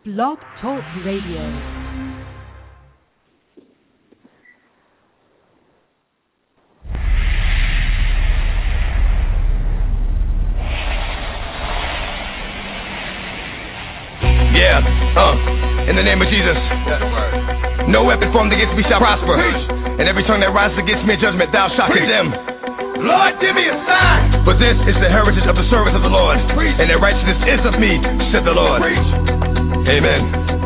Blog Talk Radio. In the name of Jesus, no weapon formed against me shall prosper, and every tongue that rises against me in judgment thou shalt condemn. Lord, give me a sign. For this is the heritage of the servants of the Lord, and their righteousness is of me, said the Lord. Amen.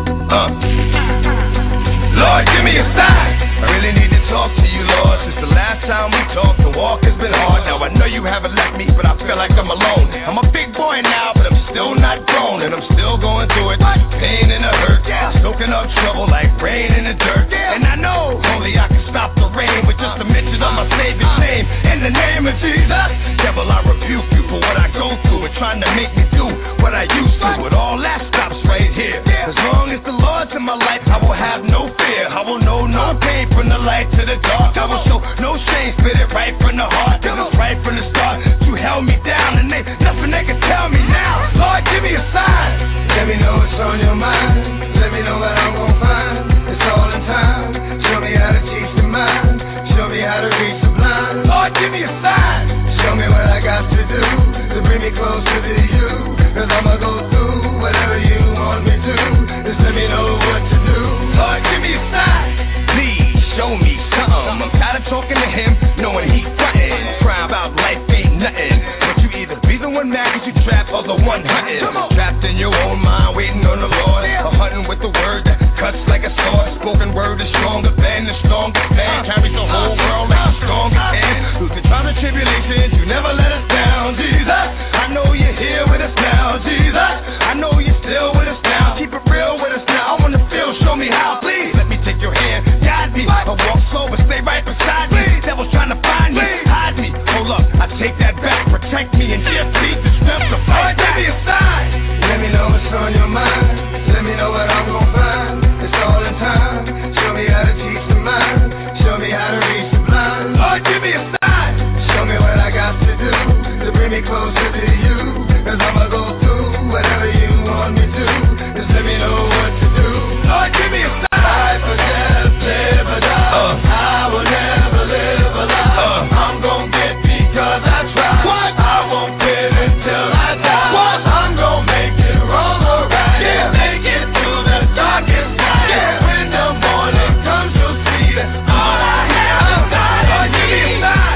Lord, give me a sign. I really need to talk to you, Lord. Since the last time we talked, the walk has been hard. Now I know you haven't left me, but I feel like I'm alone. I'm a big boy now, but I'm still not grown, and I'm still going through it. Pain and a hurt, soaking up trouble like rain in the dirt. And I know only I can stop the rain with just a mention of my Savior's name. In the name of Jesus, devil, I rebuke you for what I go through and trying to make me do what I used to. But all that stops right here. As long as the Lord's in my life, I will have no fear. I will know no pain from the light to the dark. I will show no shame, spit it right from the heart. Cause it's right from the start. You held me down and ain't nothing they can tell me now. Lord, give me a sign. Let me know what's on your mind. Let me know what I'm gonna find. It's all in time. Show me how to teach the mind. Show me how to reach the blind. Lord, give me a sign. Show me what I got to do to bring me closer to you. Cause I'ma go through whatever you want me to. Just let me know what to do. Lord, give me a sign. Please show me something. I'm tired of talking to him, knowing he's frontin'. Crying about life ain't nothing. But you either be the one mad cause you trapped or the one hunting. Trapped in your own mind, waiting on the Lord. Or hunting with the word that cuts like a sword. Spoken word is stronger than the strongest man. Carries the whole world like the strongest hand. Through the trials and tribulations, you never let us down, Jesus. I know you're here with us now, Jesus. I know you're still with us now. Keep it real with us now. I wanna feel, show me how, please. Let me take your hand, guide me. I walk slow, but stay right beside me. Devil's trying to find me, hide me. Hold up, I take that back. Protect me and give me the strength to fight. Give me a sign. Let me know what's on your mind. Let me know what I'm gonna find. It's all in time. Show me how to teach the mind. Show me how to reach the blind. Lord, give me a sign. Show me what I got to do to bring me closer to you. Cause I'ma go through whatever you want me to. Just let me know what to do. Lord, give me a sign. Life or death, live or die. I will never live a lie. I'm gonna get because I try. What? I won't quit until I die. What? I'm gonna make it wrong or right. Yeah. Make it through the darkest night. Yeah. When the morning comes, you'll see that all I have is God. Lord, give me a sign.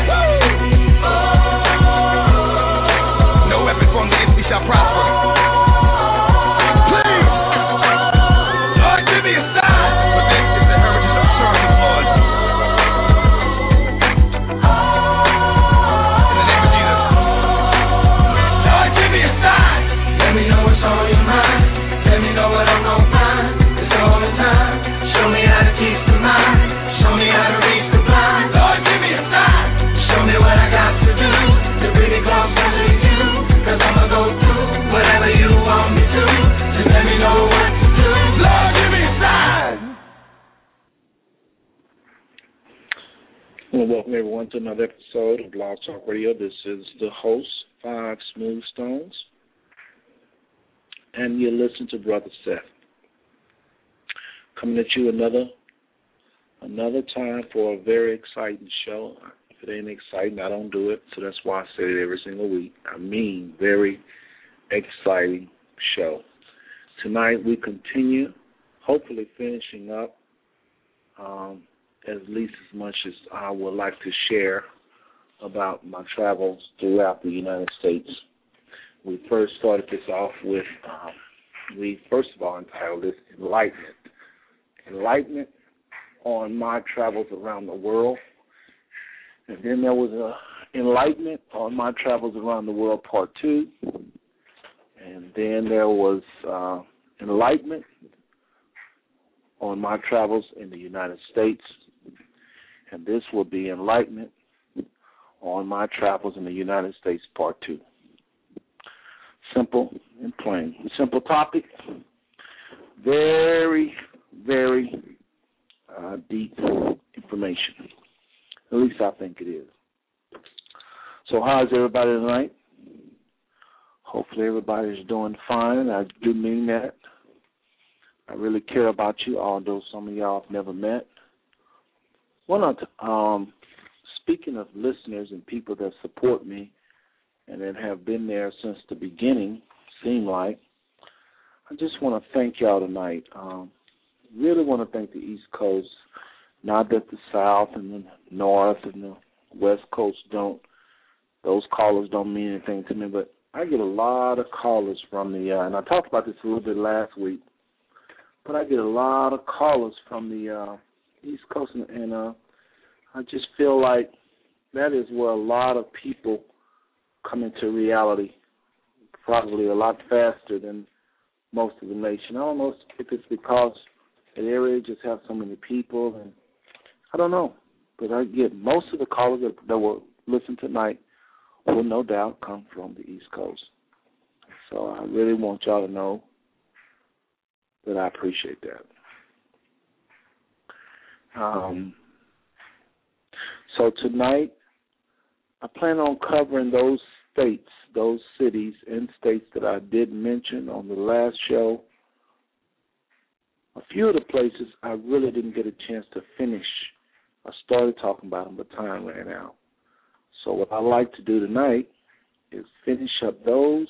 No weapon formed against me shall prosper. Please. Lord, give me a sign. For this is the heritage of the servants of the Lord. In the name of Jesus. Lord, give me a sign. Let me know what's on your mind. Let me know what I'm gonna find. It's all the time. Show me how to teach the mind. Show me how to reach the blind. Lord, give me a sign. Show me what I got to do to bring me closer to you. Cause I'ma go through whatever you want me to. Just let me know what to do. Lord, give me a sign. I want to welcome everyone to another episode of Blog Talk Radio. This is the host, Five Smooth Stones, and you're listening to Brother Seth. Coming at you another time for a very exciting show. If it ain't exciting, I don't do it, so that's why I say it every single week. I mean, very exciting show. Tonight we continue, hopefully finishing up at least as much as I would like to share about my travels throughout the United States. We first started this off with, we first of all entitled this Enlightenment. Enlightenment on my travels around the world. And then there was Enlightenment on my travels around the world, Part 2. And then there was Enlightenment on my travels in the United States. And this will be Enlightenment on my travels in the United States, Part 2. Simple and plain. A simple topic. Very, very deep information. At least I think it is. So how's everybody tonight? Hopefully everybody's doing fine. I do mean that. I really care about you, although some of y'all have never met. Speaking of listeners and people that support me and that have been there since the beginning, seem like, I just want to thank y'all tonight. Really want to thank the East Coast. Not that the South and the North and the West Coast those callers don't mean anything to me, but I get a lot of callers from and I talked about this a little bit last week, but I get a lot of callers from the East Coast, and I just feel like that is where a lot of people come into reality, probably a lot faster than most of the nation. I don't know if it's because the area just have so many people, and I don't know, but I get most of the callers that will listen tonight will no doubt come from the East Coast. So I really want y'all to know that I appreciate that. So tonight, I plan on covering those states, those cities and states that I did mention on the last show. A few of the places I really didn't get a chance to finish. I started talking about them, but time ran out. So what I like to do tonight is finish up those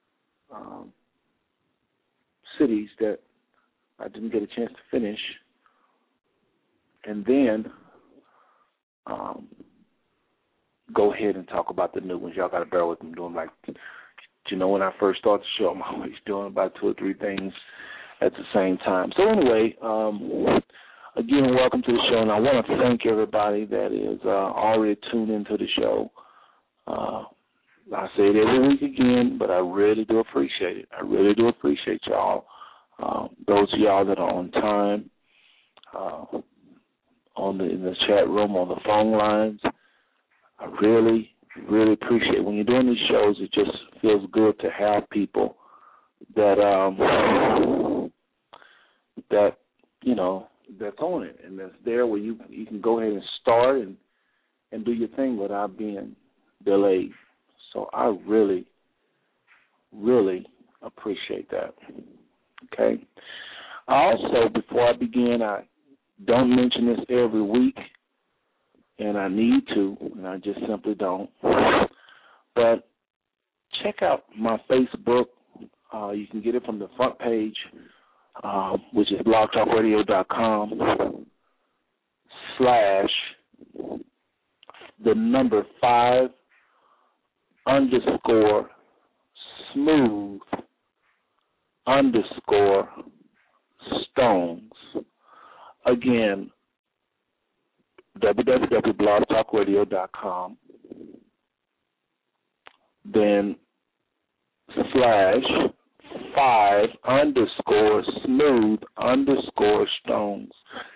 cities that I didn't get a chance to finish, and then go ahead and talk about the new ones. Y'all got to bear with me. I'm doing when I first start the show, I'm always doing about 2 or 3 things at the same time. So anyway, again, welcome to the show, and I want to thank everybody that is already tuned into the show. I say it every week again, but I really do appreciate it. I really do appreciate y'all. Those of y'all that are on time, in the chat room, on the phone lines, I really, really appreciate it. When you're doing these shows, it just feels good to have people that that's on it and that's there where you can go ahead and start and do your thing without being delayed. So I really, really appreciate that. Okay. Also, before I begin, I don't mention this every week, and I need to, and I just simply don't. But check out my Facebook. You can get it from the front page, which is blogtalkradio.com /5_smooth_stones. Again, www.blogtalkradio.com, then /5_smooth_stones.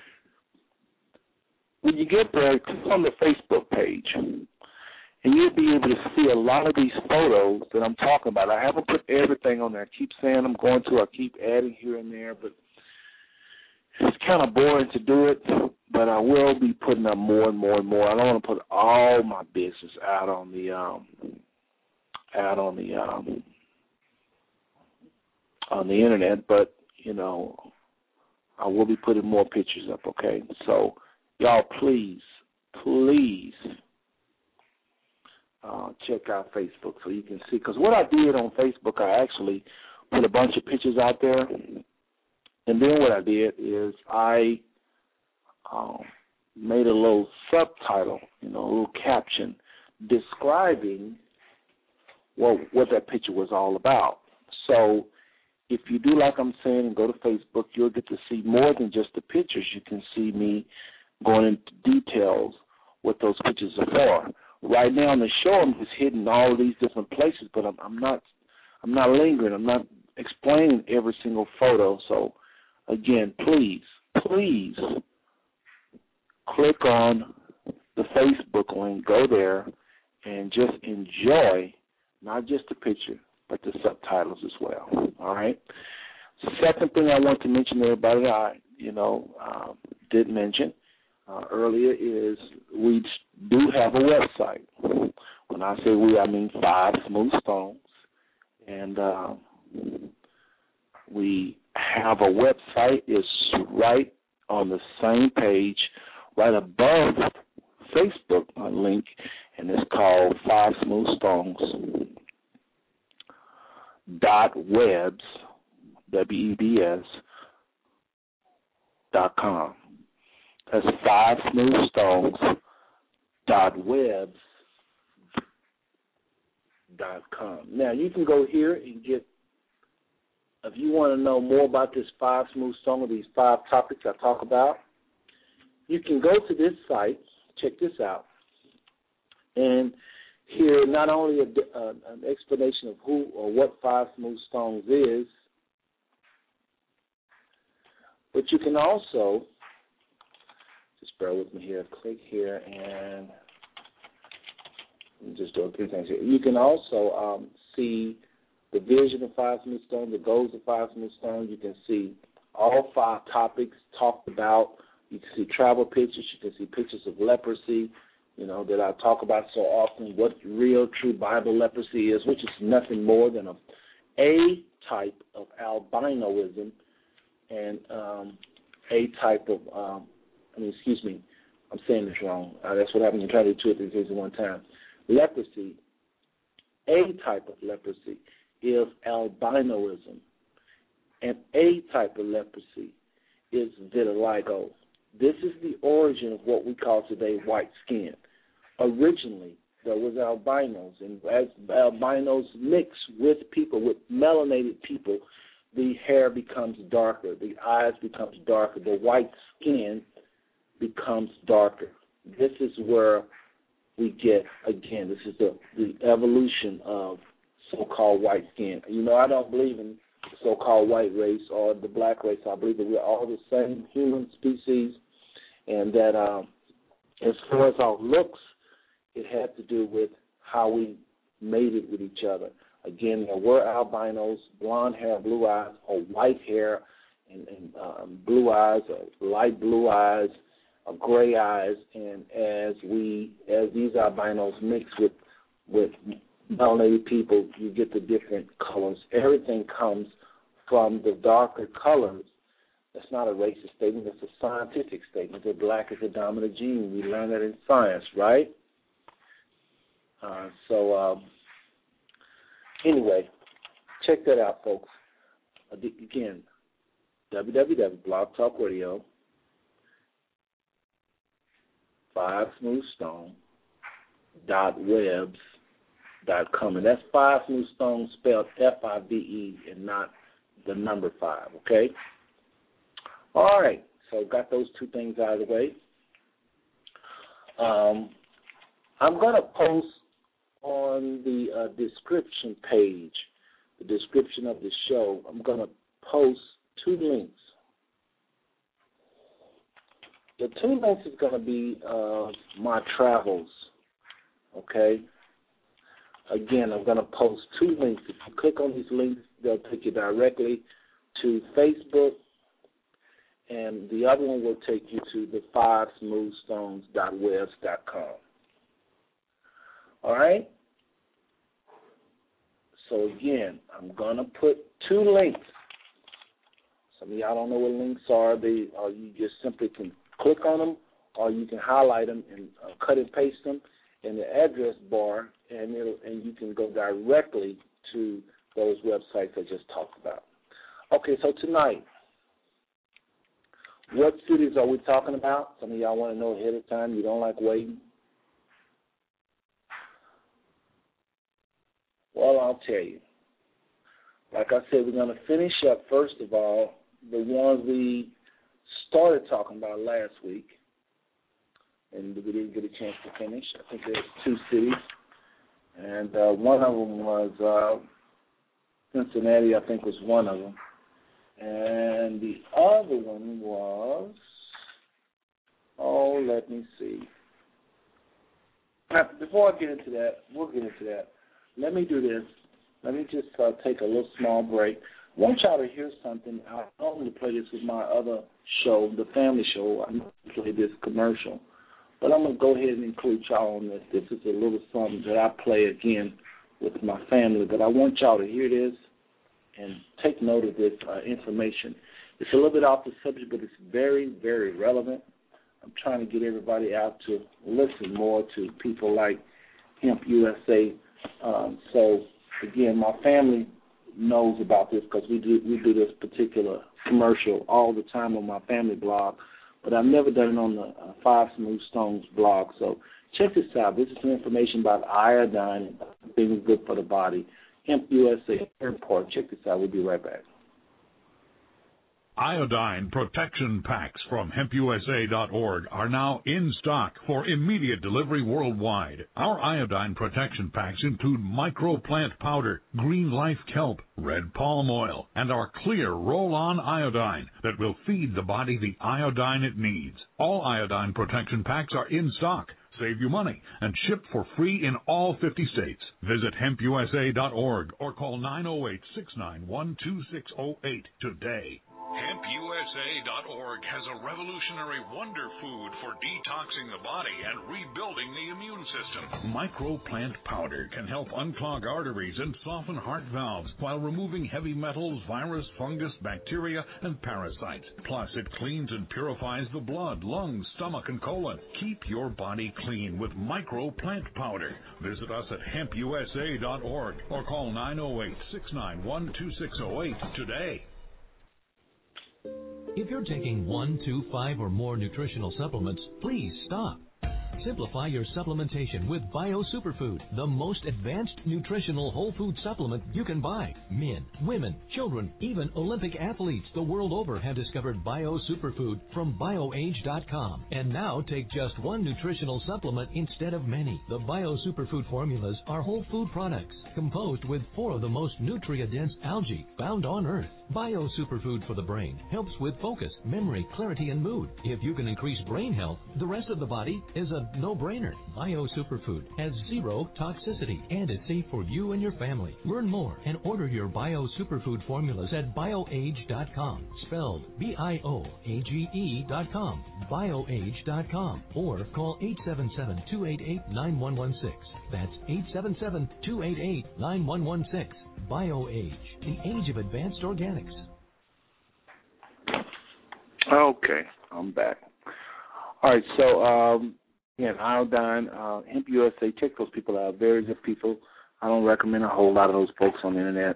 When you get there, click on the Facebook page, and you'll be able to see a lot of these photos that I'm talking about. I haven't put everything on there. I keep saying I'm going to. I keep adding here and there, but it's kind of boring to do it, but I will be putting up more and more and more. I don't want to put all my business out on the internet, but I will be putting more pictures up. Okay, so y'all, please check out Facebook so you can see. Because what I did on Facebook, I actually put a bunch of pictures out there. And then what I did is I made a little subtitle, a little caption describing what that picture was all about. So if you do like I'm saying and go to Facebook, you'll get to see more than just the pictures. You can see me going into details what those pictures are for. Right now on the show, I'm just hitting all of these different places, but I'm not lingering. I'm not explaining every single photo. So again, please click on the Facebook link, go there, and just enjoy not just the picture, but the subtitles as well. All right? Second thing I want to mention to everybody that I did mention earlier is we do have a website. When I say we, I mean 5 Smooth Stones. And we have a website. It's right on the same page, right above Facebook link, and it's called Five Smooth Stones .webs, WEBS.com. That's Five Smooth Stones .webs.com. Now you can go here and get, if you want to know more about this Five Smooth Stone, or these 5 topics I talk about, you can go to this site, check this out, and hear not only an explanation of who or what Five Smooth Stones is, but you can also, just bear with me here, click here, and just do a few things here. You can also see the vision of Five Smooth Stones, the goals of Five Smooth Stones. You can see all 5 topics talked about. You can see travel pictures. You can see pictures of leprosy, that I talk about so often, what real, true Bible leprosy is, which is nothing more than a type of albinoism and a type of, I'm saying this wrong. That's what happens when you try to do 2 or 3 things at one time. Leprosy, a type of leprosy, is albinoism, and a type of leprosy is vitiligo. This is the origin of what we call today white skin. Originally, there was albinos, and as albinos mix with people, with melanated people, the hair becomes darker, the eyes becomes darker, the white skin becomes darker. This is where we get, again, this is the evolution of so-called white skin. I don't believe in the so-called white race or the black race. I believe that we're all the same human species, and that as far as our looks, it had to do with how we mated with each other. Again, there were albinos, blonde hair, blue eyes, or white hair, and blue eyes, or light blue eyes, or gray eyes, and as these albinos mix with melanated people, you get the different colors. Everything comes from the darker colors. That's not a racist statement. That's a scientific statement that black is the dominant gene. We learn that in science, right? Anyway, check that out, folks. Again, www.blogtalkradio, 5smoothstone.webs.com, and that's 5 Smooth Stone spelled F-I-V-E and not the number 5, okay? All right, so got those 2 things out of the way. I'm going to post on the description page, the description of the show, I'm going to post 2 links. The 2 links is going to be my travels, okay? Again, I'm going to post 2 links. If you click on these links, they'll take you directly to Facebook, and the other one will take you to the 5smoothstones.webs.com. All right? So, again, I'm going to put 2 links. Some of y'all don't know what links are. Or you just simply can click on them, or you can highlight them and cut and paste them in the address bar, and you can go directly to those websites I just talked about. Okay, so tonight, what cities are we talking about? Some of y'all want to know ahead of time. You don't like waiting. Well, I'll tell you. Like I said, we're going to finish up, first of all, the ones we started talking about last week, and we didn't get a chance to finish. I think there's 2 cities, and one of them was Cincinnati, I think was one of them. And the other one was, let me see. Now, before I get into that, we'll get into that. Let me do this. Let me just take a little small break. I want y'all to hear something. I normally play this with my other show, the family show. I normally play this commercial. But I'm going to go ahead and include y'all on this. This is a little something that I play again with my family. But I want y'all to hear this and take note of this information. It's a little bit off the subject, but it's very, very relevant. I'm trying to get everybody out to listen more to people like Hemp USA. So, again, my family knows about this because we do this particular commercial all the time on my family blog, but I've never done it on the Five Smooth Stones blog. So check this out. This is some information about iodine and things good for the body. Hemp USA, very important. Check this out. We'll be right back. Iodine protection packs from hempusa.org are now in stock for immediate delivery worldwide. Our iodine protection packs include microplant powder, green life kelp, red palm oil, and our clear roll-on iodine that will feed the body the iodine it needs. All iodine protection packs are in stock. Save you money and ship for free in all 50 states. Visit hempusa.org or call 908-691-2608 today. HempUSA.org has a revolutionary wonder food for detoxing the body and rebuilding the immune system. Microplant powder can help unclog arteries and soften heart valves while removing heavy metals, virus, fungus, bacteria, and parasites. Plus, it cleans and purifies the blood, lungs, stomach, and colon. Keep your body clean with Microplant powder. Visit us at HempUSA.org or call 908-691-2608 today. If you're taking 1, 2, 5, or more nutritional supplements, please stop. Simplify your supplementation with Bio Superfood, the most advanced nutritional whole food supplement you can buy. Men, women, children, even Olympic athletes the world over have discovered Bio Superfood from BioAge.com and now take just one nutritional supplement instead of many. The Bio Superfood formulas are whole food products composed with 4 of the most nutrient-dense algae found on Earth. Bio Superfood for the brain helps with focus, memory, clarity, and mood. If you can increase brain health, the rest of the body is a no-brainer. Bio Superfood has 0 toxicity and is safe for you and your family. Learn more and order your Bio Superfood formulas at BioAge.com, spelled BIOAGE.com, BioAge.com, or call 877-288-9116. That's 877-288-9116. BioAge, the age of advanced organics. Okay, I'm back. All right, so iodine, Hemp USA, check those people out. Very good people. I don't recommend a whole lot of those folks on the internet.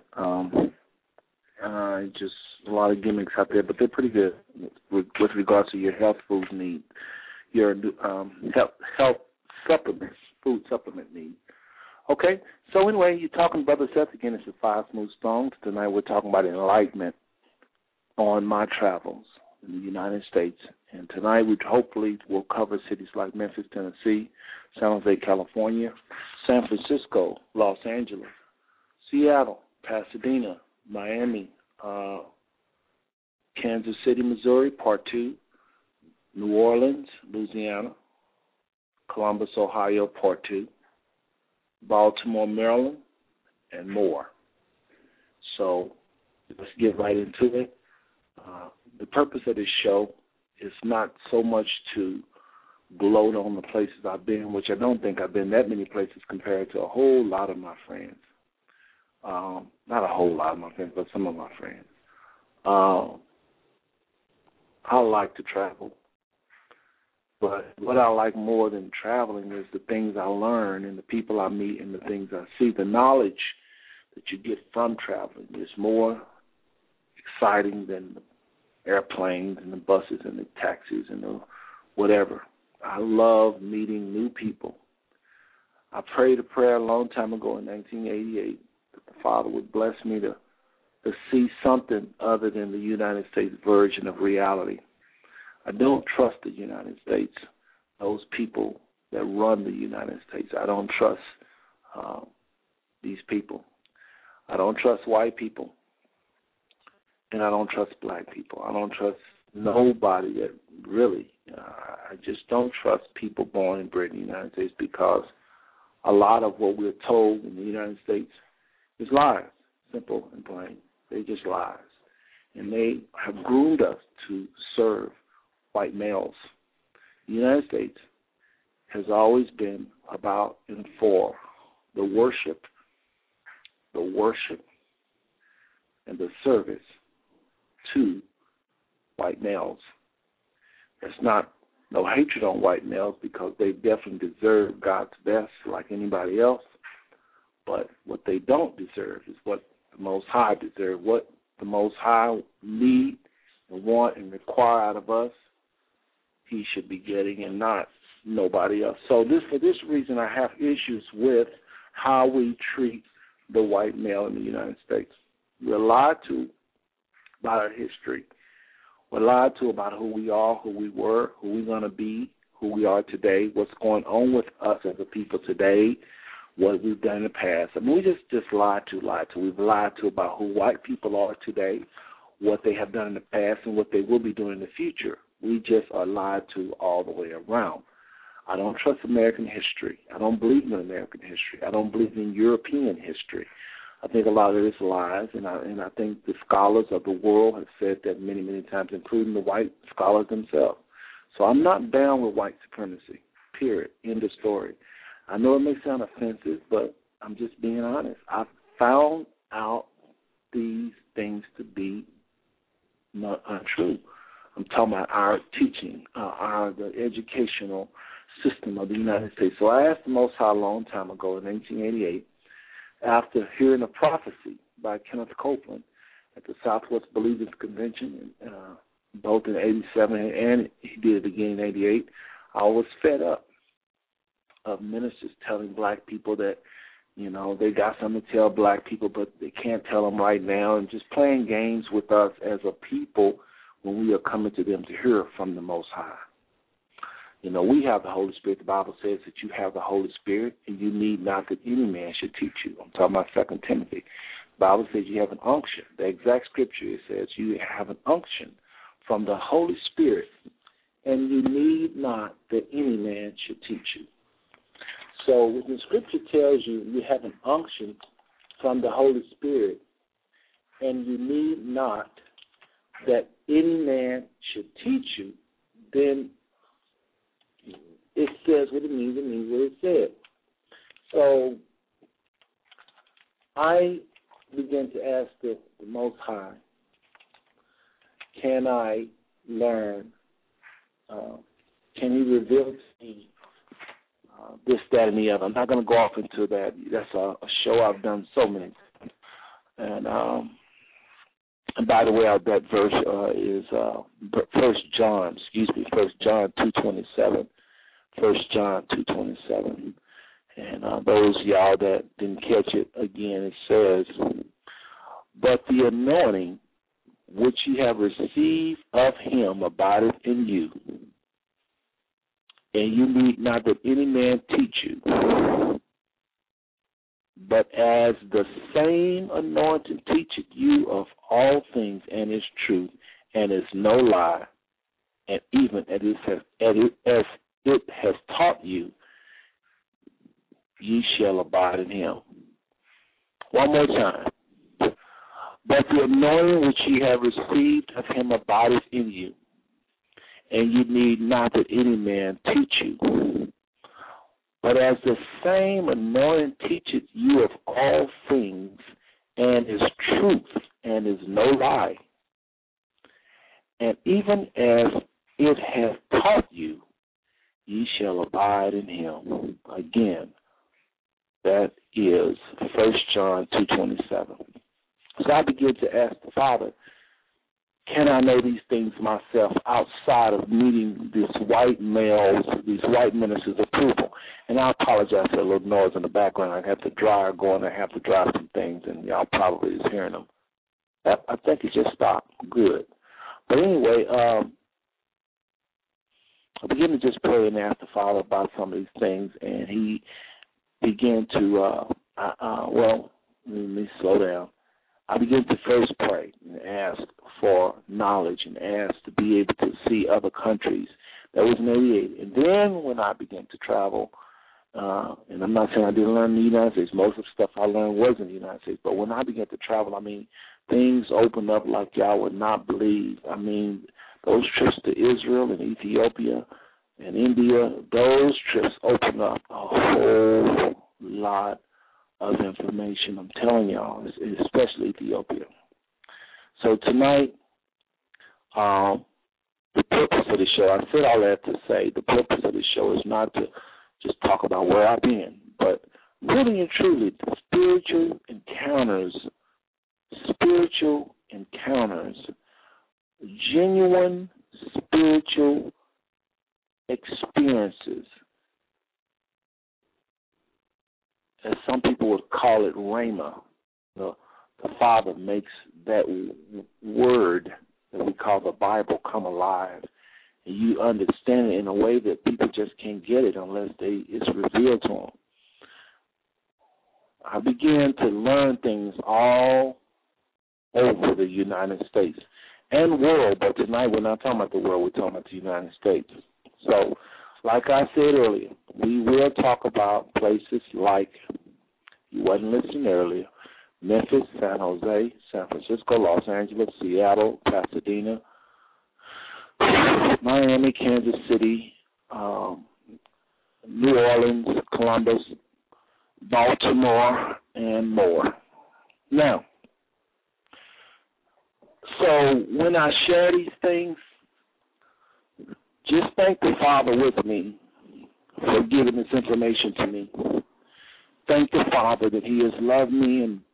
Just a lot of gimmicks out there, but they're pretty good with regards to your health food need, your health supplements, food supplement need. Okay, so anyway, you're talking Brother Seth again. It's the Five Smooth Stones. Tonight we're talking about enlightenment on my travels in the United States. And tonight we hopefully will cover cities like Memphis, Tennessee, San Jose, California, San Francisco, Los Angeles, Seattle, Pasadena, Miami, Kansas City, Missouri, Part 2, New Orleans, Louisiana, Columbus, Ohio, Part 2, Baltimore, Maryland, and more. So let's get right into it. The purpose of this show is not so much to gloat on the places I've been, which I don't think I've been that many places compared to a whole lot of my friends. Not a whole lot of my friends, but some of my friends. I like to travel. But what I like more than traveling is the things I learn and the people I meet and the things I see. The knowledge that you get from traveling is more exciting than the airplanes and the buses and the taxis and the whatever. I love meeting new people. I prayed a prayer a long time ago in 1988 that the Father would bless me to see something other than the United States version of reality. I don't trust the United States, those people that run the United States. I don't trust these people. I don't trust white people, and I don't trust black people. I don't trust nobody that really. I just don't trust people born and bred in the United States because a lot of what we're told in the United States is lies, simple and plain. They're just lies. And they have groomed us to serve white males. The United States has always been about and for the worship and the service to white males. There's not no hatred on white males because they definitely deserve God's best like anybody else. But what they don't deserve is what the Most High deserves. What the Most High need and want and require out of us, he should be getting and not nobody else. So for this reason, I have issues with how we treat the white male in the United States. We're lied to about our history. We're lied to about who we are, who we were, who we're going to be, who we are today, what's going on with us as a people today, what we've done in the past. I mean, we just lied to. We've lied to about who white people are today, what they have done in the past, and what they will be doing in the future. We just are lied to all the way around. I don't trust American history. I don't believe in American history. I don't believe in European history. I think a lot of this lies, and I think the scholars of the world have said that many, many times, including the white scholars themselves. So I'm not down with white supremacy, period, end of story. I know it may sound offensive, but I'm just being honest. I found out these things to be not untrue. I'm talking about our teaching, the educational system of the United States. So I asked the Most High a long time ago in 1988, after hearing a prophecy by Kenneth Copeland at the Southwest Believers Convention, both in 87 and he did it again in 88, I was fed up of ministers telling black people that, you know, they got something to tell black people, but they can't tell them right now, and just playing games with us as a people when we are coming to them to hear from the Most High. You know, we have the Holy Spirit. The Bible says that you have the Holy Spirit, and you need not that any man should teach you. I'm talking about 2 Timothy. The Bible says you have an unction. The exact scripture, it says you have an unction from the Holy Spirit, and you need not that any man should teach you. So when the scripture tells you you have an unction from the Holy Spirit, and you need not that any man should teach you, then it says what it means what it said. So I began to ask the Most High, can I learn, can he reveal to me this, that, and the other? I'm not going to go off into that. That's a show I've done so many times. And by the way, that verse is 1 John 2:27. 1 John 2:27. And those of y'all that didn't catch it, again, it says, but the anointing which ye have received of him abideth in you, and you need not that any man teach you, but as the same anointing teacheth you of all things, and is truth, and is no lie, and even as it has taught you, ye shall abide in him. One more time. But the anointing which ye have received of him abideth in you, and ye need not that any man teach you. But as the same anointing teacheth you of all things, and is truth, and is no lie, and even as it hath taught you, ye shall abide in him. Again, that is 1 John 2:27. So I begin to ask the Father, can I know these things myself outside of meeting these white males, these white ministers' approval? And I apologize for a little noise in the background. I have the dryer going. I have to dry some things, and y'all probably is hearing them. I think it just stopped. Good. But anyway, I began to just pray and ask the Father about some of these things, and he began to, let me slow down. I began to first pray and ask for knowledge and ask to be able to see other countries. That was in 88. And then when I began to travel, and I'm not saying I didn't learn in the United States. Most of the stuff I learned was in the United States. But when I began to travel, I mean, things opened up like y'all would not believe. I mean, those trips to Israel and Ethiopia and India, those trips opened up a whole lot of information. I'm telling y'all, especially Ethiopia. So tonight, the purpose of the show, I said all that to say the purpose of the show is not to just talk about where I've been, but really and truly, spiritual encounters, genuine spiritual experiences, as some people would call it, rhema. The Father makes that word that we call the Bible come alive, and you understand it in a way that people just can't get it unless it's revealed to them. I began to learn things all over the United States and world, but tonight we're not talking about the world, we're talking about the United States. So, like I said earlier, we will talk about places like, you wasn't listening earlier, Memphis, San Jose, San Francisco, Los Angeles, Seattle, Pasadena, Miami, Kansas City, New Orleans, Columbus, Baltimore, and more. Now, so when I share these things, just thank the Father with me for giving this information to me. Thank the Father that He has loved me and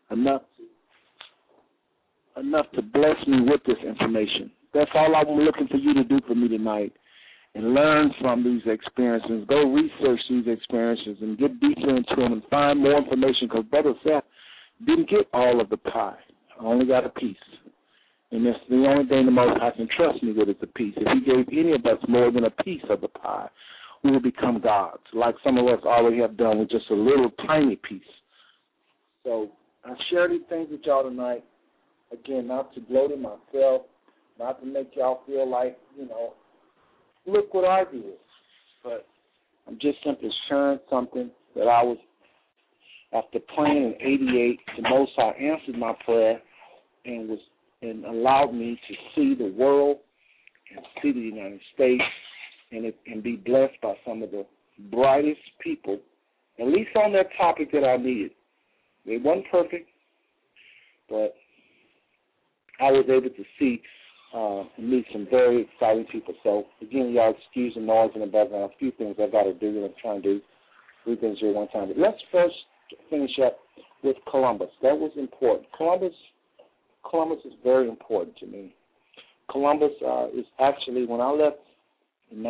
enough to bless me with this information. That's all I'm looking for you to do for me tonight, and learn from these experiences. Go research these experiences and get deeper into them and find more information, because Brother Seth didn't get all of the pie. I only got a piece. And that's the only thing the Most High can trust me with is a piece. If He gave any of us more than a piece of the pie, we will become gods, like some of us already have done with just a little tiny piece. So I share these things with y'all tonight, again, not to gloat in myself, not to make y'all feel like, look what I did. But I'm just simply sharing something that I was, after praying in 88, the Most High answered my prayer and allowed me to see the world and see the United States and be blessed by some of the brightest people, at least on that topic that I needed. They weren't perfect, but I was able to see and meet some very exciting people. So, again, y'all excuse the noise in the background. A few things I got to do, and I'm trying to do 3 things here at one time. But let's first finish up with Columbus. That was important. Columbus is very important to me. Columbus is actually, when I left in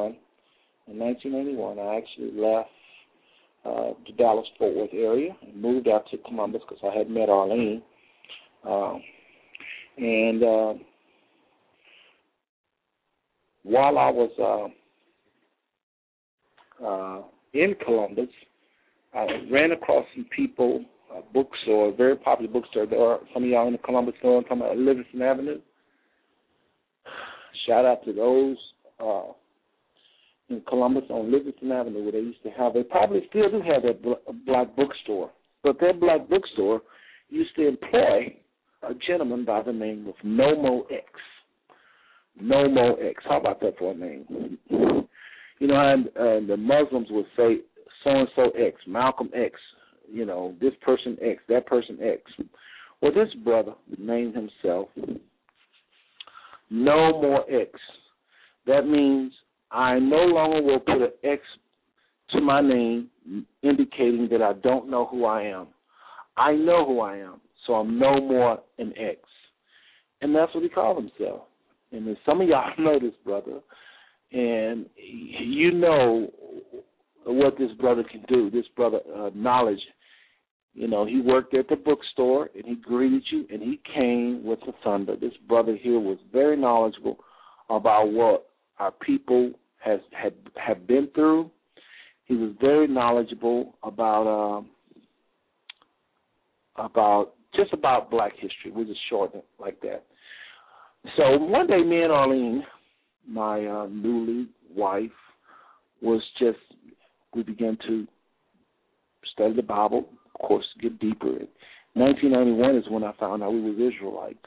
1991, I actually left the Dallas-Fort Worth area and moved out to Columbus because I had met Arlene. While I was in Columbus, I ran across some people, a bookstore, a very popular bookstore. There are some of y'all in the Columbus store talking about Livingston Avenue. Shout out to those in Columbus on Livingston Avenue where they used to have, they probably still do have that black bookstore. But that black bookstore used to employ a gentleman by the name of Nomo X. Nomo X. How about that for a name? The Muslims would say so-and-so X, Malcolm X, this person X, that person X. Well, this brother named himself No More X. That means I no longer will put an X to my name, indicating that I don't know who I am. I know who I am, so I'm no more an X. And that's what he called himself. And then some of y'all know this brother, and you know what this brother can do. This brother, knowledge. He worked at the bookstore, and he greeted you, and he came with the thunder. This brother here was very knowledgeable about what our people have been through. He was very knowledgeable about black history. We'll just shorten it like that. So one day, me and Arlene, my newly wife, we began to study the Bible, of course, get deeper. 1991 is when I found out we were Israelites.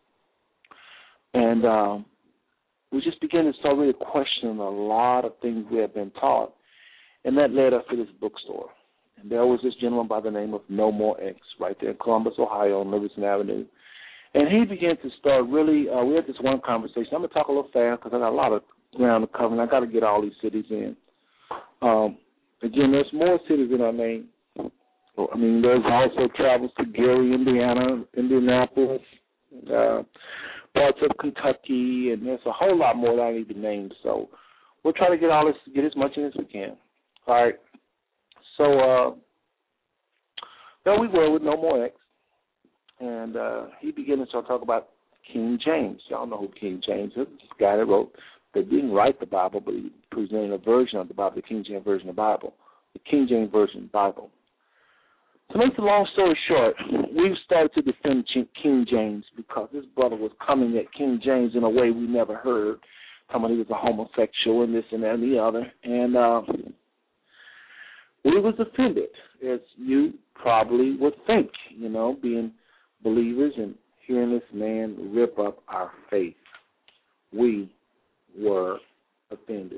And we just began to start really questioning a lot of things we had been taught, and that led us to this bookstore. And there was this gentleman by the name of No More X right there in Columbus, Ohio, on Livingston Avenue. And he began to start really, we had this one conversation. I'm going to talk a little fast because I got a lot of ground to cover, and I got to get all these cities in. Again, there's more cities than I named. I mean, there's also travels to Gary, Indiana, Indianapolis, parts of Kentucky, and there's a whole lot more that I need to name. So we'll try to get all this, get as much in as we can. All right. So there we were with No More X, and he began to talk about King James. Y'all know who King James is. This guy that wrote, they didn't write the Bible, but he presented a version of the Bible, the King James Version of the Bible, the King James Version Bible. To make the long story short, we've started to defend King James because this brother was coming at King James in a way we never heard. Somebody was a homosexual and this and that and the other. And we was offended, as you probably would think, you know, being believers and hearing this man rip up our faith. We were offended.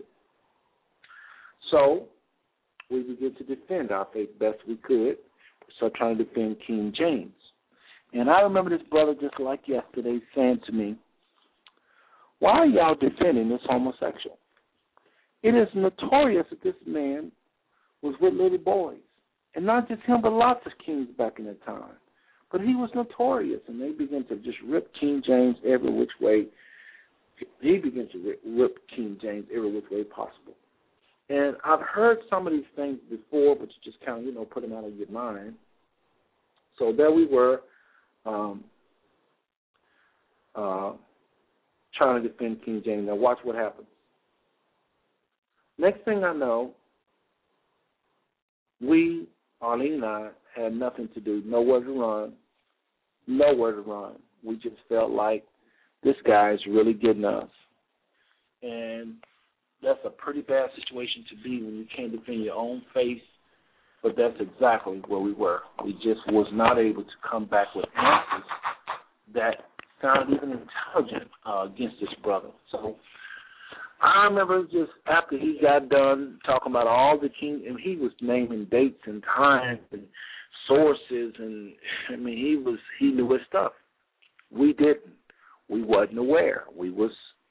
So we began to defend our faith best we could. So trying to defend King James. And I remember this brother just like yesterday saying to me, why are y'all defending this homosexual? It is notorious that this man was with little boys. And not just him, but lots of kings back in that time. But he was notorious, and they began to just rip King James every which way. He began to rip King James every which way possible. And I've heard some of these things before, but you just kind of, you know, put them out of your mind. So there we were, trying to defend King James. Now watch what happens. Next thing I know, we, Arlene and I, had nothing to do, nowhere to run. We just felt like this guy is really getting us. And that's a pretty bad situation to be when you can't defend your own faith, but that's exactly where we were. We just was not able to come back with answers that sounded even intelligent against this brother. So I remember just after he got done talking about all the king, and he was naming dates and times and sources, and I mean he knew his stuff. We didn't. We wasn't aware. We was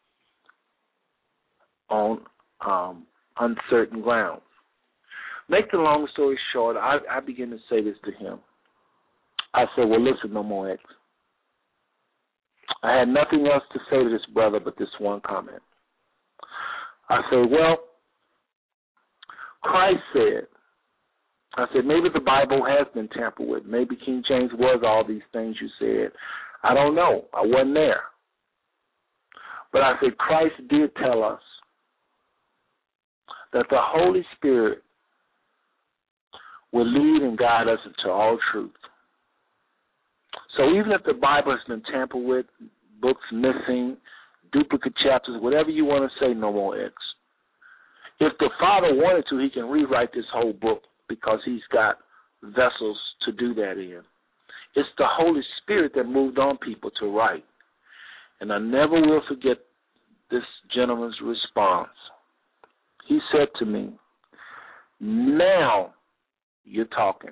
on uncertain grounds. Make the long story short, I began to say this to him. I said, well, listen, No More X. I had nothing else to say to this brother but this one comment. I said, well, Christ said, maybe the Bible has been tampered with. Maybe King James was all these things you said. I don't know. I wasn't there. But I said, Christ did tell us that the Holy Spirit will lead and guide us into all truth. So even if the Bible has been tampered with, books missing, duplicate chapters, whatever you want to say, No More X, if the Father wanted to, he can rewrite this whole book because he's got vessels to do that in. It's the Holy Spirit that moved on people to write. And I never will forget this gentleman's response. He said to me, now you're talking.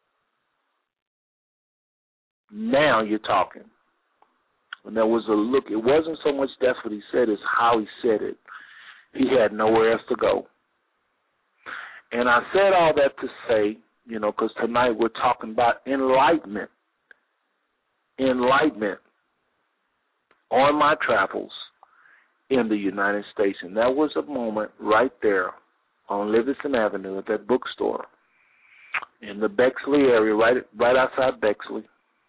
Now you're talking. And there was a look. It wasn't so much that's what he said, it's how he said it. He had nowhere else to go. And I said all that to say, you know, because tonight we're talking about enlightenment. Enlightenment on my travels in the United States. And that was a moment right there on Livingston Avenue at that bookstore in the Bexley area, right outside Bexley,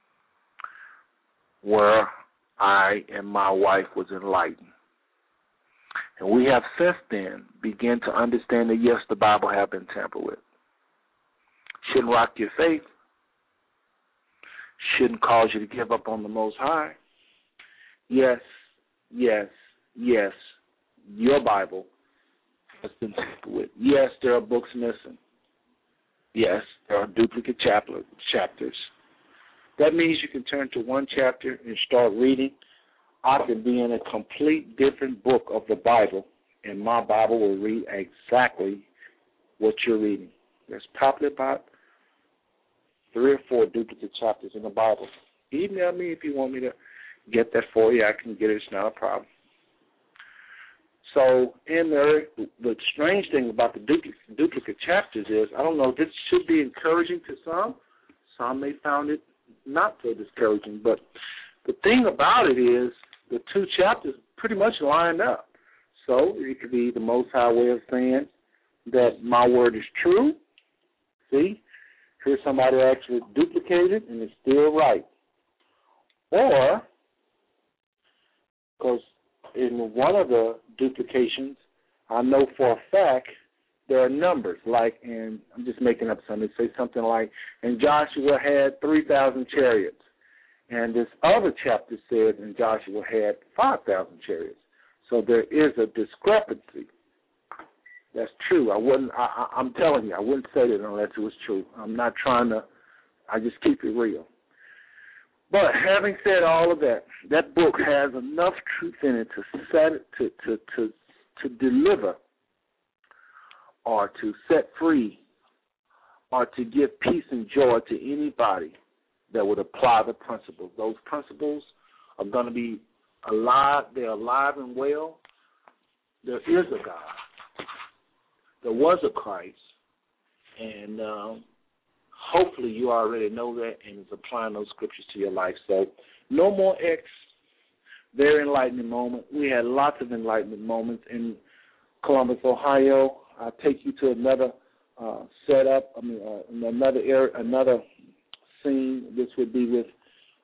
where I and my wife was enlightened. And we have since then begun to understand that, yes, the Bible have been tampered with. Shouldn't rock your faith. Shouldn't cause you to give up on the Most High. Yes, yes, yes, your Bible has been tampered with. Yes, there are books missing. Yes, there are duplicate chapters. That means you can turn to one chapter and start reading. I could be in a complete different book of the Bible, and my Bible will read exactly what you're reading. There's probably about 3 or 4 duplicate chapters in the Bible. Email me if you want me to get that for you. I can get it. It's not a problem. So in there, the strange thing about the duplicate chapters is, I don't know, this should be encouraging to some. Some may found it not so discouraging. But the thing about it is the two chapters pretty much lined up. So it could be the Most High way of saying that my word is true. See, here's somebody actually duplicated and it's still right. Or, because in one of the duplications, I know for a fact there are numbers, like, and I'm just making up something, say something like, and Joshua had 3,000 chariots. And this other chapter said, and Joshua had 5,000 chariots. So there is a discrepancy. That's true. I'm telling you, I wouldn't say that unless it was true. I'm not trying to, I just keep it real. But having said all of that, that book has enough truth in it to set it, to deliver or to set free or to give peace and joy to anybody that would apply the principles. Those principles are going to be alive. They're alive and well. There is a God. There was a Christ. And hopefully you already know that and is applying those scriptures to your life. So no more X. Very enlightening moment. We had lots of enlightenment moments in Columbus, Ohio. I'll take you to another setup. Another area, another scene. This would be with,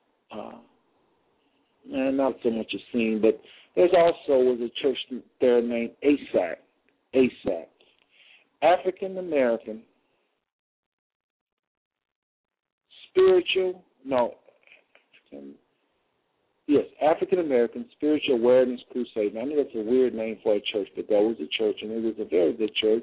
not so much a scene, but there's also was a church there named ASAC, African American African American Spiritual Awareness Crusade. Now, I know that's a weird name for a church, but that was a church, and it was a very good church.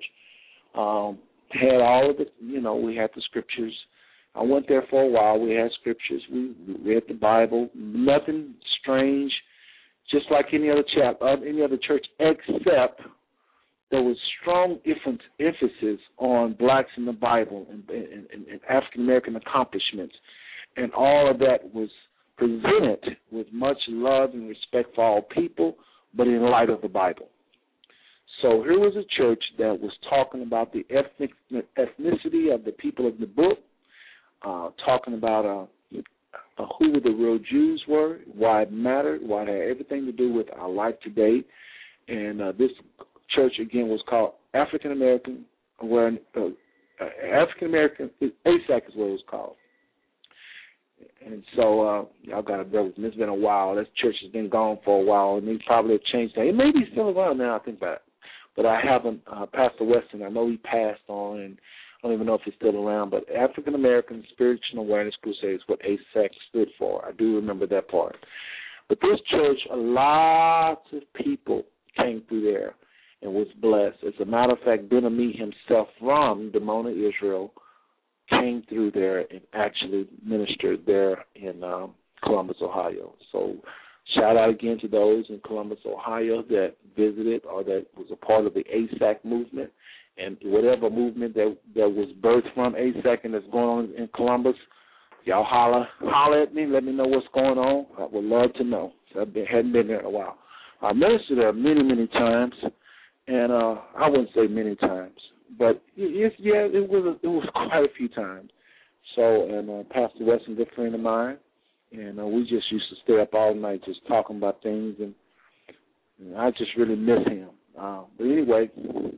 Had all of the, we had the scriptures. I went there for a while. We had scriptures. We read the Bible. Nothing strange, just like any other church, except there was strong emphasis on blacks in the Bible and African American accomplishments, and all of that was presented with much love and respect for all people, but in light of the Bible. So here was a church that was talking about the ethnicity of the people of the book, talking about who the real Jews were, why it mattered, why it had everything to do with our life today. And this church, again, was called African American, African American, ASAC is what it was called. And so y'all got to bear with me. It's been a while. This church has been gone for a while, and they probably have changed that. It may be still around now, I think about it. But I haven't. Pastor Weston, I know he passed on, and I don't even know if he's still around. But African American Spiritual Awareness Crusade is what ASAC stood for. I do remember that part. But this church, lots of people came through there and was blessed. As a matter of fact, Ben-Ami himself from Dimona, Israel, came through there and actually ministered there in Columbus, Ohio. So shout out again to those in Columbus, Ohio that visited or that was a part of the ASAC movement. And whatever movement that was birthed from ASAC and that's going on in Columbus, y'all holler at me, let me know what's going on. I would love to know. I hadn't been there in a while. I ministered there many, many times, and I wouldn't say many times, but it was quite a few times. So, and Pastor Weston, good friend of mine, and we just used to stay up all night just talking about things, and I just really miss him. But anyway,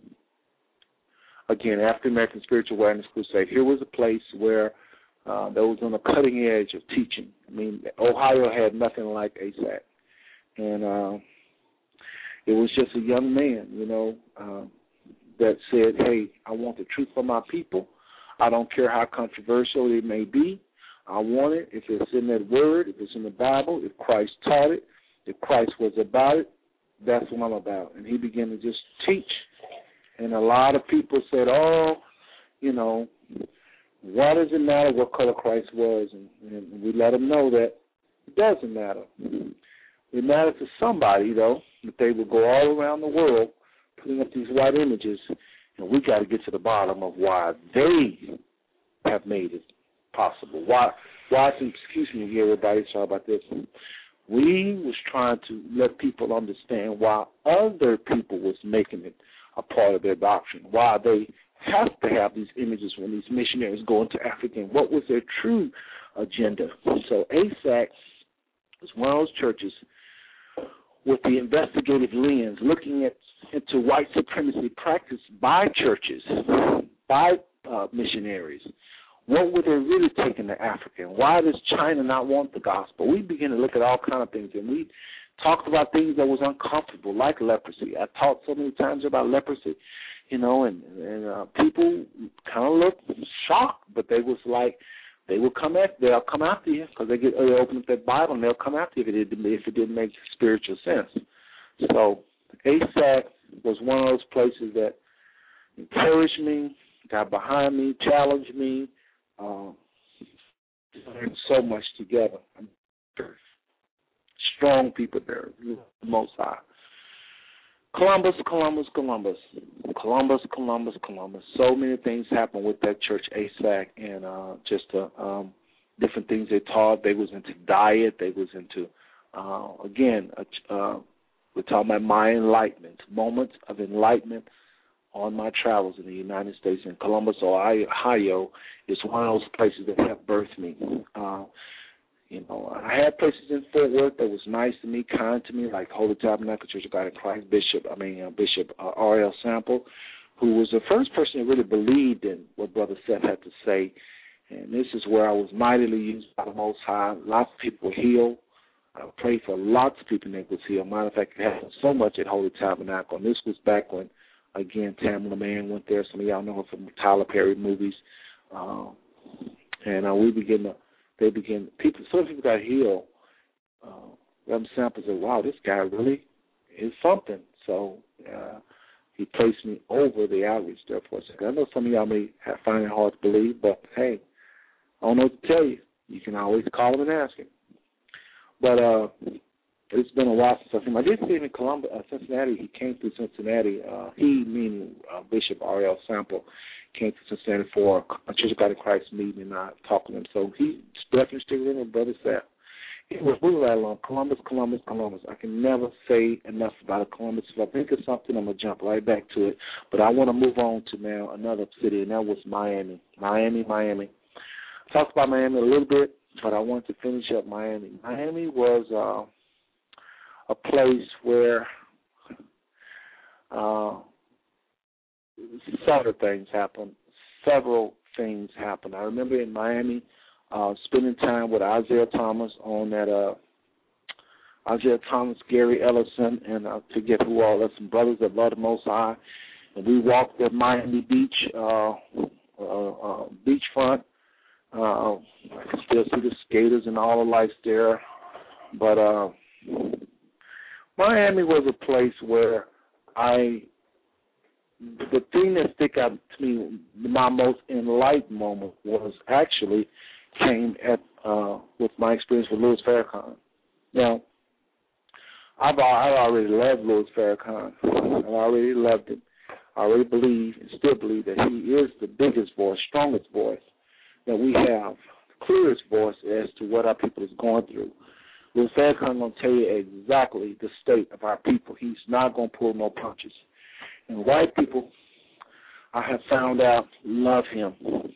again, African American Spiritual Awareness Crusade. Here was a place where that was on the cutting edge of teaching. I mean, Ohio had nothing like ASAC, and it was just a young man, that said, hey, I want the truth for my people. I don't care how controversial it may be. I want it. If it's in that word, if it's in the Bible, if Christ taught it, if Christ was about it, that's what I'm about. And he began to just teach. And a lot of people said, why does it matter what color Christ was? And we let them know that it doesn't matter. It matters to somebody, though, that they will go all around the world putting up these white images, and we got to get to the bottom of why they have made it possible. Why? Excuse me, everybody. Sorry about this. We was trying to let people understand why other people was making it a part of their doctrine, why they have to have these images when these missionaries go into Africa, and what was their true agenda. So ASAC was one of those churches with the investigative lens, looking into white supremacy practiced by churches, by missionaries. What were they really taking to Africa? And why does China not want the gospel? We began to look at all kinds of things, and we talked about things that was uncomfortable, like leprosy. I talked so many times about leprosy, and people kind of looked shocked, but they was like, they'll come after you because they open up their Bible and they'll come after you if it didn't make spiritual sense. So ASAC was one of those places that encouraged me, got behind me, challenged me. So much together. Strong people there, Most High. Columbus. So many things happened with that church, ASAC, and different things they taught. They was into diet. They was into, we're talking about my enlightenment, moments of enlightenment on my travels in the United States. And Columbus, Ohio, is one of those places that have birthed me. I had places in Fort Worth that was nice to me, kind to me, like Holy Tabernacle Church of God in Christ, Bishop R.L. Sample, who was the first person that really believed in what Brother Seth had to say. And this is where I was mightily used by the Most High. Lots of people were healed. I prayed for lots of people that was healed. Matter of fact, it happened so much at Holy Tabernacle. And this was back when, again, Tamela Mann went there. Some of y'all know her from Tyler Perry movies. Some people got healed. Reverend Sample said, wow, this guy really is something. So he placed me over the outreach there for a second. I know some of y'all may find it hard to believe, but hey, I don't know what to tell you. You can always call him and ask him. But it's been a while since I seen him. I did see him in Cincinnati. He came through Cincinnati. He, meaning Bishop R.L. Sample, came to Cincinnati for a Church of God in Christ meeting, and I talked to him. So he definitely still in with Brother Seth. He was moving right along. Columbus. I can never say enough about Columbus. If I think of something, I'm going to jump right back to it. But I want to move on to now another city, and that was Miami. Miami. I talked about Miami a little bit, but I want to finish up Miami. Miami was a place where several things happened. I remember in Miami spending time with Isaiah Thomas on that Isaiah Thomas, Gary Ellison, and I forget who all. There's some brothers that love the Most High. And we walked at Miami Beach, beachfront. I can still see the skaters and all the lights there. But Miami was a place where the thing that stick out to me, my most enlightened moment came with my experience with Louis Farrakhan. Now, I already loved Louis Farrakhan. I already loved him. I already believe and still believe that he is the biggest voice, strongest voice that we have, the clearest voice as to what our people is going through. Louis Farrakhan going to tell you exactly the state of our people. He's not going to pull no punches. And white people, I have found out, love him.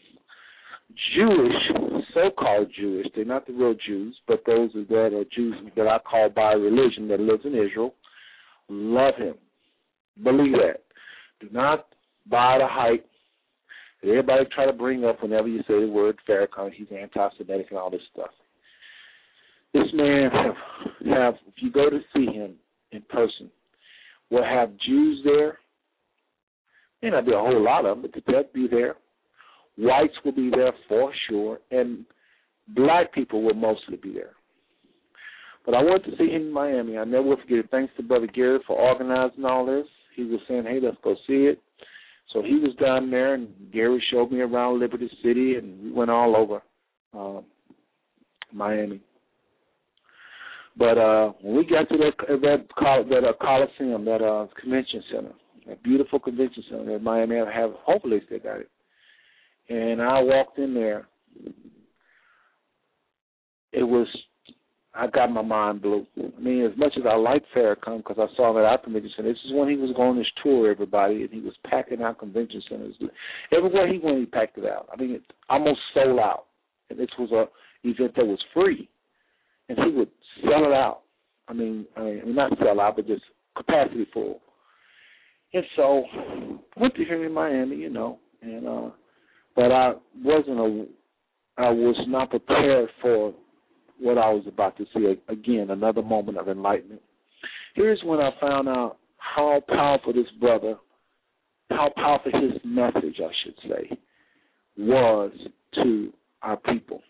Jewish, so-called Jewish, they're not the real Jews, but those that are Jews that I call by religion that lives in Israel, love him. Believe that. Do not buy the hype that everybody try to bring up whenever you say the word Farrakhan. He's anti-Semitic and all this stuff. This man have if you go to see him in person, will have Jews there. May not be a whole lot of them, but they'll be there. Whites will be there for sure, and black people will mostly be there. But I went to see him in Miami. I never will forget it. Thanks to Brother Gary for organizing all this. He was saying, hey, let's go see it. So he was down there, and Gary showed me around Liberty City, and we went all over Miami. But when we got to that Coliseum, that convention center, that beautiful convention center that Miami have, hopefully they got it. And I walked in there. It was I got my mind blew. I mean, as much as I liked Farrakhan because I saw him at our convention center, this is when he was going on his tour, everybody, and he was packing out convention centers. Everywhere he went, he packed it out. I mean, it almost sold out. And this was a event that was free, and he would sell it out. I mean, not sell out, but just capacity full. And so, went to him in Miami, and but I was not prepared for what I was about to see. Again, another moment of enlightenment. Here's when I found out how powerful this brother, how powerful his message, I should say, was to our people.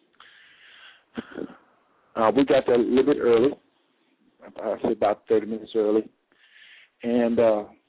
We got there a little bit early. I said about 30 minutes early. And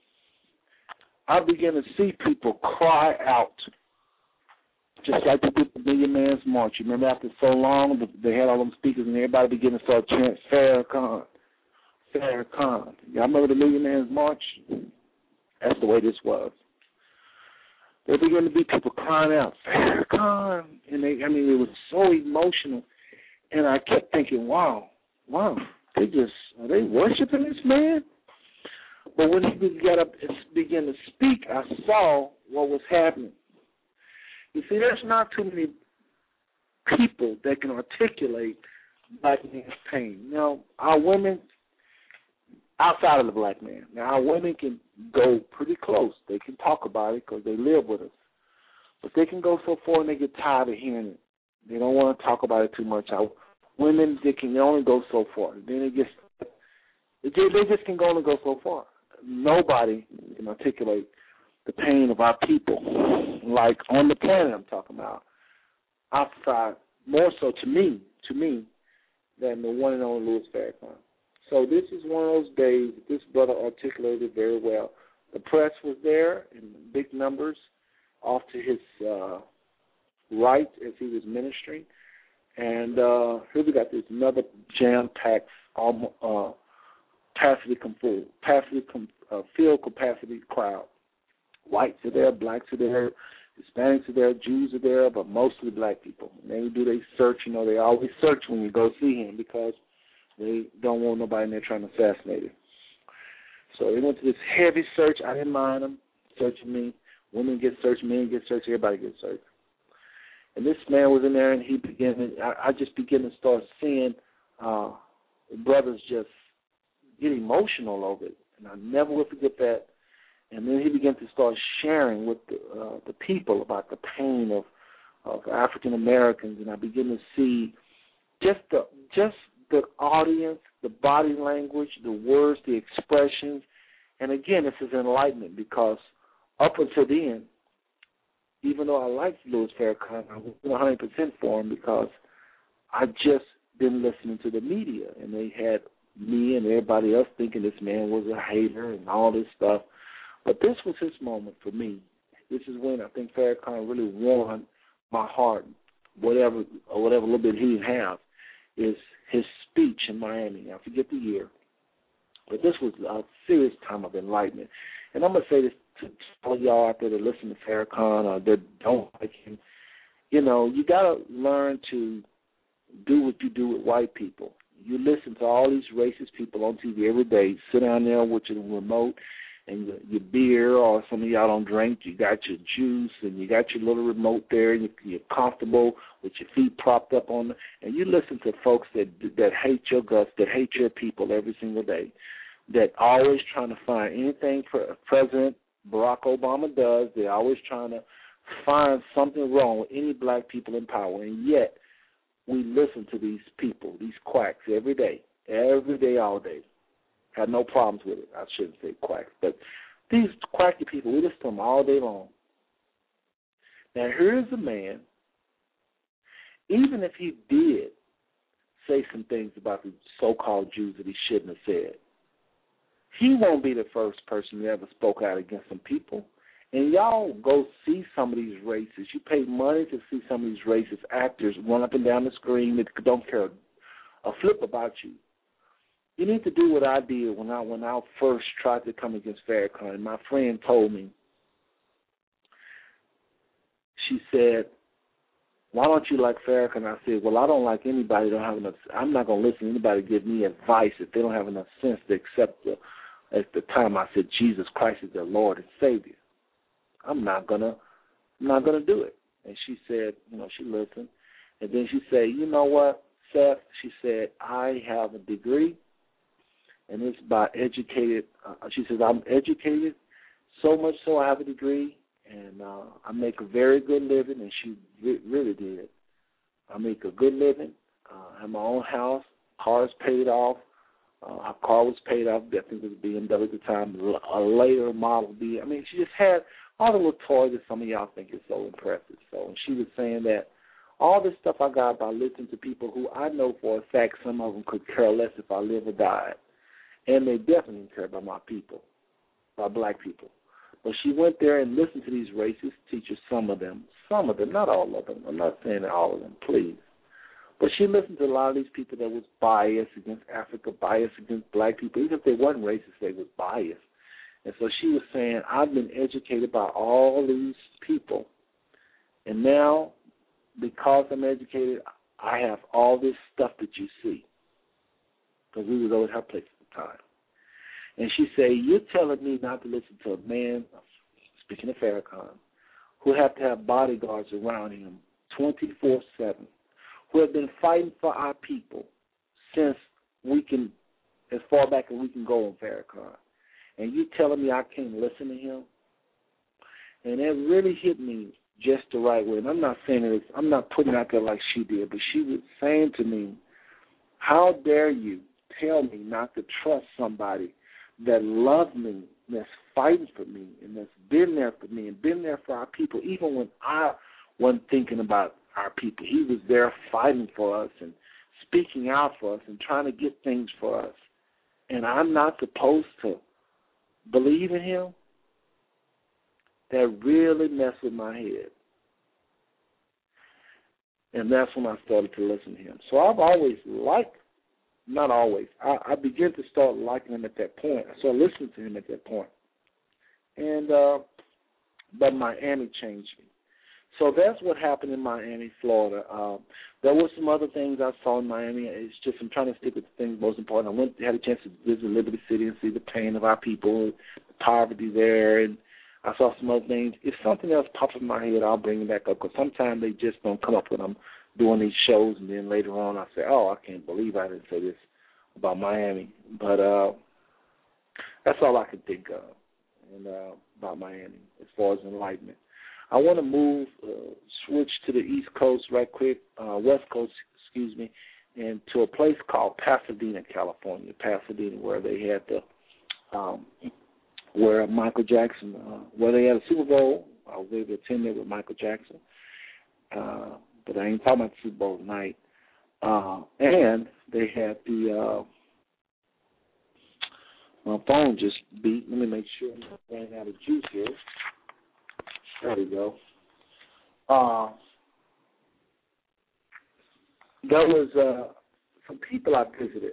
I began to see people cry out, just like they did the Million Man's March. You remember after so long, they had all them speakers, and everybody began to start chanting, Farrakhan, Farrakhan. Y'all remember the Million Man's March? That's the way this was. There began to be people crying out, Farrakhan. And it was so emotional. And I kept thinking, wow, are they worshiping this man? But when he got up and began to speak, I saw what was happening. You see, there's not too many people that can articulate black man's pain. Now, our women, outside of the black man, now our women can go pretty close. They can talk about it because they live with us. But they can go so far and they get tired of hearing it. They don't want to talk about it too much. Our women, they can only go so far. Then they just can only go so far. Nobody can articulate the pain of our people, like on the planet I'm talking about, outside, more so to me, than the one and only Louis Farrakhan. So this is one of those days that this brother articulated very well. The press was there in big numbers off to his right as he was ministering. And here we got this another jam-packed, field capacity crowd. Whites are there, blacks are there, Hispanics are there, Jews are there, but mostly black people. And they do they search, they always search when you go see him because they don't want nobody in there trying to assassinate him. So they went to this heavy search. I didn't mind them searching me. Women get searched, men get searched, everybody gets searched. And this man was in there, and I just began to start seeing brothers just get emotional over it. And I never will forget that. And then he began to start sharing with the people about the pain of African Americans, and I began to see just the audience, the body language, the words, the expressions. And again, this is enlightenment because up until then, even though I liked Louis Farrakhan, I wasn't 100% for him because I just been listening to the media, and they had me and everybody else thinking this man was a hater and all this stuff. But this was his moment for me. This is when I think Farrakhan really won my heart, whatever little bit he have, is his speech in Miami. I forget the year. But this was a serious time of enlightenment. And I'm going to say this to all of y'all out there that listen to Farrakhan or that don't like him. You got to learn to do what you do with white people. You listen to all these racist people on TV every day, sit down there with your remote and your beer, or some of y'all don't drink, you got your juice and you got your little remote there, and you're comfortable with your feet propped up on and you listen to folks that hate your guts, that hate your people every single day, that always trying to find anything President Barack Obama does. They're always trying to find something wrong with any black people in power, and yet we listen to these people, these quacks, every day, all day. Had no problems with it. I shouldn't say quacks, but these quacky people, we listen to them all day long. Now, here's a man, even if he did say some things about the so-called Jews that he shouldn't have said, he won't be the first person that ever spoke out against some people. And y'all go see some of these racists. You pay money to see some of these racist actors run up and down the screen that don't care a flip about you. You need to do what I did when I first tried to come against Farrakhan. And my friend told me, she said, why don't you like Farrakhan? I said, well, I don't like anybody. Don't have enough. I'm not going to listen to anybody give me advice if they don't have enough sense to accept at the time I said Jesus Christ is their Lord and Savior. I'm not gonna do it. And she said, she listened, and then she said, you know what, Seth? She said, I have a degree, and it's by educated. She says I'm educated, so much so I have a degree, and I make a very good living. And she really did. I make a good living. I have my own house. Car's paid off. Our car was paid off. I think it was BMW at the time, a later Model B. I mean, she just had all the little toys that some of y'all think is so impressive. So, and she was saying that all this stuff I got by listening to people who I know for a fact some of them could care less if I live or died. And they definitely care about my people, about black people. But she went there and listened to these racist teachers, some of them, not all of them. I'm not saying all of them, please. But she listened to a lot of these people that was biased against Africa, biased against black people. Even if they wasn't racist, they was biased. And so she was saying, I've been educated by all these people. And now, because I'm educated, I have all this stuff that you see. Because we was over at her place at the time. And she said, you're telling me not to listen to a man, speaking of Farrakhan, who have to have bodyguards around him 24/7, who have been fighting for our people since as far back as we can go on Farrakhan. And you telling me I can't listen to him? And it really hit me just the right way. And I'm not saying it, I'm not putting it out there like she did, but she was saying to me, how dare you tell me not to trust somebody that loved me, that's fighting for me, and that's been there for me and been there for our people, even when I wasn't thinking about our people. He was there fighting for us and speaking out for us and trying to get things for us. And I'm not supposed to believe in him? That really messed with my head. And that's when I started to listen to him. So I've always liked, not always, I began to start liking him at that point. I started listening to him at that point. And, but Miami changed me. So that's what happened in Miami, Florida. There were some other things I saw in Miami. It's just I'm trying to stick with the things most important. I had a chance to visit Liberty City and see the pain of our people, the poverty there, and I saw some other things. If something else pops in my head, I'll bring it back up, because sometimes they just don't come up when I'm doing these shows, and then later on I say, oh, I can't believe I didn't say this about Miami. But that's all I can think of about Miami as far as enlightenment. I want to switch to the East Coast right quick, West Coast, and to a place called Pasadena, California. Pasadena, where they had where Michael Jackson, where they had a Super Bowl. I was able to attend there with Michael Jackson, but I ain't talking about the Super Bowl tonight. And they had my phone just beat. Let me make sure I'm not running out of juice here. There we go. There was some people I visited.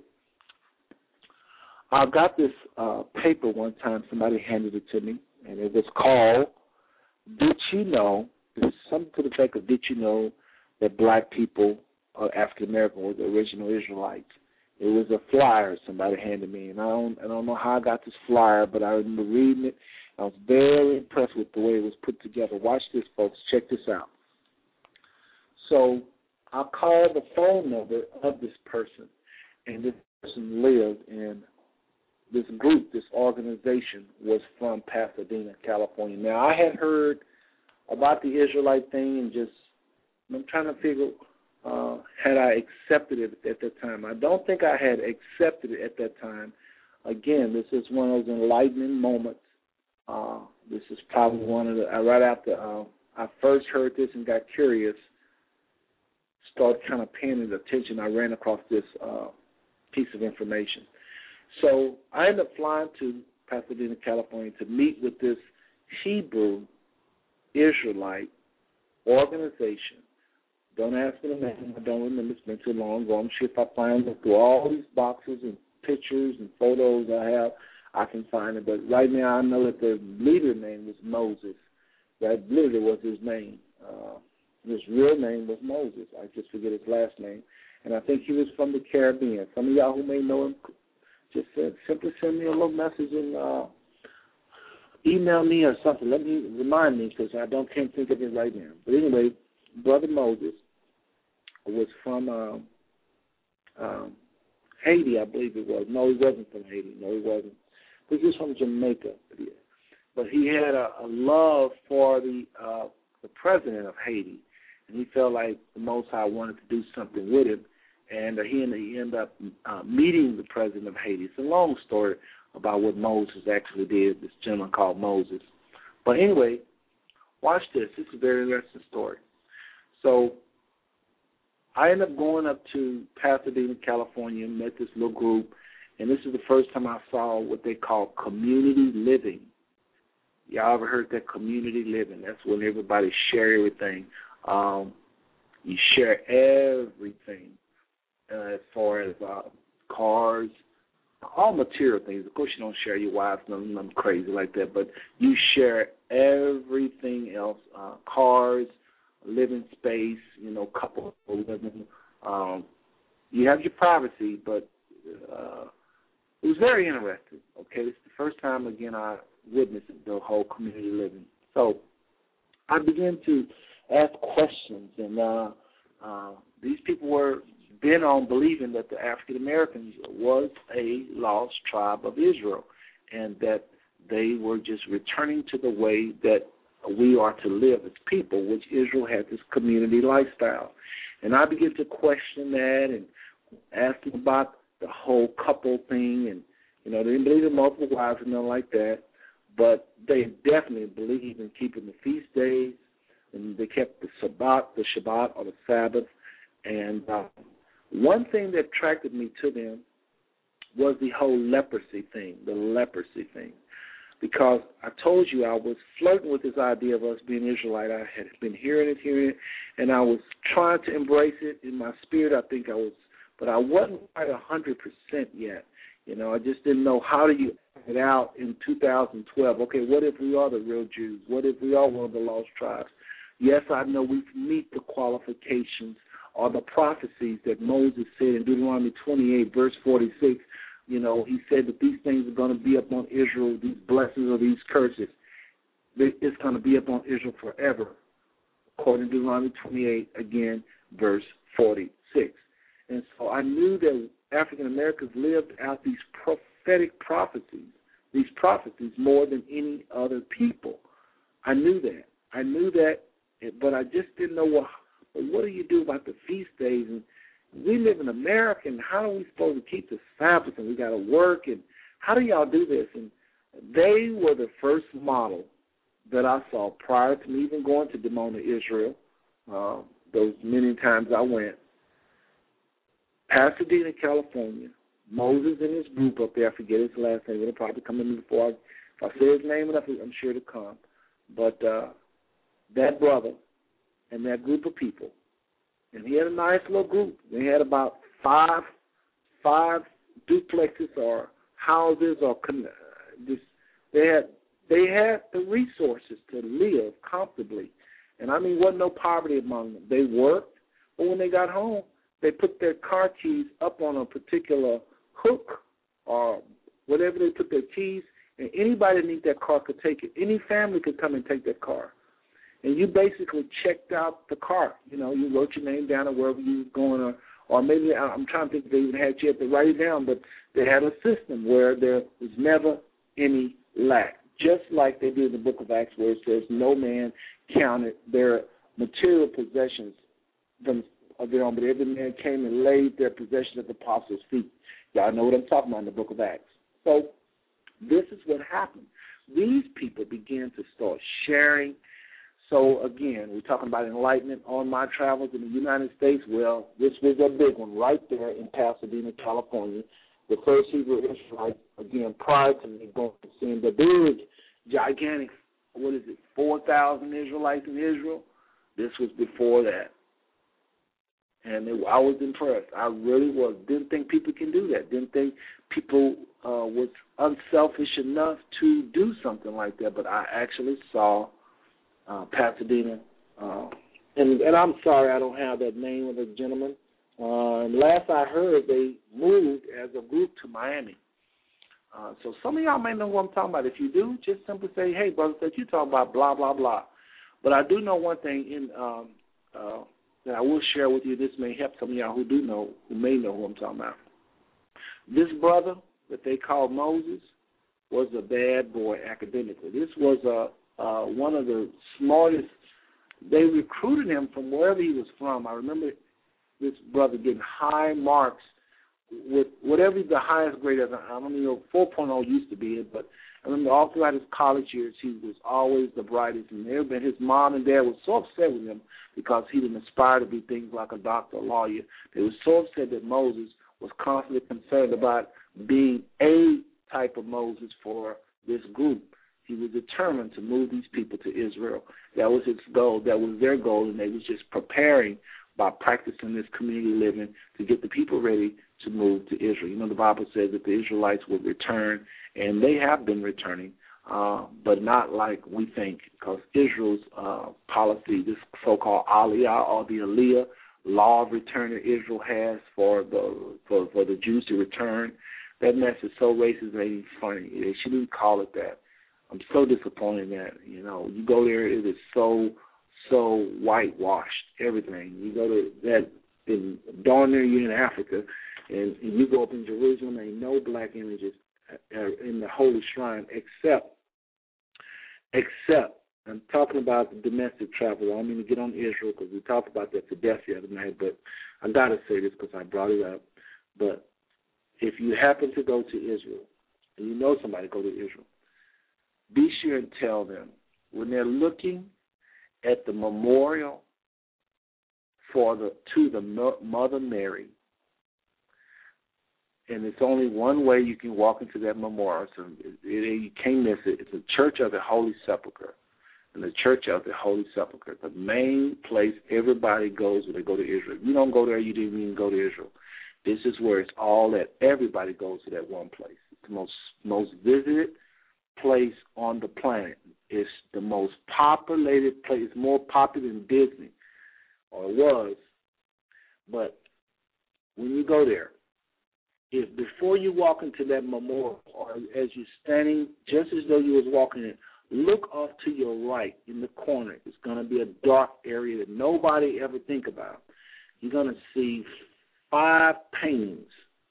I got this paper one time. Somebody handed it to me, and it was called, Did You Know, it's something to the effect of, did you know that black people are African American, or the original Israelites? It was a flyer somebody handed me, and I don't know how I got this flyer, but I remember reading it. I was very impressed with the way it was put together. Watch this, folks. Check this out. So I called the phone number of this person, and this person lived in this group, this organization was from Pasadena, California. Now, I had heard about the Israelite thing, and I'm trying to figure had I accepted it at that time. I don't think I had accepted it at that time. Again, this is one of those enlightening moments. This is probably one of the, right after I first heard this and got curious, started kind of paying attention, I ran across this piece of information. So I ended up flying to Pasadena, California to meet with this Hebrew Israelite organization. Don't ask me the name. I don't remember. It's been too long ago. I'm sure if I find it through all these boxes and pictures and photos I have, I can find it. But right now I know that the leader name was Moses. That literally was his name. His real name was Moses. I just forget his last name. And I think he was from the Caribbean. Some of y'all who may know him, just simply send me a little message and email me or something. Let me remind me because can't think of it right now. But anyway, Brother Moses was from Haiti, I believe it was. No, he wasn't from Haiti. No, he wasn't. He was from Jamaica. But he had a love for the president of Haiti, and he felt like the Most High wanted to do something with him, and he ended up meeting the president of Haiti. It's a long story about what Moses actually did, this gentleman called Moses. But anyway, watch this. This is a very interesting story. So I ended up going up to Pasadena, California, met this little group, and this is the first time I saw what they call community living. Y'all ever heard that community living? That's when everybody share everything. You share everything as far as cars, all material things. Of course, you don't share your wives, nothing crazy like that, but you share everything else, cars, living space, couple living. You have your privacy, but it was very interesting. Okay, this is the first time, again, I witnessed the whole community living. So I began to ask questions, and these people were bent on believing that the African Americans was a lost tribe of Israel, and that they were just returning to the way that we are to live as people, which Israel had this community lifestyle. And I began to question that and ask them about the whole couple thing, and they didn't believe in multiple wives and nothing like that, but they definitely believed in keeping the feast days, and they kept the Shabbat or the Sabbath. And one thing that attracted me to them was the whole leprosy thing, because I told you I was flirting with this idea of us being Israelite. I had been hearing it, and I was trying to embrace it in my spirit. I think I was, but I wasn't quite 100% yet. I just didn't know how do you act it out in 2012. Okay, what if we are the real Jews? What if we are one of the lost tribes? Yes, I know we meet the qualifications or the prophecies that Moses said in Deuteronomy 28, verse 46. He said that these things are going to be upon Israel, these blessings or these curses. It's going to be upon Israel forever, according to Deuteronomy 28, again, verse 46. And so I knew that African Americans lived out these prophetic prophecies, more than any other people. I knew that, but I just didn't know, what do you do about the feast days? And we live in America, and how are we supposed to keep the Sabbath, and we got to work, and how do y'all do this? And they were the first model that I saw prior to me even going to Dimona, Israel, those many times I went. Pasadena, California, Moses and his group up there, I forget his last name, it'll probably come in before if I say his name enough, I'm sure it'll come. But that brother and that group of people, and he had a nice little group. They had about five duplexes or houses, or they had the resources to live comfortably. And I mean, wasn't no poverty among them. They worked, but when they got home, they put their car keys up on a particular hook or whatever they put their keys, and anybody that needs that car could take it. Any family could come and take that car. And you basically checked out the car. You wrote your name down or wherever you were going, or maybe, I'm trying to think if they even had you have to write it down, but they had a system where there was never any lack, just like they do in the book of Acts where it says no man counted their material possessions of their own, but every man came and laid their possessions at the apostles' feet. Y'all know what I'm talking about in the book of Acts. So this is what happened. These people began to start sharing. So, again, we're talking about enlightenment on my travels in the United States. Well, this was a big one right there in Pasadena, California. The first Hebrew Israelite, again, prior to me going and seeing the big, gigantic, 4,000 Israelites in Israel. This was before that. And I was impressed. I really was. Didn't think people can do that. Didn't think people was unselfish enough to do something like that. But I actually saw Pasadena And I'm sorry I don't have that name of the gentleman. And last I heard, they moved as a group to Miami. So some of y'all may know what I'm talking about. If you do, just simply say, hey, brother, that you talking about blah, blah, blah. But I do know one thing that I will share with you. This may help some of y'all who do know, who may know who I'm talking about. This brother that they called Moses was a bad boy academically. This was one of the smartest. They recruited him from wherever he was from. I remember this brother getting high marks with whatever the highest grade is. I don't know, 4.0 used to be it, but I remember all throughout his college years, he was always the brightest. And his mom and dad were so upset with him because he didn't aspire to be things like a doctor or lawyer. They were so upset that Moses was constantly concerned about being a type of Moses for this group. He was determined to move these people to Israel. That was his goal. That was their goal, and they was just preparing by practicing this community living to get the people ready to move to Israel. You know, the Bible says that the Israelites would return, and they have been returning, but not like we think, because Israel's policy, this so-called Aliyah or the Aliyah law of return that Israel has for the Jews to return, that mess is so racist, it ain't funny. They shouldn't call it that. I'm so disappointed in that. You know, you go there, it is so whitewashed, everything. You go to that, darn near you in Africa, and you go up in Jerusalem, ain't no black images in the holy shrine except I'm talking about the domestic travel. I don't mean to get on Israel because we talked about that to death the other night, but I got to say this because I brought it up. But if you happen to go to Israel, and you know somebody go to Israel, be sure and tell them when they're looking at the memorial to the Mother Mary, and it's only one way you can walk into that memorial, so you can't miss it. It's the Church of the Holy Sepulchre. And the Church of the Holy Sepulchre, the main place everybody goes when they go to Israel. If you don't go there, you didn't even go to Israel. This is where it's all at. Everybody goes to that one place. It's the most visited place on the planet. It's the most populated place. It's more popular than Disney, or it was. But when you go there, if before you walk into that memorial, or as you're standing, just as though you was walking in, look off to your right in the corner. It's going to be a dark area that nobody ever think about. You're going to see 5 paintings.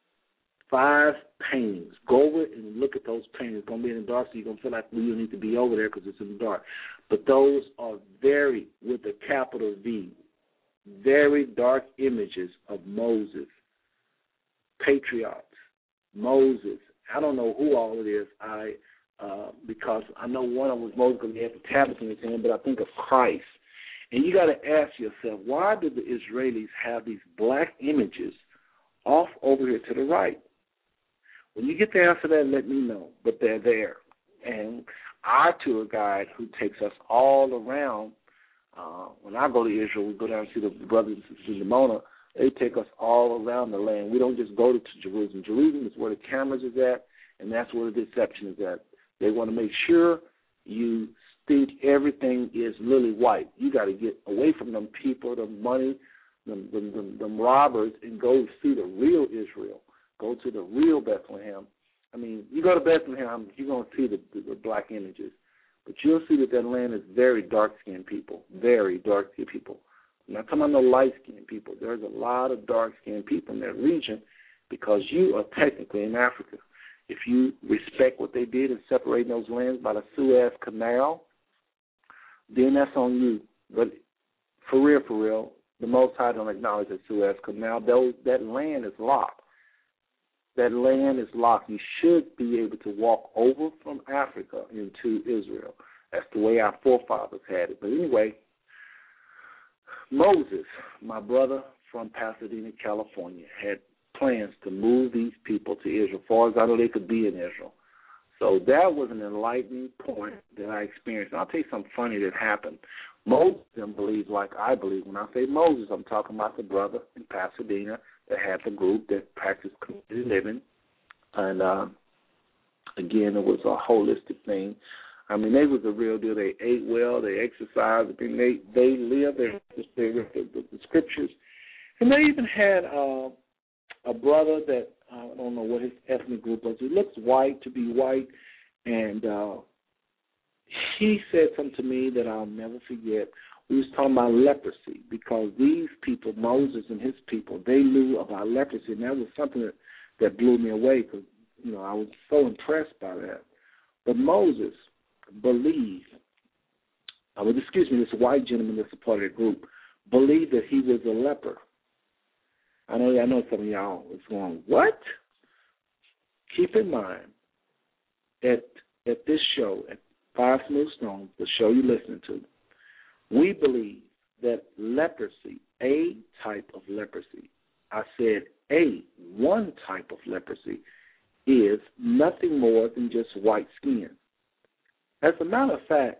5 paintings. Go over and look at those paintings. It's going to be in the dark, so you're going to feel like you need to be over there because it's in the dark. But those are very, with a capital V, very dark images of Moses, patriots, Moses. I don't know who all it is. Because I know one of them was Moses because he had the tablets in his hand, but I think of Christ. And you got to ask yourself, why did the Israelis have these black images off over here to the right? When you get the answer to that, let me know. But they're there. And our tour guide who takes us all around, when I go to Israel, we go down and see the brothers and sisters in Dimona, they take us all around the land. We don't just go to Jerusalem. Jerusalem is where the cameras is at, and that's where the deception is at. They want to make sure you think everything is lily white. You got to get away from them people, the money, them robbers, and go see the real Israel. Go to the real Bethlehem. I mean, you go to Bethlehem, you're going to see the black images. But you'll see that land is very dark-skinned people, very dark-skinned people. I'm not talking about no light-skinned people. There's a lot of dark-skinned people in that region because you are technically in Africa. If you respect what they did in separating those lands by the Suez Canal, then that's on you. But for real, the Most High don't acknowledge the Suez Canal. That land is locked. That land is locked. You should be able to walk over from Africa into Israel. That's the way our forefathers had it. But anyway, Moses, my brother from Pasadena, California, had plans to move these people to Israel. As far as I know, they could be in Israel. So that was an enlightening point that I experienced. And I'll tell you something funny that happened. Most of them believe like I believe. When I say Moses, I'm talking about the brother in Pasadena that had the group that practiced community living. And, again, it was a holistic thing. I mean, they was the real deal. They ate well, they exercised. I mean, they lived the scriptures. And they even had a brother that, I don't know what his ethnic group was. He looks white to be white, and he said something to me that I'll never forget. We was talking about leprosy because these people, Moses and his people, they knew about leprosy, and that was something that blew me away because, I was so impressed by that. But Moses believed, this white gentleman that's a part of the group, believed that he was a leper. I know some of y'all is going, what? Keep in mind, at this show, at Five Smooth Stones, the show you're listening to, we believe that leprosy, a type of leprosy, I said one type of leprosy, is nothing more than just white skin. As a matter of fact,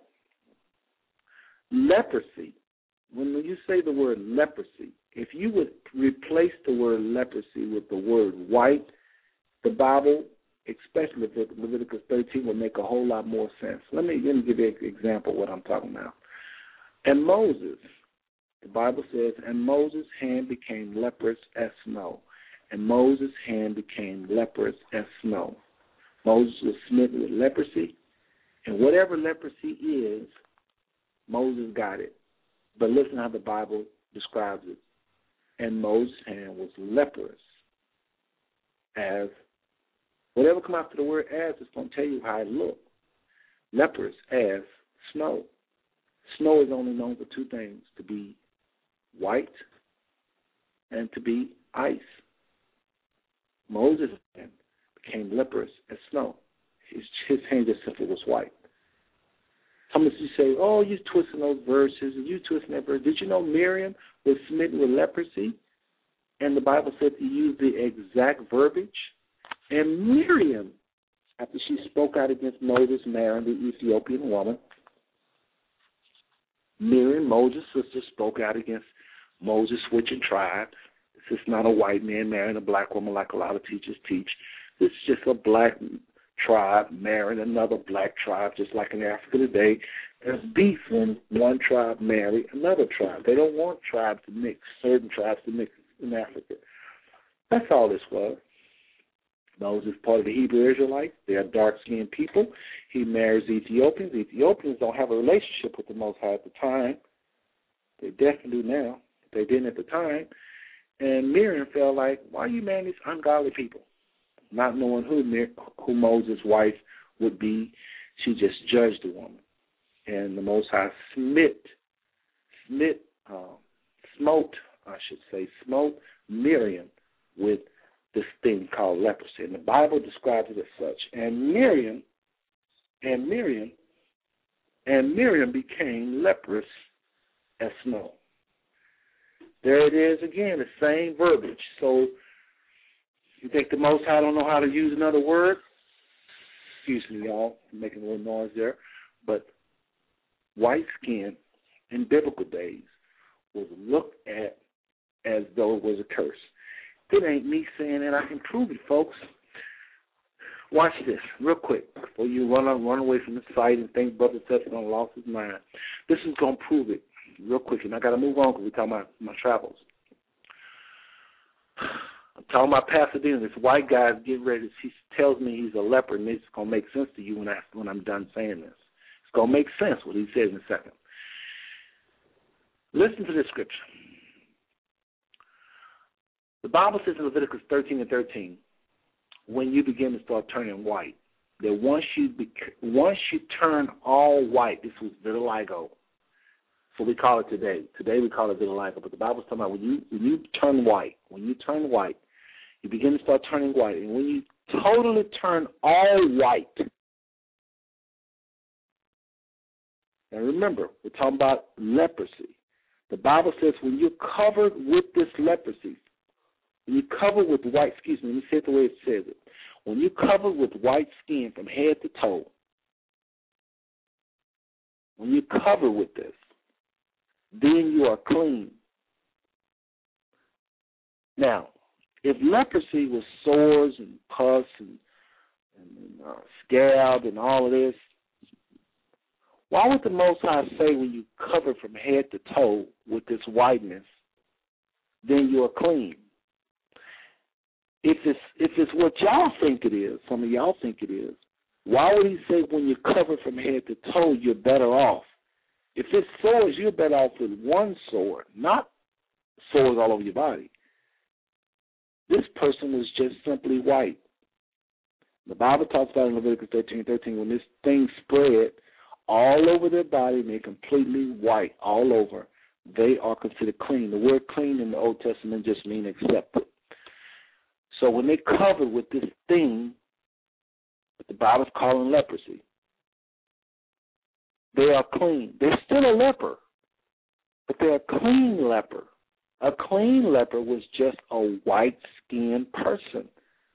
leprosy, when you say the word leprosy, if you would replace the word leprosy with the word white, the Bible, especially Leviticus 13, will make a whole lot more sense. Let me give you an example of what I'm talking about. And Moses, the Bible says, and Moses' hand became leprous as snow. And Moses' hand became leprous as snow. Moses was smitten with leprosy, and whatever leprosy is, Moses got it. But listen how the Bible describes it. And Moses' hand was leprous as, whatever comes after the word as, it's going to tell you how it looked. Leprous as snow. Snow is only known for two things, to be white and to be ice. Moses' hand became leprous as snow. His hand just simply was white. Some of you say, oh, you're twisting those verses, and you twisting that verse. Did you know Miriam was smitten with leprosy? And the Bible said to use the exact verbiage. And Miriam, after she spoke out against Moses marrying the Ethiopian woman, Miriam, Moses' sister, spoke out against Moses switching tribes. This is not a white man marrying a black woman like a lot of teachers teach. This is just a black tribe marrying another black tribe, just like in Africa today. There's beef when one tribe marry another tribe. They don't want tribes to mix, certain tribes to mix in Africa. That's all this was. Moses is part of the Hebrew Israelites. They are dark-skinned people. He marries Ethiopians. The Ethiopians don't have a relationship with the Most High at the time. They definitely do now. They didn't at the time. And Miriam felt like, why are you marrying these ungodly people? Not knowing who Moses' wife would be, she just judged the woman. And the Most High smote Miriam with this thing called leprosy. And the Bible describes it as such. And Miriam became leprous as snow. There it is again, the same verbiage. So you think the Most High don't know how to use another word? Excuse me, y'all, I'm making a little noise there. But white skin in biblical days was looked at as though it was a curse. It ain't me saying that. I can prove it, folks. Watch this real quick before you run away from the site and think Brother Teflon lost his mind. This is going to prove it real quick, and I got to move on because we're talking about my travels. I'm talking about Pasadena. This white guy's getting ready. He tells me he's a leper, and it's going to make sense to you when I'm done saying this. It's going to make sense what he says in a second. Listen to this scripture. The Bible says in Leviticus 13:13, when you begin to start turning white, that once you turn all white, this was vitiligo. So we call it today. Today we call it vitiligo, but the Bible's talking about when you turn white, you begin to start turning white, and when you totally turn all white. Now remember, we're talking about leprosy. The Bible says when you're covered with this leprosy, when you cover with white, let me say it the way it says it. When you cover with white skin from head to toe, when you cover with this, then you are clean. Now, if leprosy was sores and pus and scab and all of this, Why would the Most High say when you cover from head to toe with this whiteness, then you are clean? If it's what y'all think it is, some of y'all think it is, why would he say when you cover from head to toe, you're better off? If it's sores, you're better off with one sore, not sores all over your body. This person was just simply white. The Bible talks about in Leviticus 13:13, when this thing spread all over their body and they're completely white all over, they are considered clean. The word clean in the Old Testament just means accepted. So when they covered with this thing that the Bible's calling leprosy, they are clean. They're still a leper, but they're a clean leper. A clean leper was just a white-skinned person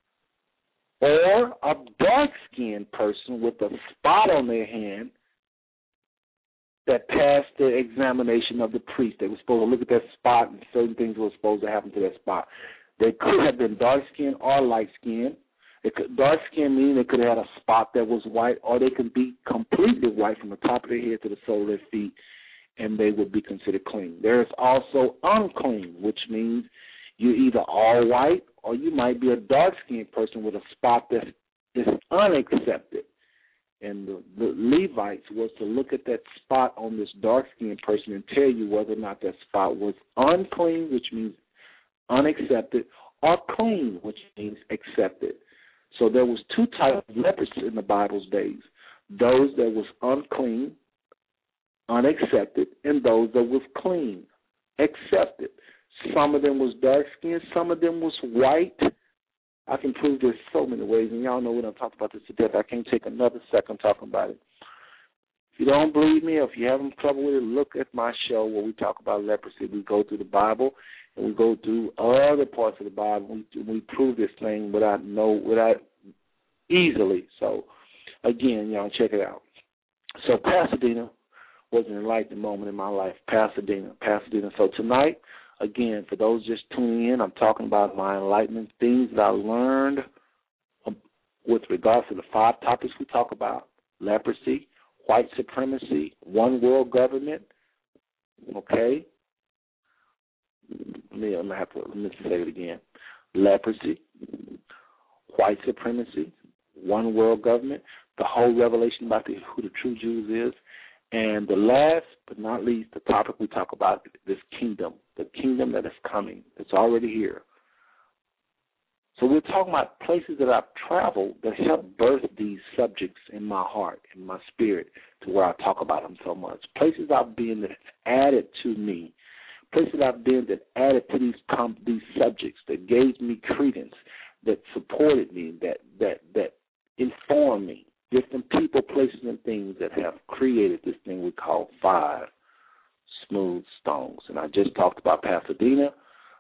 or a dark-skinned person with a spot on their hand that passed the examination of the priest. They were supposed to look at that spot, and certain things were supposed to happen to that spot. They could have been dark-skinned or light-skinned. Dark-skinned meaning they could have had a spot that was white, or they could be completely white from the top of their head to the sole of their feet, and they would be considered clean. There is also unclean, which means you're either all white or you might be a dark-skinned person with a spot that is unaccepted. And the Levites was to look at that spot on this dark-skinned person and tell you whether or not that spot was unclean, which means unaccepted, or clean, which means accepted. So there was two types of leprosy in the Bible's days: those that was unclean, unaccepted, and those that was clean, accepted. Some of them was dark-skinned, some of them was white. I can prove this so many ways, and y'all know when I'm talking about this to death. I can't take another second talking about it. If you don't believe me, or if you're having trouble with it, look at my show where we talk about leprosy. We go through the Bible, and we go through other parts of the Bible. We prove this thing without easily. So, again, y'all check it out. So Pasadena was an enlightening moment in my life. Pasadena. So tonight, again, for those just tuning in, I'm talking about my enlightenment, things that I learned with regards to the 5 topics we talk about: leprosy, white supremacy, one world government. Okay? Let me say it again. Leprosy, white supremacy, one world government, the whole revelation about who the true Jews is, and the last but not least, the topic we talk about, this kingdom, the kingdom that is coming. It's already here. So we're talking about places that I've traveled that help birth these subjects in my heart, in my spirit, to where I talk about them so much. Places I've been that added to me. Places I've been that added to these subjects, that gave me credence, that supported me, that informed me. Different people, places, and things that have created this thing we call 5 smooth stones. And I just talked about Pasadena.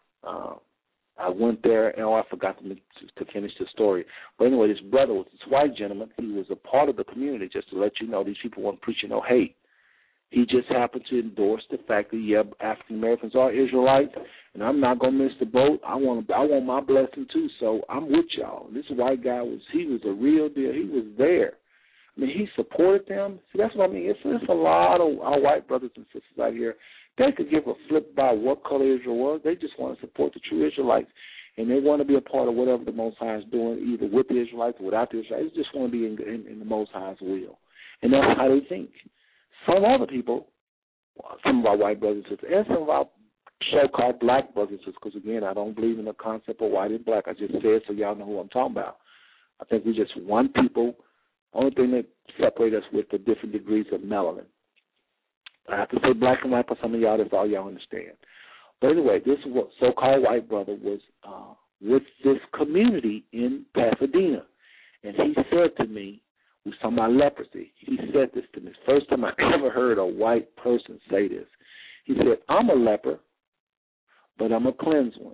I went there, and I forgot to finish the story. But anyway, this brother was this white gentleman. He was a part of the community, just to let you know. These people weren't preaching no hate. He just happened to endorse the fact that, African Americans are Israelites, and I'm not gonna miss the boat. I want my blessing too. So I'm with y'all. This white guy was a real deal. He was there. I mean, he supported them. See, that's what I mean. It's a lot of our white brothers and sisters out here. They could give a flip by what color Israel was. They just want to support the true Israelites, and they want to be a part of whatever the Most High is doing, either with the Israelites or without the Israelites. They just want to be in the Most High's will, and that's how they think. Some other people, some of our white brothers and sisters, and some of our so-called black brothers and sisters, because, again, I don't believe in the concept of white and black. I just said it so y'all know who I'm talking about. I think we're just one people. Only thing that separates us with the different degrees of melanin. I have to say black and white for some of y'all. That's all y'all understand. But anyway, this so-called white brother was with this community in Pasadena. And he said to me, we were talking about leprosy. He said this to me. First time I ever heard a white person say this. He said, I'm a leper, but I'm a cleansed one.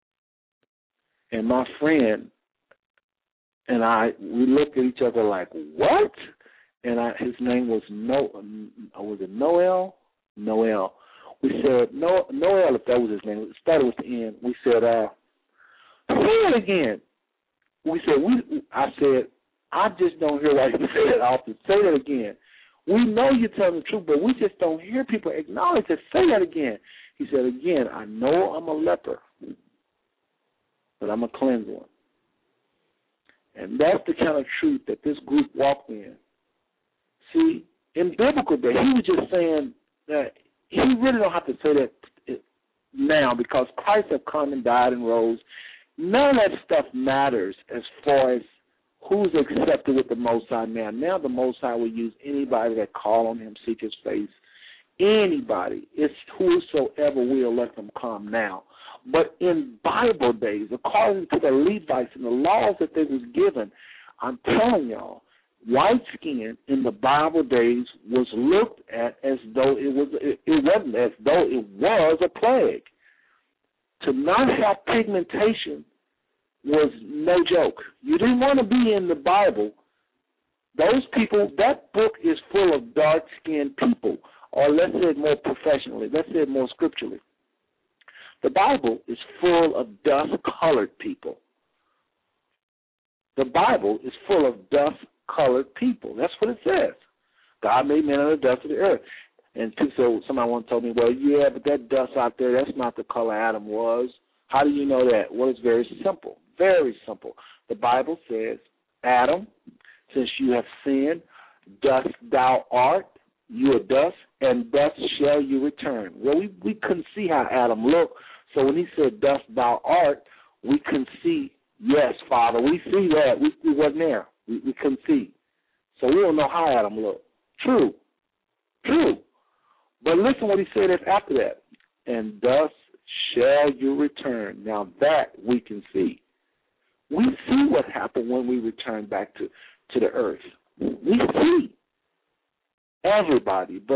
And my friend and we looked at each other like, what? And his name was Noel? Noel. We said, Noel, if that was his name, it started with the N. We said, say it again. I said, I just don't hear why you say it often. Say that again. We know you're telling the truth, but we just don't hear people acknowledge it. Say that again. He said, again, I know I'm a leper, but I'm a cleansed one. And that's the kind of truth that this group walked in. See, in biblical day, he was just saying that he really don't have to say that now because Christ have come and died and rose. None of that stuff matters as far as who's accepted with the Most High now. Now the Most High will use anybody that call on him, seek his face. Anybody. It's whosoever will, let them come now. But in Bible days, according to the Levites and the laws that they was given, I'm telling y'all, white skin in the Bible days was looked at as though it wasn't as though it was a plague. To not have pigmentation was no joke. You didn't want to be in the Bible. Those people, that book is full of dark-skinned people, or let's say it more professionally, let's say it more scripturally. The Bible is full of dust-colored people. The Bible is full of dust-colored people. That's what it says. God made man out of the dust of the earth. And so somebody once told me, well, yeah, but that dust out there, that's not the color Adam was. How do you know that? Well, it's very simple. Very simple. The Bible says, Adam, since you have sinned, dust thou art, you are dust, and dust shall you return. Well, we couldn't see how Adam looked, so when he said dust thou art, we couldn't see, yes, Father, we see that. We wasn't there. We couldn't see. So we don't know how Adam looked. True. But listen what he said after that. And dust shall you return. Now that we can see. We see what happened when we return back to the earth. We see. Everybody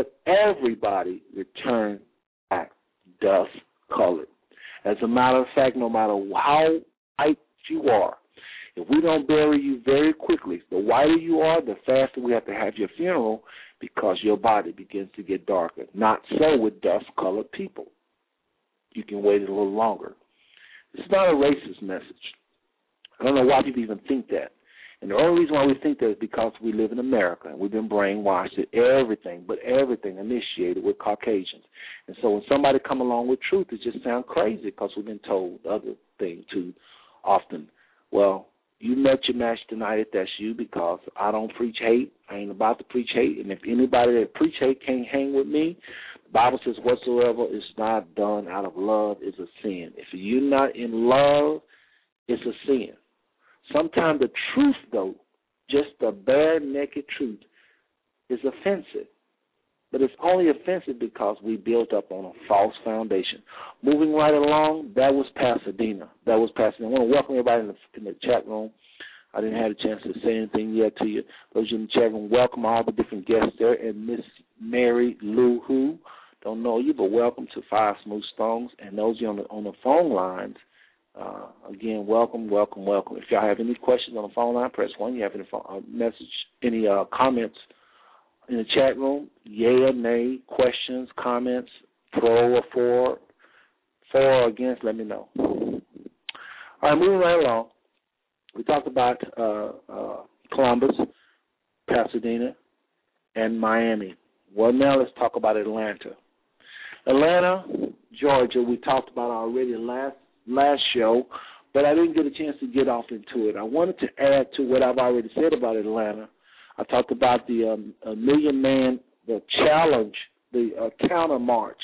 returned back dust-colored. As a matter of fact, no matter how white you are, if we don't bury you very quickly, the whiter you are, the faster we have to have your funeral because your body begins to get darker. Not so with dust-colored people. You can wait a little longer. It's not a racist message. I don't know why people even think that. And the only reason why we think that is because we live in America and we've been brainwashed that everything initiated with Caucasians. And so when somebody come along with truth, it just sounds crazy because we've been told the other thing too often. Well, you met your match tonight if that's you because I don't preach hate. I ain't about to preach hate. And if anybody that preach hate can't hang with me, the Bible says whatsoever is not done out of love is a sin. If you're not in love, it's a sin. Sometimes the truth, though, just the bare naked truth, is offensive. But it's only offensive because we built up on a false foundation. Moving right along, that was Pasadena. I want to welcome everybody in the chat room. I didn't have a chance to say anything yet to you. Those in the chat room, welcome all the different guests there. And Miss Mary Lou Who, don't know you, but welcome to Five Smooth Stones. And those of you on the phone lines, again, welcome. If y'all have any questions on the phone line, press 1. You have any comments in the chat room, yay or nay, questions, comments, pro or for or against, let me know. All right, moving right along. We talked about Columbus, Pasadena, and Miami. Well, now let's talk about Atlanta. Atlanta, Georgia, we talked about already last show, but I didn't get a chance to get off into it. I wanted to add to what I've already said about Atlanta. I talked about the Million Man, the challenge, the counter march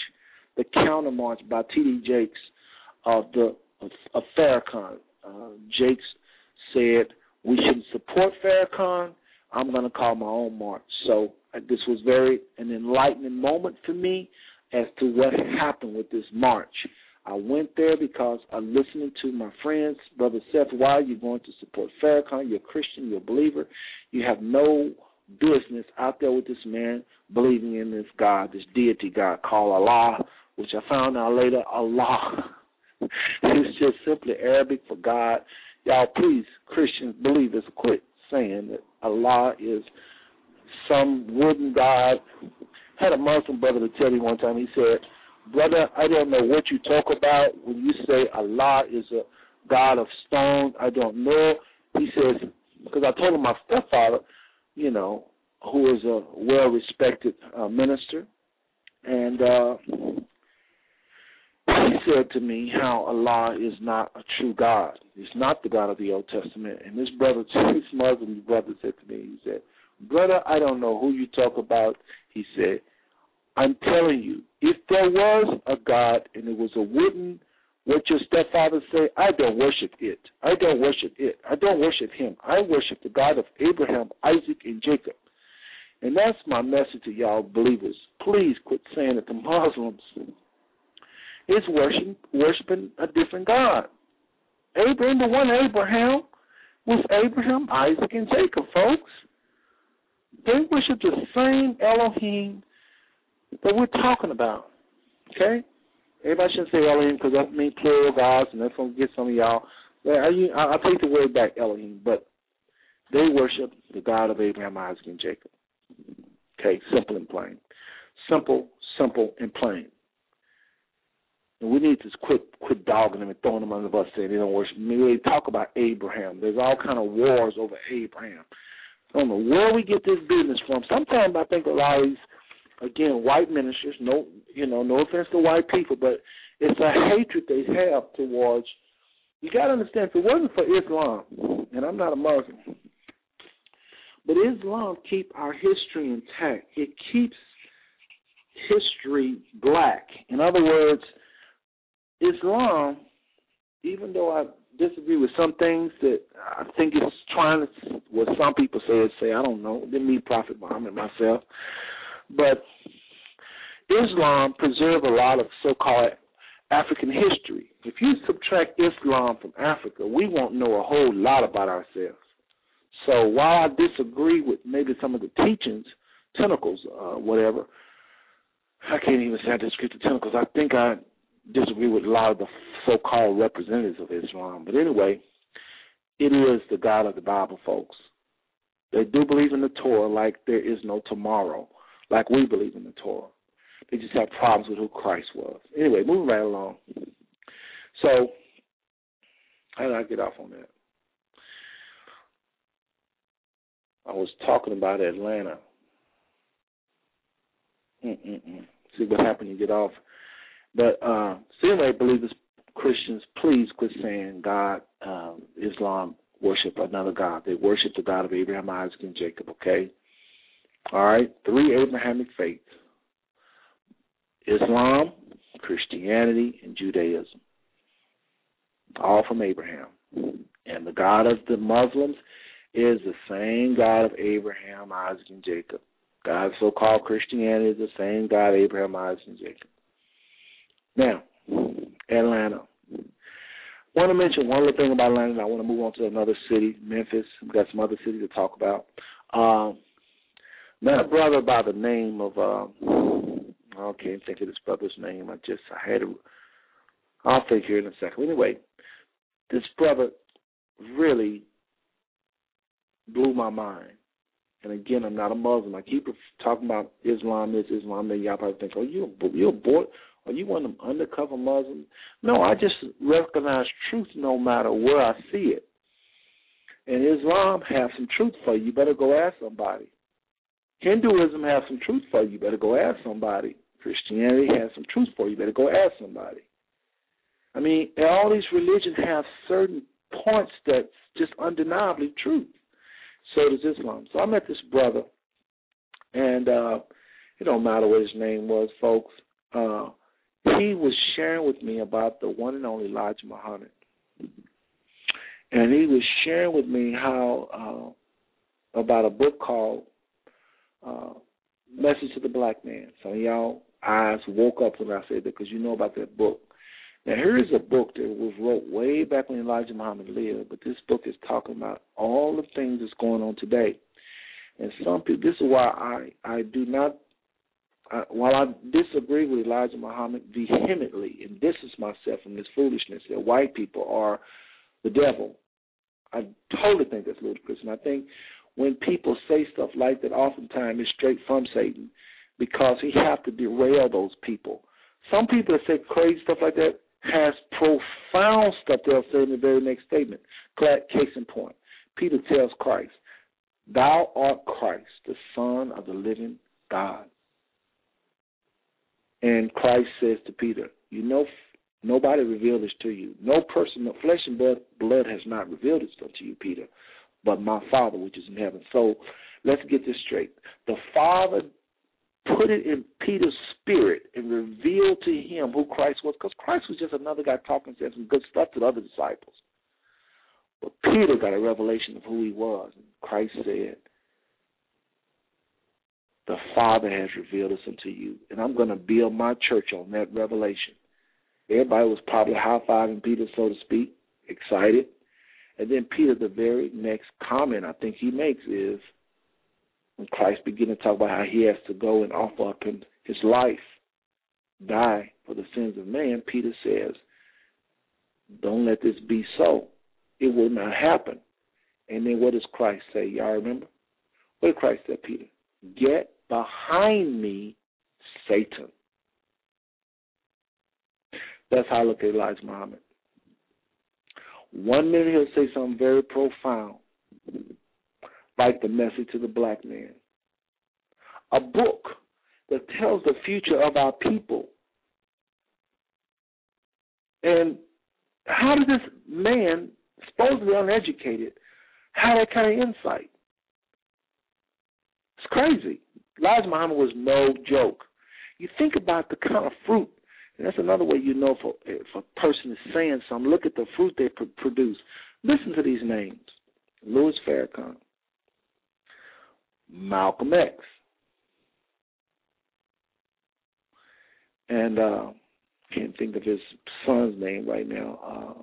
by T.D. Jakes of Farrakhan. Jakes said we shouldn't support Farrakhan. I'm going to call my own march. So this was an enlightening moment for me as to what happened with this march. I went there because I'm listening to my friends, Brother Seth, why are you going to support Farrakhan? You're a Christian, you're a believer. You have no business out there with this man believing in this God, this deity God called Allah, which I found out later, Allah. It's just simply Arabic for God. Y'all, please, Christians, believers, quit saying that Allah is some wooden God. I had a Muslim brother to tell me one time, he said, brother, I don't know what you talk about when you say Allah is a God of stone. I don't know. He says, because I told him my stepfather, who is a well-respected minister, and he said to me how Allah is not a true God. He's not the God of the Old Testament. And this brother, this Muslim brother, said to me, he said, "Brother, I don't know who you talk about." He said, "I'm telling you, if there was a God and it was a wooden, what your stepfather say, I don't worship it. I don't worship it. I don't worship him. I worship the God of Abraham, Isaac, and Jacob." And that's my message to y'all believers. Please quit saying that the Muslims is worshiping a different God. Abraham, the one Abraham, was Abraham, Isaac, and Jacob, folks. They worship the same Elohim that we're talking about, okay? Everybody shouldn't say Elohim because that means plural gods, and that's going to get some of y'all. I'll take the word back, Elohim, but they worship the God of Abraham, Isaac, and Jacob. Okay, simple and plain. Simple and plain. And we need to quit dogging them and throwing them under the bus, saying they don't worship. Maybe they talk about Abraham. There's all kind of wars over Abraham. I don't know where we get this business from. Sometimes I think a lot of these, again, white ministers, no offense to white people, but it's a hatred they have towards, you got to understand, if it wasn't for Islam, and I'm not a Muslim, but Islam keep our history intact. It keeps history black. In other words, Islam, even though I disagree with some things that I think it's trying to, what some people say, I don't know, didn't meet Prophet Muhammad myself, but Islam preserve a lot of so-called African history. If you subtract Islam from Africa, we won't know a whole lot about ourselves. So while I disagree with maybe some of the teachings, tentacles, whatever, I can't even say I disagree with the tentacles. I think I disagree with a lot of the so-called representatives of Islam. But anyway, it is the God of the Bible, folks. They do believe in the Torah like there is no tomorrow, like we believe in the Torah. They just have problems with who Christ was. Anyway, moving right along. So, how did I get off on that? I was talking about Atlanta. See what happened, you get off. But so anyway, believers, Christians, please quit saying God, Islam worship another God. They worship the God of Abraham, Isaac, and Jacob, okay? All right, 3 Abrahamic faiths: Islam, Christianity, and Judaism. All from Abraham. And the God of the Muslims is the same God of Abraham, Isaac, and Jacob. God of so-called Christianity is the same God, Abraham, Isaac, and Jacob. Now, Atlanta. I want to mention one other thing about Atlanta. I want to move on to another city, Memphis. We've got some other cities to talk about. Met a brother by the name of, I can't think of this brother's name. I'll think here in a second. Anyway, this brother really blew my mind. And again, I'm not a Muslim. I keep talking about Islam is Islam. And y'all probably think, oh, you're a boy? Are you one of them undercover Muslims? No, I just recognize truth no matter where I see it. And Islam has some truth for you. You better go ask somebody. Hinduism has some truth for you. You better go ask somebody. Christianity has some truth for you. You better go ask somebody. I mean, all these religions have certain points that's just undeniably true. So does Islam. So I met this brother, and it don't matter what his name was, folks. He was sharing with me about the one and only Elijah Muhammad. And he was sharing with me how about a book called Message to the Black Man. Some of y'all eyes woke up when I said that because you know about that book. Now, here is a book that was wrote way back when Elijah Muhammad lived, but this book is talking about all the things that's going on today. And some people, this is why I do not, while I disagree with Elijah Muhammad vehemently and distance myself from this foolishness that white people are the devil, I totally think that's ludicrous. And I think when people say stuff like that, oftentimes it's straight from Satan because he has to derail those people. Some people that say crazy stuff like that has profound stuff they'll say in the very next statement. Case in point, Peter tells Christ, Thou art Christ, the Son of the living God. And Christ says to Peter, you know, nobody revealed this to you. No person, no flesh and blood has not revealed this unto you, Peter, but my Father which is in heaven. So let's get this straight. The Father put it in Peter's spirit and revealed to him who Christ was, because Christ was just another guy talking, saying some good stuff to the other disciples. But Peter got a revelation of who he was. And Christ said, the Father has revealed this unto you, and I'm going to build my church on that revelation. Everybody was probably high-fiving Peter, so to speak, excited. And then Peter, the very next comment I think he makes is, when Christ began to talk about how he has to go and offer up his life, die for the sins of man, Peter says, don't let this be so. It will not happen. And then what does Christ say? Y'all remember? What did Christ say, Peter? Get behind me, Satan. That's how I look at Elijah Muhammad. 1 minute he'll say something very profound, like the message to the black man. A book that tells the future of our people. And how did this man, supposedly uneducated, have that kind of insight? It's crazy. Elijah Muhammad was no joke. You think about the kind of fruit, and that's another way you know if a person is saying something. Look at the fruit they produce. Listen to these names. Louis Farrakhan, Malcolm X, and can't think of his son's name right now.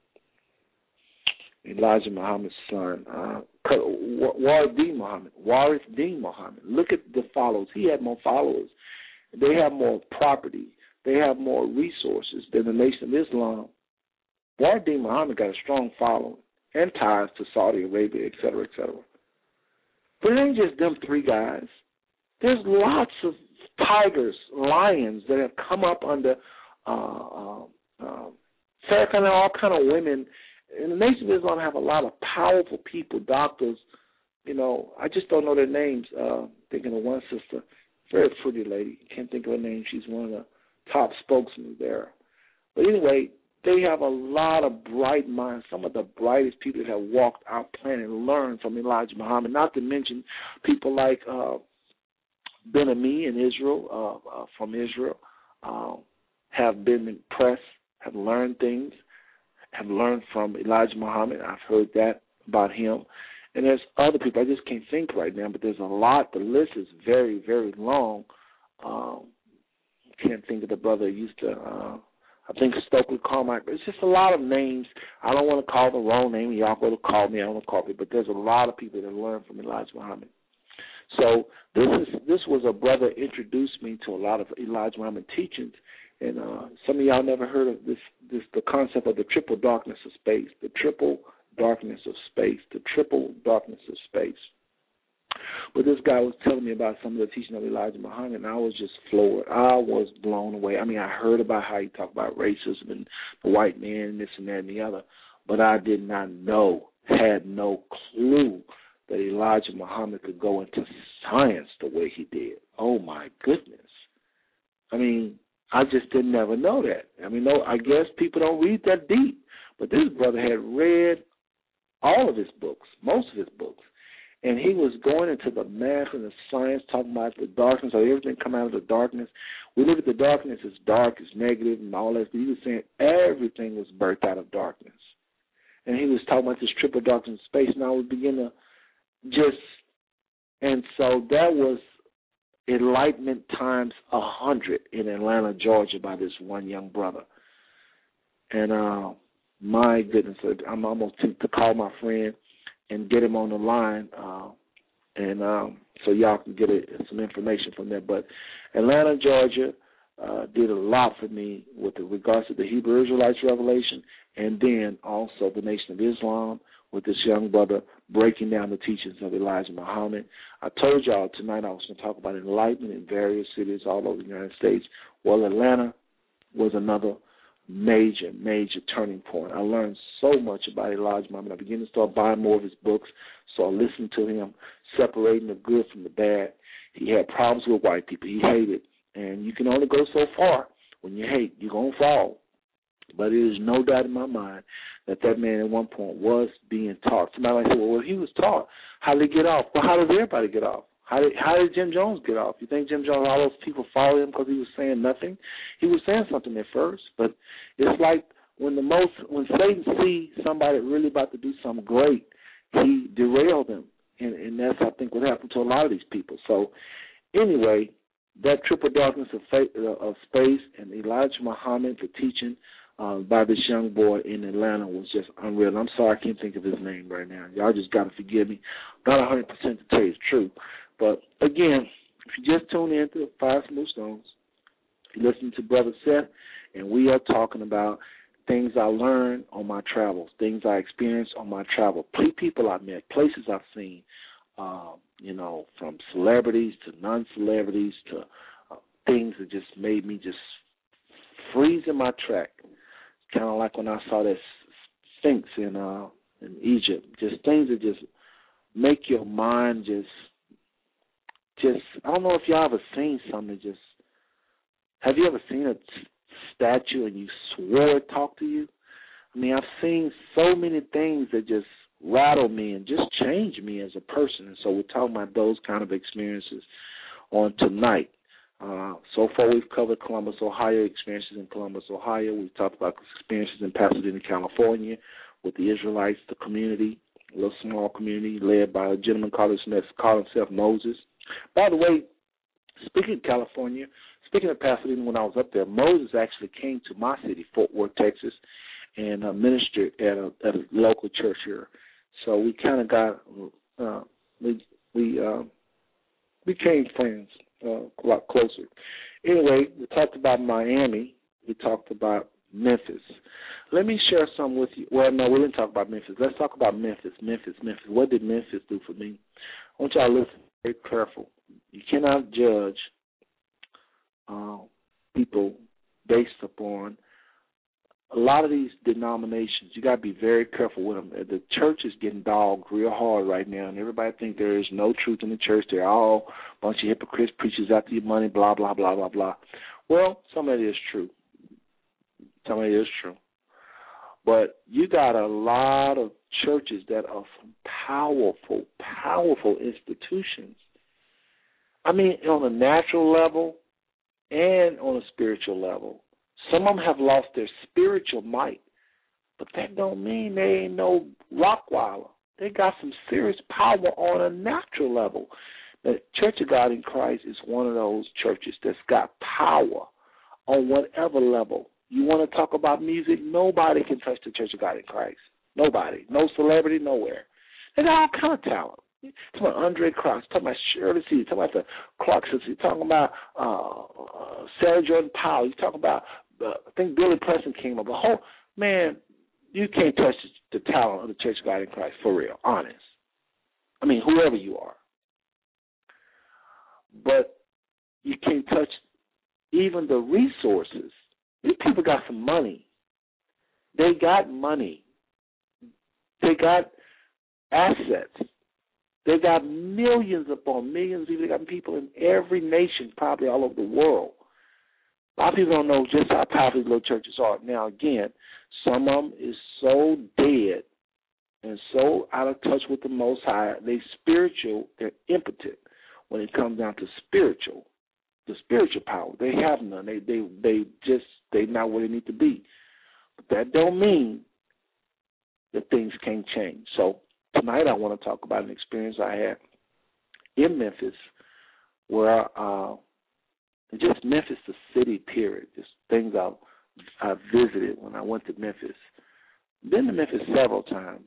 Elijah Muhammad's son, Warith Deen Muhammad. Look at the followers. He had more followers. They have more property. They have more resources than the Nation of Islam. Warith Deen Muhammad got a strong following and ties to Saudi Arabia, et cetera, et cetera. But it ain't just them three guys. There's lots of tigers, lions that have come up under Farrakhan and all kind of women. And the Nation of Islam have a lot of powerful people, doctors. You know, I just don't know their names. Thinking of one sister, very pretty lady. Can't think of her name. She's one of the top spokesmen there. But anyway, they have a lot of bright minds, some of the brightest people that have walked our planet and learned from Elijah Muhammad, not to mention people like Ben-Ami in Israel, from Israel, have been impressed, have learned things, have learned from Elijah Muhammad. I've heard that about him. And there's other people. I just can't think right now, but there's a lot. The list is very, very long. Can't think of the brother who used to, I think Stokely Carmichael. It's just a lot of names. I don't want to call the wrong name. Y'all go to call me. I don't want to call me. But there's a lot of people that learn from Elijah Muhammad. So this was a brother introduced me to a lot of Elijah Muhammad teachings. And some of y'all never heard of the concept of the triple darkness of space, the triple darkness of space, the triple darkness of space. But this guy was telling me about some of the teaching of Elijah Muhammad, and I was just floored. I was blown away. I mean, I heard about how he talked about racism and the white man and this and that and the other, but I did not know, had no clue that Elijah Muhammad could go into science the way he did. Oh, my goodness. I mean, I just didn't never know that. I mean, no, I guess people don't read that deep. But this brother had read all of his books, most of his books. And he was going into the math and the science, talking about the darkness, or everything come out of the darkness. We look at the darkness as dark, as negative, and all that. But he was saying everything was birthed out of darkness. And he was talking about this triple darkness of space. And I would begin to and so that was enlightenment times 100 in Atlanta, Georgia, by this one young brother. And my goodness, I'm almost tempted to call my friend and get him on the line, so y'all can get some information from there. But Atlanta, Georgia, did a lot for me with regards to the Hebrew Israelites revelation, and then also the Nation of Islam with this young brother breaking down the teachings of Elijah Muhammad. I told y'all tonight I was going to talk about enlightenment in various cities all over the United States. Well, Atlanta was another major, major turning point. I learned so much about Elijah Muhammad. I began to start buying more of his books, so I listened to him, separating the good from the bad. He had problems with white people. He hated. And you can only go so far. When you hate, you're going to fall. But there is no doubt in my mind that man at one point was being taught. Somebody might say, well, if he was taught, how did he get off? Well, how does everybody get off? How did Jim Jones get off? You think Jim Jones, all those people followed him because he was saying nothing? He was saying something at first, but it's like when Satan sees somebody really about to do something great, he derailed them. And that's, I think, what happened to a lot of these people. So anyway, that triple darkness of space and Elijah Muhammad, the teaching by this young boy in Atlanta was just unreal. I'm sorry I can't think of his name right now. Y'all just got to forgive me. Not 100% to tell you the truth. But, again, if you just tune in to Fire Smooth Stones, you listen to Brother Seth, and we are talking about things I learned on my travels, things I experienced on my travel, people I met, places I've seen, from celebrities to non-celebrities to things that just made me just freeze in my track. Kind of like when I saw that Sphinx in Egypt, just things that just make your mind just I don't know if y'all ever seen something have you ever seen a statue and you swore it talked to you? I mean, I've seen so many things that just rattle me and just change me as a person. And so we're talking about those kind of experiences on tonight. So far we've covered Columbus, Ohio, experiences in Columbus, Ohio. We've talked about experiences in Pasadena, California with the Israelites, the community, a little small community led by a gentleman called himself Moses. By the way, speaking of California, speaking of Pasadena, when I was up there, Moses actually came to my city, Fort Worth, Texas, and ministered at a local church here. So we kind of got we became friends a lot closer. Anyway, we talked about Miami. We talked about Memphis. Let me share some with you. Well, no, we didn't talk about Memphis. Let's talk about Memphis. What did Memphis do for me? I want y'all to listen very careful. You cannot judge people based upon a lot of these denominations. You got to be very careful with them. The church is getting dogged real hard right now, and everybody think there is no truth in the church. They're all a bunch of hypocrites, preachers after your money, blah, blah, blah, blah, blah. Well, some of it is true. But you got a lot of churches that are some powerful, powerful institutions. I mean, on a natural level and on a spiritual level. Some of them have lost their spiritual might, but that don't mean they ain't no Rockweiler. They got some serious power on a natural level. The Church of God in Christ is one of those churches that's got power on whatever level. You want to talk about music? Nobody can touch the Church of God in Christ. Nobody. No celebrity, nowhere. They got all kind of talent. You're talking about Andre Crouch, talking about Shirley C, talking about the Clarksons, you're talking about Sarah Jordan Powell, you're talking about, I think Billy Preston came up. Man, you can't touch the talent of the Church of God in Christ, for real, honest. I mean, whoever you are. But you can't touch even the resources. These people got some money. They got money. They got assets. They got millions upon millions. They got people in every nation, probably all over the world. A lot of people don't know just how powerful these little churches are. Now, again, some of them is so dead and so out of touch with the Most High. They're spiritual. They're impotent when it comes down to the spiritual power. They have none. They not where they need to be. But that don't mean that things can't change. So tonight I want to talk about an experience I had in Memphis where just Memphis, the city, period, just things I visited when I went to Memphis. Been to Memphis several times.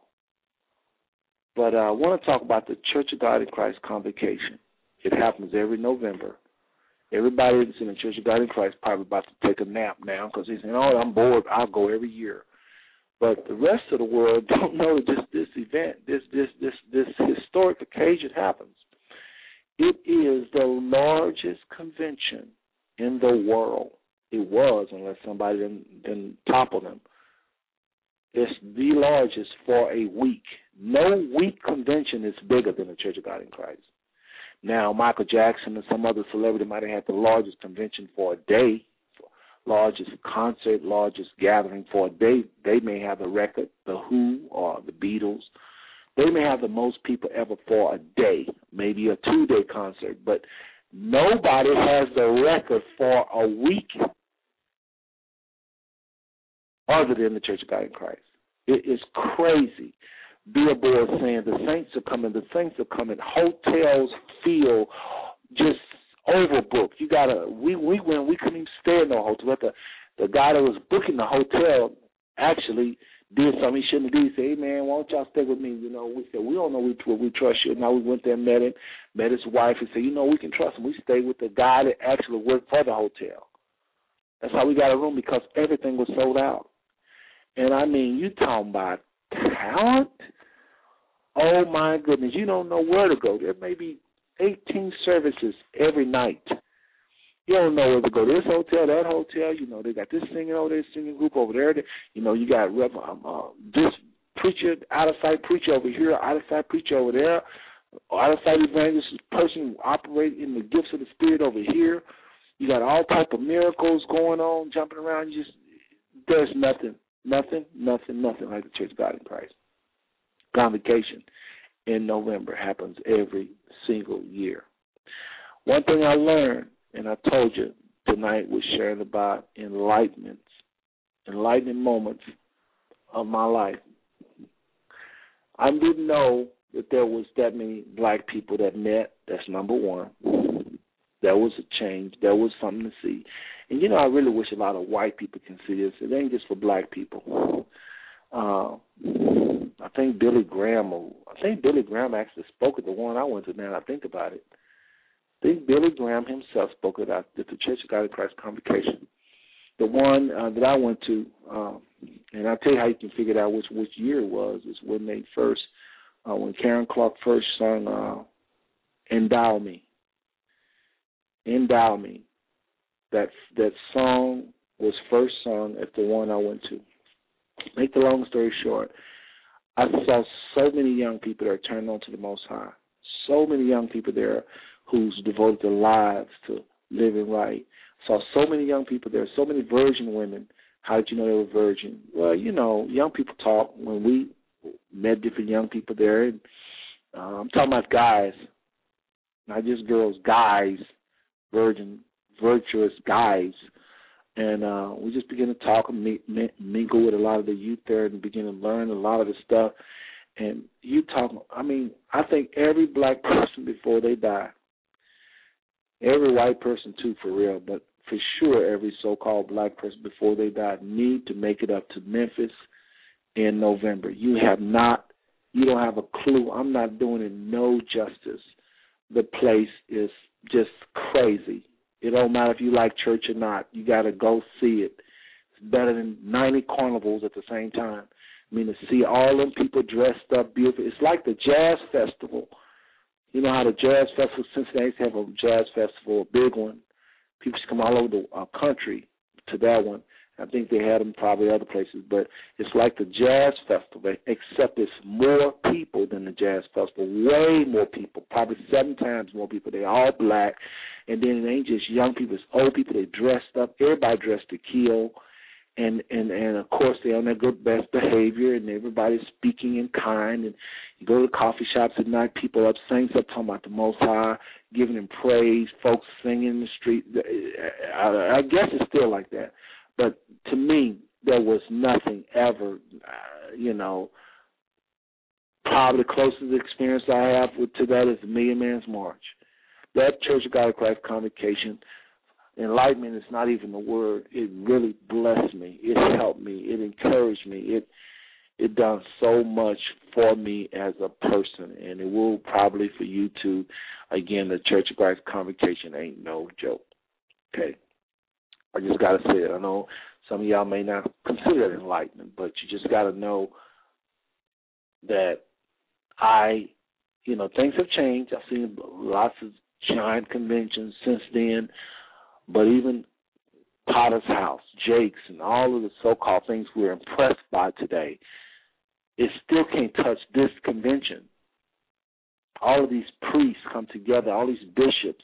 But I want to talk about the Church of God in Christ Convocation. It happens every November. Everybody that's in the Church of God in Christ probably about to take a nap now because they're saying, oh, I'm bored. I'll go every year. But the rest of the world don't know that this event, this historic occasion happens. It is the largest convention in the world. It was, unless somebody didn't topple them. It's the largest for a week. No week convention is bigger than the Church of God in Christ. Now, Michael Jackson and some other celebrity might have had the largest convention for a day, largest concert, largest gathering for a day. They may have a record, the Who or the Beatles. They may have the most people ever for a day, maybe a 2-day concert, but nobody has the record for a week other than the Church of God in Christ. It is crazy. Billboard saying the saints are coming. Hotels feel just overbooked. You gotta. We went. We couldn't even stay in no hotel. But the guy that was booking the hotel actually did something he shouldn't have done. He said, "Hey man, why don't y'all stay with me?" You know, we said we don't know we trust you. Now we went there and met him, met his wife, and said, we can trust him. We stayed with the guy that actually worked for the hotel. That's how we got a room, because everything was sold out. And I mean, you talking about talent? Oh, my goodness. You don't know where to go. There may be 18 services every night. You don't know where to go. This hotel, that hotel. You know, they got this singing over there, singing group over there. You know, you got this preacher, out-of-sight preacher over here, out-of-sight preacher over there, out-of-sight evangelist person operating in the gifts of the Spirit over here. You got all type of miracles going on, jumping around. There's nothing like the Church of God in Christ. Convocation in November happens every single year. One thing I learned, and I told you tonight, was sharing about enlightening moments of my life. I didn't know that there was that many black people that met. That's number one. There was a change. There was something to see. And, I really wish a lot of white people can see this. It ain't just for black people. I think Billy Graham actually spoke at the one I went to, now I think about it. I think Billy Graham himself spoke at the Church of God in Christ Convocation. The one that I went to, and I'll tell you how you can figure out which year it was, is when they first, when Karen Clark first sung Endow Me. Endow Me. That song was first sung at the one I went to. Make the long story short, I saw so many young people that are turned on to the Most High. So many young people there who's devoted their lives to living right. Saw so many young people there, so many virgin women. How did you know they were virgin? Well, young people talk. When we met different young people there, and I'm talking about guys, not just girls, guys, virtuous guys. And we just begin to talk and mingle with a lot of the youth there and begin to learn a lot of the stuff. And I think every black person before they die, every white person too, for real, but for sure every so-called black person before they die need to make it up to Memphis in November. You don't have a clue. I'm not doing it no justice. The place is just crazy. It don't matter if you like church or not. You got to go see it. It's better than 90 carnivals at the same time. To see all them people dressed up beautiful. It's like the jazz festival. You know how the jazz festival, Cincinnati have a jazz festival, a big one. People come all over the country to that one. I think they had them probably other places, but it's like the jazz festival, except it's more people than the jazz festival, way more people, probably 7 times more people. They're all black, and then it ain't just young people, it's old people. They dressed up, everybody dressed to kill, and of course they're on their good best behavior, and everybody's speaking in kind, and you go to the coffee shops at night, people up, saints up talking about the Most High, giving him praise, folks singing in the street. I guess it's still like that. But to me, there was nothing ever, probably the closest experience I have to that is the Million Man's March. That Church of God in Christ Convocation, enlightenment is not even the word. It really blessed me. It helped me. It encouraged me. It done so much for me as a person, and it will probably for you too. Again, the Church of Christ Convocation ain't no joke. Okay. I just got to say it. I know some of y'all may not consider it enlightenment, but you just got to know that things have changed. I've seen lots of giant conventions since then, but even Potter's House, Jake's, and all of the so-called things we're impressed by today, it still can't touch this convention. All of these priests come together, all these bishops,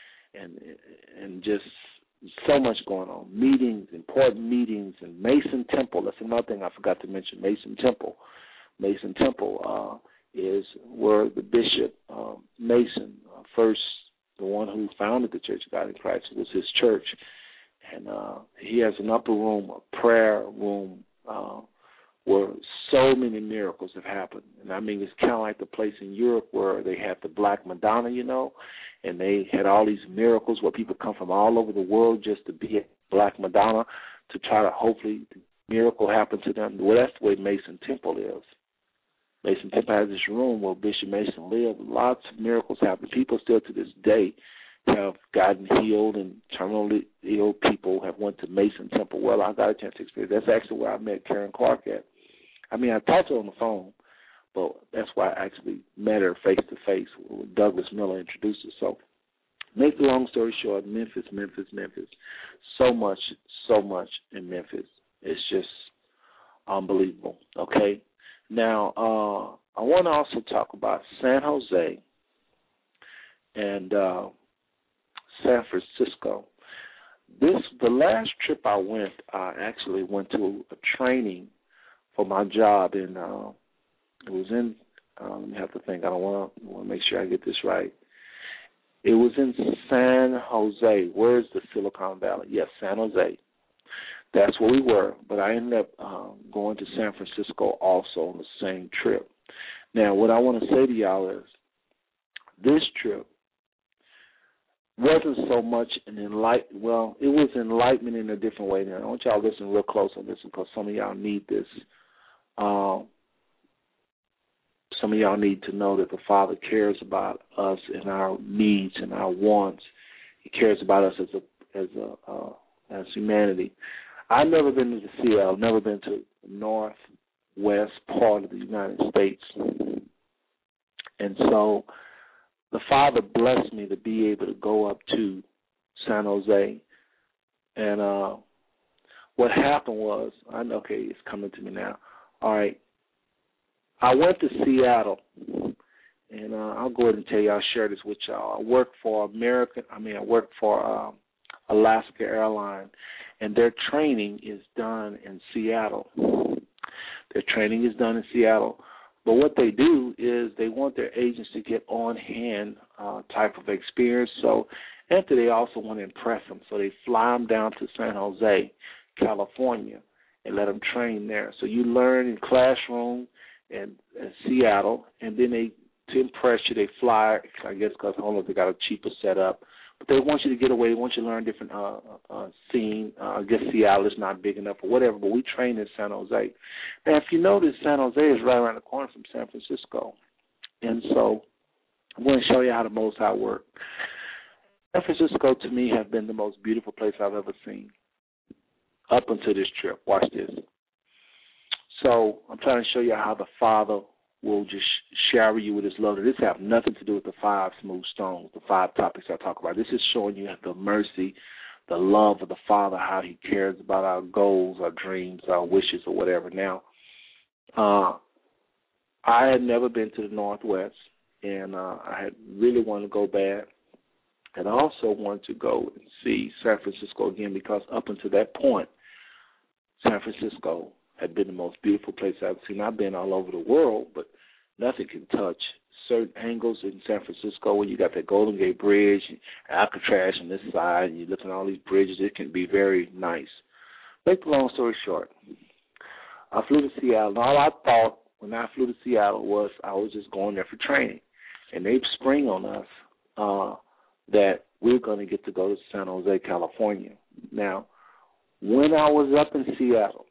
and just so much going on. Meetings, important meetings, and Mason Temple. That's another thing I forgot to mention, Mason Temple. Mason Temple is where the Bishop Mason, first, the one who founded the Church of God in Christ, was his church. And he has an upper room, a prayer room, where so many miracles have happened. And I mean, it's kind of like the place in Europe where they had the Black Madonna, and they had all these miracles where people come from all over the world just to be at Black Madonna to try to hopefully the miracle happen to them. Well, that's the way Mason Temple is. Mason Temple has this room where Bishop Mason lived. Lots of miracles happen. People still to this day have gotten healed, and terminally ill people have went to Mason Temple. Well, I got a chance to experience. That's actually where I met Karen Clark at. I mean, I talked to her on the phone, but that's why I actually met her face-to-face. Douglas Miller introduced her. So, make the long story short, Memphis. So much in Memphis. It's just unbelievable, okay? Now, I want to also talk about San Jose and San Francisco. The last trip I went, I actually went to a training for my job, and it was in, let me have to think, I want to make sure I get this right. It was in San Jose. Where's the Silicon Valley? Yes, San Jose. That's where we were, but I ended up going to San Francisco also on the same trip. Now, what I want to say to y'all is this trip wasn't so much an it was enlightenment in a different way. Now, I want y'all to listen real close on this because some of y'all need this. Some of y'all need to know that the Father cares about us and our needs and our wants. He cares about us as humanity. I've never been to Seattle. I've never been to the northwest part of the United States, and so the Father blessed me to be able to go up to San Jose. And what happened was, okay, it's coming to me now. All right, I went to Seattle, and I'll go ahead and tell you, I'll share this with y'all. I work for Alaska Airlines, and their training is done in Seattle. But what they do is they want their agents to get on-hand type of experience. So, and they also want to impress them. So they fly them down to San Jose, California, and let them train there. So you learn in classroom in Seattle, and then to impress you, they fly, I guess because they got a cheaper setup. But they want you to get away. They want you to learn different scene. I guess Seattle is not big enough or whatever, but we train in San Jose. Now, if you notice, San Jose is right around the corner from San Francisco. And so I'm going to show you how the Most High works. San Francisco, to me, has been the most beautiful place I've ever seen up until this trip. Watch this. So I'm trying to show you how the Father will just shower you with his love. This has nothing to do with the 5 smooth stones, the 5 topics I talk about. This is showing you the mercy, the love of the Father, how he cares about our goals, our dreams, our wishes, or whatever. Now, I had never been to the Northwest, and I had really wanted to go bad. And I also wanted to go and see San Francisco again because up until that point, San Francisco had been the most beautiful place I've seen. I've been all over the world, but nothing can touch certain angles in San Francisco where you got that Golden Gate Bridge, Alcatraz on this side, and you're looking at all these bridges. It can be very nice. Make the long story short, I flew to Seattle, and all I thought when I flew to Seattle was I was just going there for training. And they spring on us that we're going to get to go to San Jose, California. Now, when I was up in Seattle,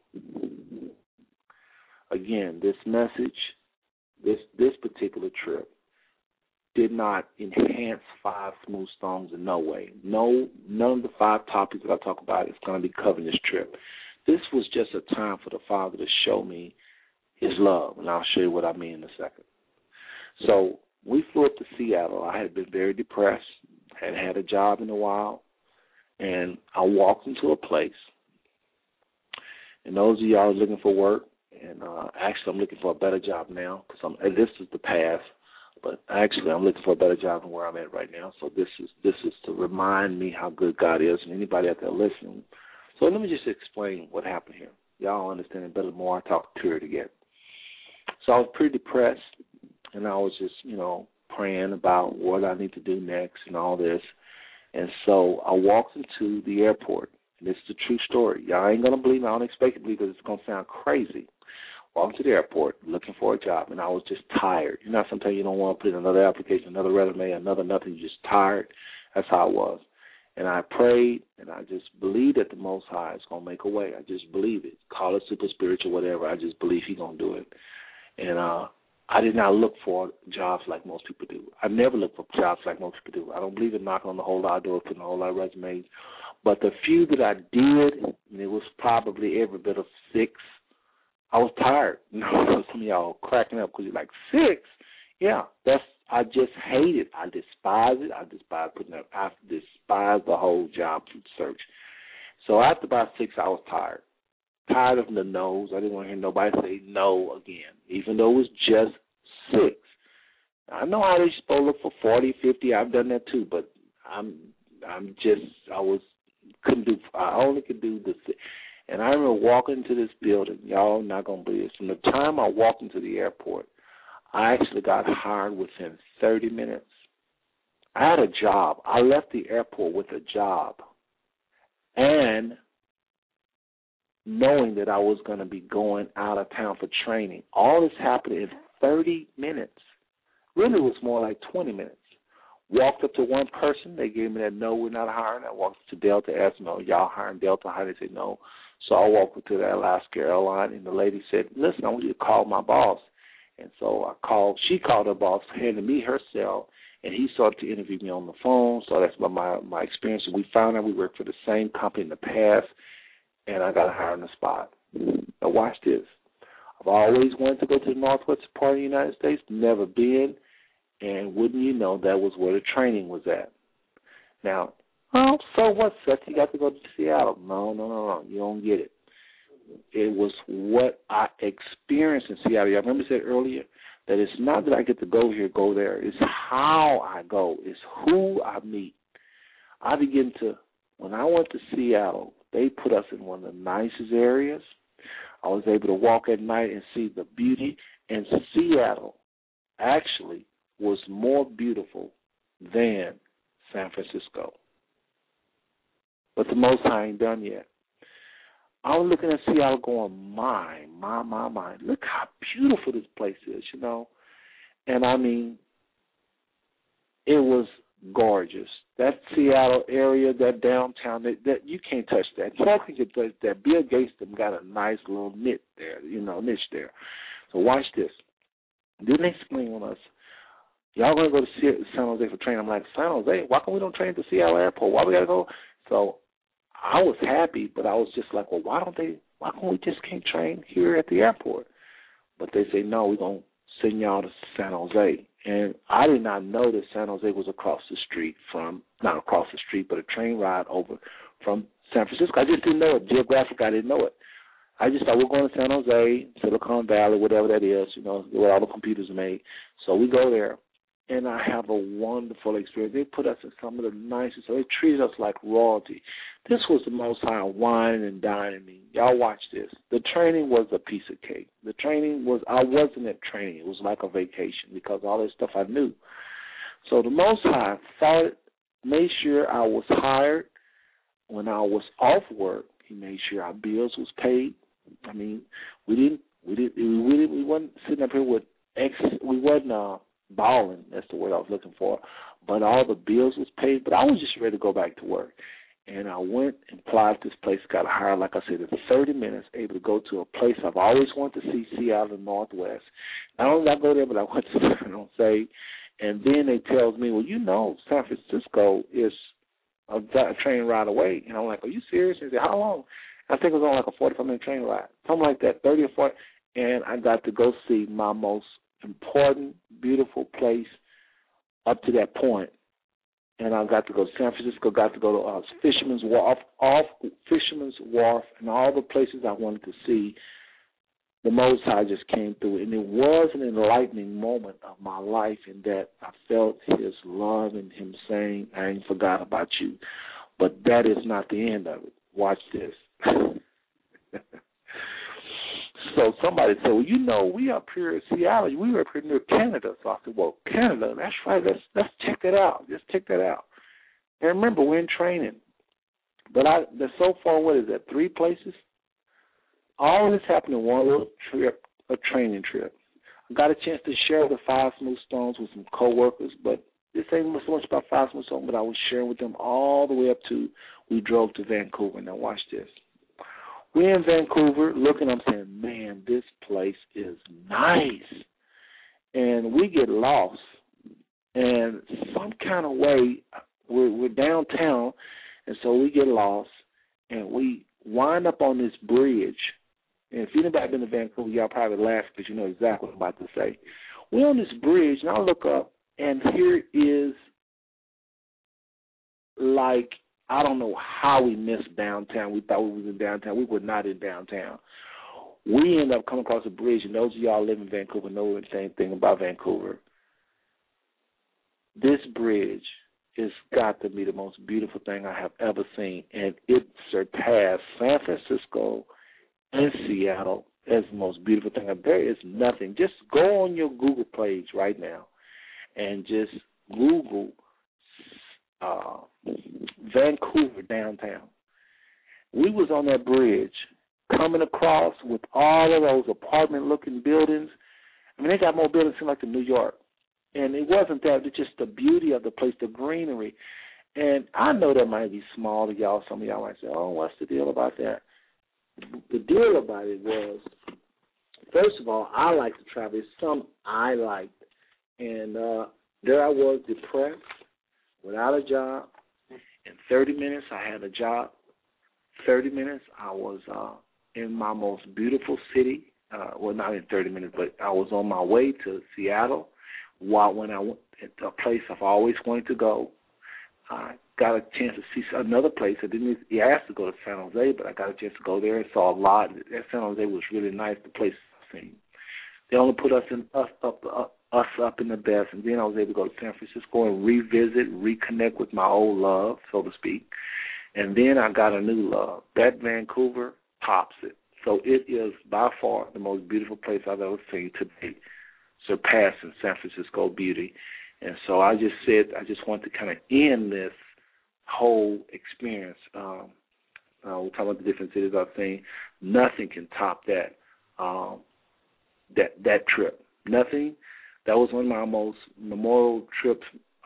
again, this message, this particular trip did not enhance 5 smooth stones in no way. None of the 5 topics that I talk about is going to be covered in this trip. This was just a time for the Father to show me his love, and I'll show you what I mean in a second. So we flew up to Seattle. I had been very depressed, hadn't had a job in a while, and I walked into a place. And those of y'all looking for work, and actually I'm looking for a better job now because this is the past, but actually I'm looking for a better job than where I'm at right now. So this is to remind me how good God is, and anybody out there listening. So let me just explain what happened here. Y'all understand it better the more I talk clear together. So I was pretty depressed, and I was just, praying about what I need to do next and all this. And so I walked into the airport. And this is a true story. Y'all ain't going to believe me. I don't expect you to believe it because it's going to sound crazy. Walked to the airport looking for a job, and I was just tired. Sometimes you don't want to put in another application, another resume, another nothing. You're just tired. That's how I was. And I prayed, and I just believed that the Most High is going to make a way. I just believe it. Call it super spiritual, whatever. I just believe He's going to do it. And I did not look for jobs like most people do. I never look for jobs like most people do. I don't believe in knocking on the whole lot of doors, putting a whole lot of resumes. But the few that I did, and it was probably every bit of 6, I was tired. Some of y'all are cracking up because you're like, 6? Yeah, I just hate it. I despise it. I despise the whole job search. So after about 6, I was tired. Tired of the no's. I didn't want to hear nobody say no again, even though it was just 6. I know how they're supposed to look for 40, 50. I've done that too, but I only could do the 6. And I remember walking into this building. Y'all not going to believe this. From the time I walked into the airport, I actually got hired within 30 minutes. I had a job. I left the airport with a job and knowing that I was going to be going out of town for training. All this happened in 30 minutes. Really, it was more like 20 minutes. Walked up to one person. They gave me that, no, we're not hiring. I walked up to Delta, asked them, no, y'all hiring Delta? How they said no. So I walked up to the Alaska airline, and the lady said, listen, I want you to call my boss. And so she called her boss, handed me her cell, and he started to interview me on the phone. So that's my experience. We found out we worked for the same company in the past, and I got hired on the spot. Now watch this. I've always wanted to go to the northwest part of the United States, never been, and wouldn't you know, that was where the training was at. Now, so what, Seth? You got to go to Seattle. No, you don't get it. It was what I experienced in Seattle. I remember I said earlier that it's not that I get to go here, go there. It's how I go. It's who I meet. When I went to Seattle, they put us in one of the nicest areas. I was able to walk at night and see the beauty. And Seattle actually was more beautiful than San Francisco. But the Most High ain't done yet. I was looking at Seattle going, my. Look how beautiful this place is, And, I mean, it was gorgeous. That Seattle area, that downtown, that you can't touch that. You can't touch that. Bill Gates them got a nice little niche there. So watch this. Then they swing on us. Y'all going to go to San Jose for training. I'm like, San Jose? Why can't we don't train at the Seattle airport? Why we got to go? So I was happy, but I was just like, well, why can't we just can't train here at the airport? But they say, no, we're going to send y'all to San Jose. And I did not know that San Jose was not across the street, but a train ride over from San Francisco. I just didn't know it. Geographically, I didn't know it. I just thought we're going to San Jose, Silicon Valley, whatever that is, where all the computers are made. So we go there, and I have a wonderful experience. They put us in some of the nicest. So they treated us like royalty. This was the Most High wine and dining me. Y'all watch this. The training was a piece of cake. I wasn't at training. It was like a vacation because all that stuff I knew. So the Most High made sure I was hired. When I was off work, He made sure our bills was paid. I mean, we wasn't sitting up here with we wasn't balling. That's the word I was looking for. But all the bills was paid. But I was just ready to go back to work. And I went and applied to this place, got hired, like I said, in 30 minutes, able to go to a place I've always wanted to see, Seattle, Northwest. Not only did I go there, but I went to San Jose. And then they tells me, well, San Francisco is a train ride away. And I'm like, are you serious? They said, how long? I think it was on like a 45-minute train ride, something like that, 30 or 40. And I got to go see my most important, beautiful place up to that point. and I got to go to San Francisco, got to go to Fisherman's Wharf, and all the places I wanted to see. The Most High just came through, and it was an enlightening moment of my life in that I felt His love and Him saying, I ain't forgot about you. But that is not the end of it. Watch this. So somebody said, well, you know, we up here in Seattle. We were up here near Canada. So I said, well, Canada, that's right. Let's check that out. Just check that out. And remember, we're in training. But so far, what is that, 3 places? All of this happened in one little trip, a training trip. I got a chance to share the 5 Smooth Stones with some coworkers, but this ain't so much about 5 Smooth Stones, but I was sharing with them all the way up to we drove to Vancouver. Now watch this. We're in Vancouver looking, I'm saying, man, this place is nice. And we get lost. And some kind of way, we're downtown, and so we get lost, and we wind up on this bridge. And if anybody been to Vancouver, y'all probably laugh because you know exactly what I'm about to say. We're on this bridge, and I look up, and here is, like, I don't know how we missed downtown. We thought we was in downtown. We were not in downtown. We ended up coming across a bridge, and those of y'all live in Vancouver know the same thing about Vancouver. This bridge has got to be the most beautiful thing I have ever seen, and it surpassed San Francisco and Seattle as the most beautiful thing. There is nothing. Just go on your Google page right now and just Google Vancouver downtown. We was on that bridge coming across with all of those apartment-looking buildings. I mean, they got more buildings like in New York. And it wasn't that, it's just the beauty of the place, the greenery. And I know that might be small to y'all. Some of y'all might say, oh, what's the deal about that? The deal about it was, first of all, I like to travel. It's something I liked. And there I was, depressed, without a job. In 30 minutes, I had a job. 30 minutes, I was in my most beautiful city. Well, not in 30 minutes, but I was on my way to Seattle. When I went to a place I've always wanted to go, I got a chance to see another place. I didn't get asked to go to San Jose, but I got a chance to go there and saw a lot. San Jose was really nice, the place I've seen. They only put us up in the best, and then I was able to go to San Francisco and reconnect with my old love, so to speak. And then I got a new love. That Vancouver tops it. So it is by far the most beautiful place I've ever seen to date, surpassing San Francisco beauty. And so I just want to kind of end this whole experience. We're talking about the different cities I've seen. Nothing can top that that trip. Nothing. That was one of my most memorial trips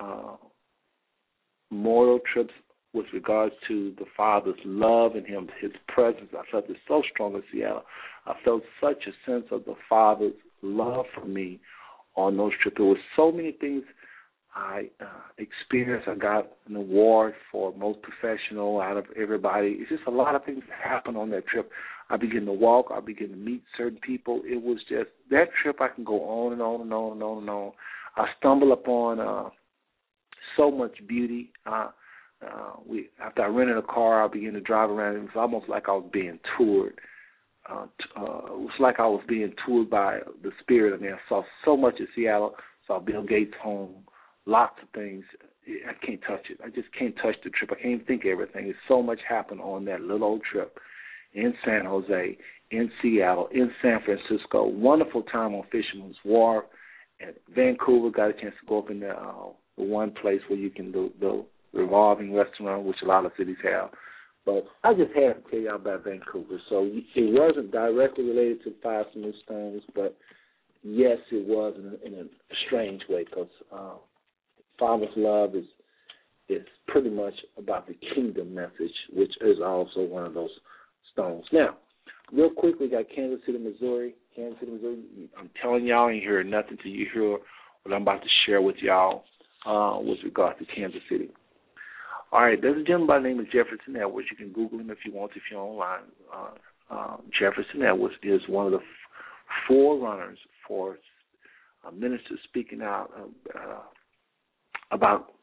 with regards to the Father's love and His presence. I felt it so strong in Seattle. I felt such a sense of the Father's love for me on those trips. There were so many things I experienced. I got an award for most professional out of everybody. It's just a lot of things that happened on that trip. I began to walk. I began to meet certain people. It was just that trip. I can go on and on and on and on and on. I stumbled upon so much beauty. After I rented a car, I began to drive around. It was almost like I was being toured. It was like I was being toured by the Spirit. I mean, I saw so much in Seattle. Saw Bill Gates' home, lots of things. I can't touch it. I just can't touch the trip. I can't even think of everything. There's so much happened on that little old trip in San Jose, in Seattle, in San Francisco. Wonderful time on Fisherman's Wharf. At Vancouver, got a chance to go up in the one place where you can do the revolving restaurant, which a lot of cities have. But I just had to tell you about Vancouver. So it wasn't directly related to 5 Smooth Stones, but yes, it was in a strange way, because Father's love is pretty much about the kingdom message, which is also one of those stones. Now, real quick, we got Kansas City, Missouri. Kansas City, Missouri. I'm telling y'all, ain't hear nothing till you hear what I'm about to share with y'all with regard to Kansas City. All right, there's a gentleman by the name of Jefferson Edwards. You can Google him if you want, if you're online. Jefferson Edwards is one of the forerunners for ministers speaking out about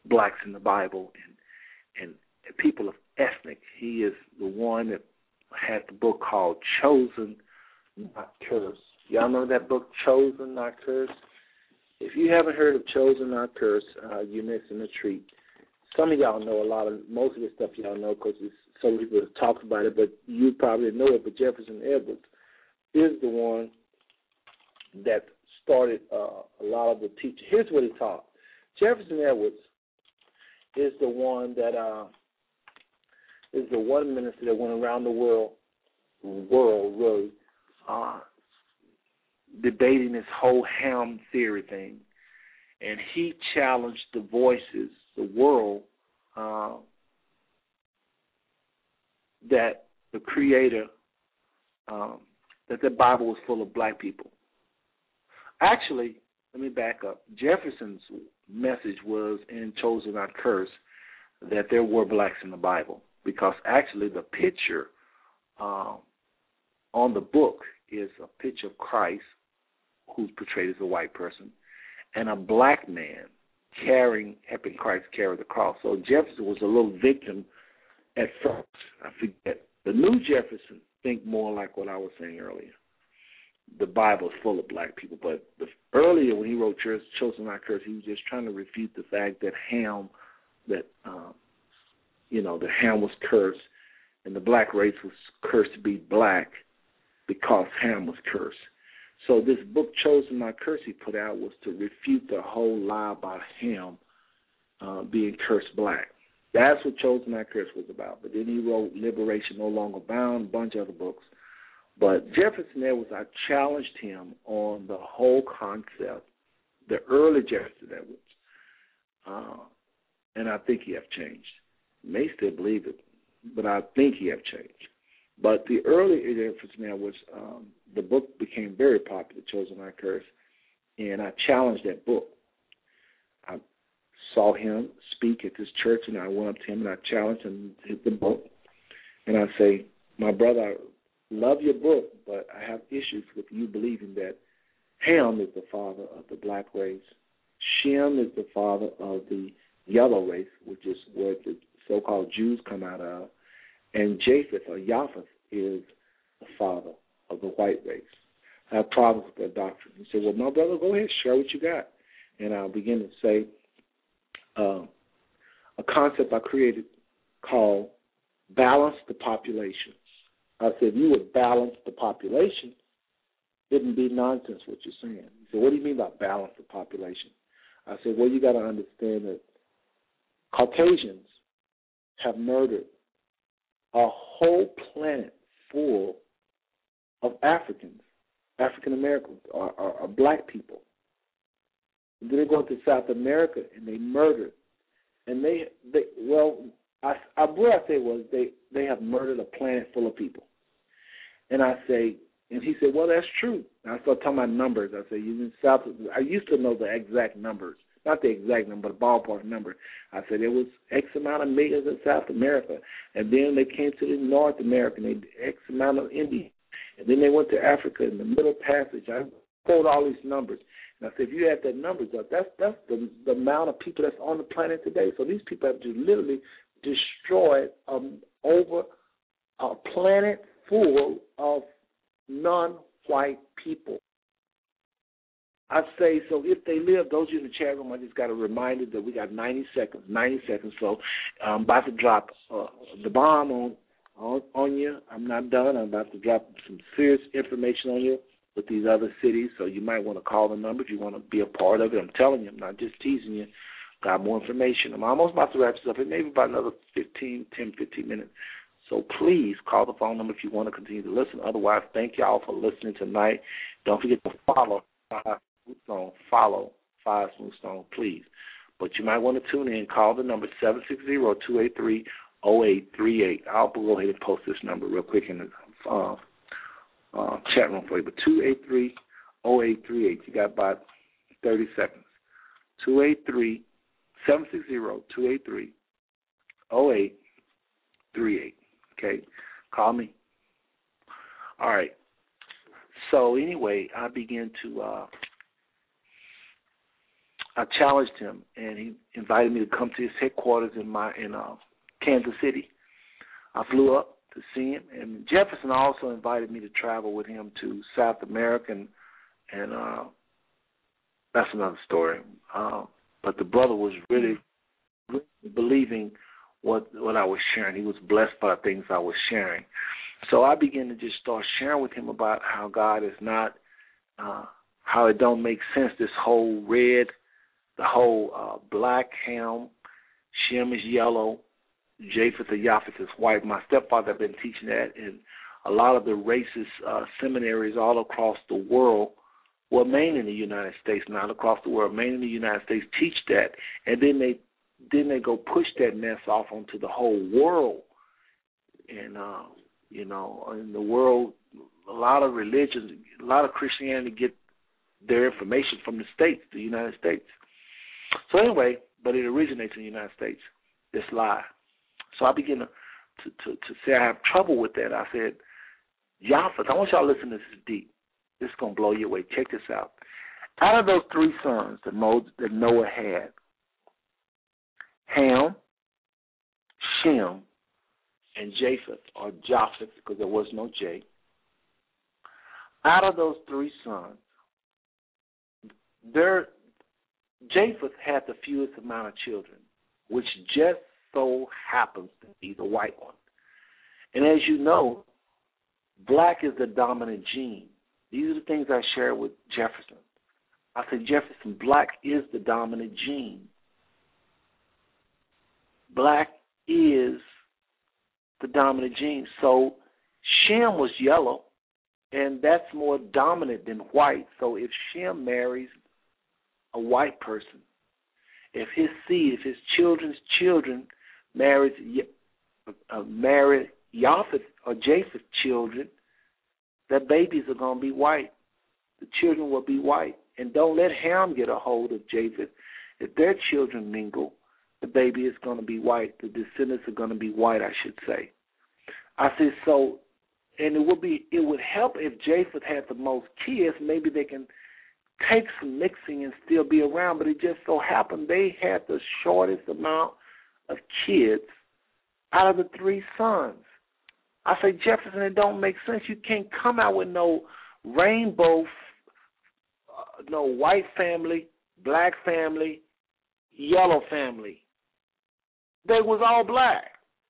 blacks in the Bible and people of ethnic. He is the one that had the book called Chosen, Not Cursed. Y'all know that book, Chosen, Not Cursed? If you haven't heard of Chosen, Not Cursed, you're missing a treat. Some of y'all know most of the stuff y'all know because so many people have talked about it, but you probably know it. But Jefferson Edwards is the one that started a lot of the teaching. Here's what he taught. Jefferson Edwards is the one that is the one minister that went around the world really, debating this whole Ham theory thing. And he challenged the voices, the world, that the Creator, that the Bible was full of black people. Actually, let me back up. Jefferson's message was in Chosen Not Cursed that there were blacks in the Bible, because actually the picture on the book is a picture of Christ, who's portrayed as a white person, and a black man helping Christ carry the cross. So Jefferson was a little victim at first. I forget. The new Jefferson think more like what I was saying earlier. The Bible is full of black people, but earlier when he wrote Chosen Not Cursed, he was just trying to refute the fact that Ham was cursed, and the black race was cursed to be black because Ham was cursed. So this book, Chosen Not Cursed, he put out was to refute the whole lie about Ham being cursed black. That's what Chosen Not Cursed was about. But then he wrote Liberation No Longer Bound, a bunch of other books. But Jefferson Edwards, I challenged him on the whole concept, the early Jefferson Edwards, and I think he have changed. May still believe it, but I think he have changed. But the early Jefferson Edwards, the book became very popular, Chosen Not Cursed, and I challenged that book. I saw him speak at this church, and I went up to him and I challenged him to hit the book. And I say, my brother, I love your book, but I have issues with you believing that Ham is the father of the black race, Shem is the father of the yellow race, which is where the so-called Jews come out of, and Japheth or Japheth is the father of the white race. I have problems with that doctrine. He said, well, my brother, go ahead, share what you got. And I'll begin to say a concept I created called balance the population. I said, if you would balance the population, it wouldn't be nonsense what you're saying. He said, what do you mean by balance the population? I said, well, you got to understand that Caucasians have murdered a whole planet full of African Americans, or black people. And then they go to South America and they murder. And they have murdered a planet full of people. And I say, and he said, well, that's true. And I started talking about numbers. I said, I used to know the exact numbers. Not the exact number, but a ballpark number. I said there was X amount of millions in South America, and then they came to the North America, and they X amount of India, and then they went to Africa in the Middle Passage. I quote all these numbers, and I said if you add that numbers up, that's the amount of people that's on the planet today. So these people have just literally destroyed over a planet full of non-white people. I say, so if they live, those of you in the chat room, I just got a reminder that we got 90 seconds. So I'm about to drop the bomb on you. I'm not done. I'm about to drop some serious information on you with these other cities, so you might want to call the number if you want to be a part of it. I'm telling you, I'm not just teasing you. Got more information. I'm almost about to wrap this up. It may be about another 15 minutes. So please call the phone number if you want to continue to listen. Otherwise, thank y'all for listening tonight. Don't forget to follow Five Smooth Stone, please. But you might want to tune in. Call the number 760-283-0838. I'll go ahead and post this number real quick in the chat room for you. But 283-0838. You got about 30 seconds. 760-283-0838. Okay? Call me. All right. So anyway, I begin to I challenged him, and he invited me to come to his headquarters in Kansas City. I flew up to see him, and Jefferson also invited me to travel with him to South America, and that's another story. But the brother was really believing what I was sharing. He was blessed by the things I was sharing. So I began to just start sharing with him about how God is not, how it don't make sense, this whole red, the whole black Ham, Shem is yellow, Japheth or Japheth is white. My stepfather had been teaching that, and a lot of the racist seminaries all across the world, well, mainly in the United States, not across the world, mainly in the United States, teach that, and then they go push that mess off onto the whole world. And in the world, a lot of religions, a lot of Christianity get their information from the States, the United States. So anyway, but it originates in the United States, this lie. So I began to say I have trouble with that. I said, Japheth, I want y'all to listen to this deep. This is going to blow you away. Check this out. Out of those three sons that Noah had, Ham, Shem, and Japheth, or Japheth, because there was no J. Out of those three sons, Japheth had the fewest amount of children, which just so happens to be the white one. And as you know, black is the dominant gene. These are the things I shared with Jefferson. I said, Jefferson, black is the dominant gene. Black is the dominant gene. So Shem was yellow, and that's more dominant than white. So if Shem marries a white person, if his seed, if his children's children marry Japheth or Japheth children, the babies are going to be white. The children will be white. And don't let Ham get a hold of Japheth. If their children mingle, the baby is going to be white. The descendants are going to be white, I should say. I said, so, and it would help if Japheth had the most kids. Maybe they can take some mixing and still be around, but it just so happened they had the shortest amount of kids out of the three sons. I say, Jefferson, it don't make sense. You can't come out with no rainbow, no white family, black family, yellow family. They was all black.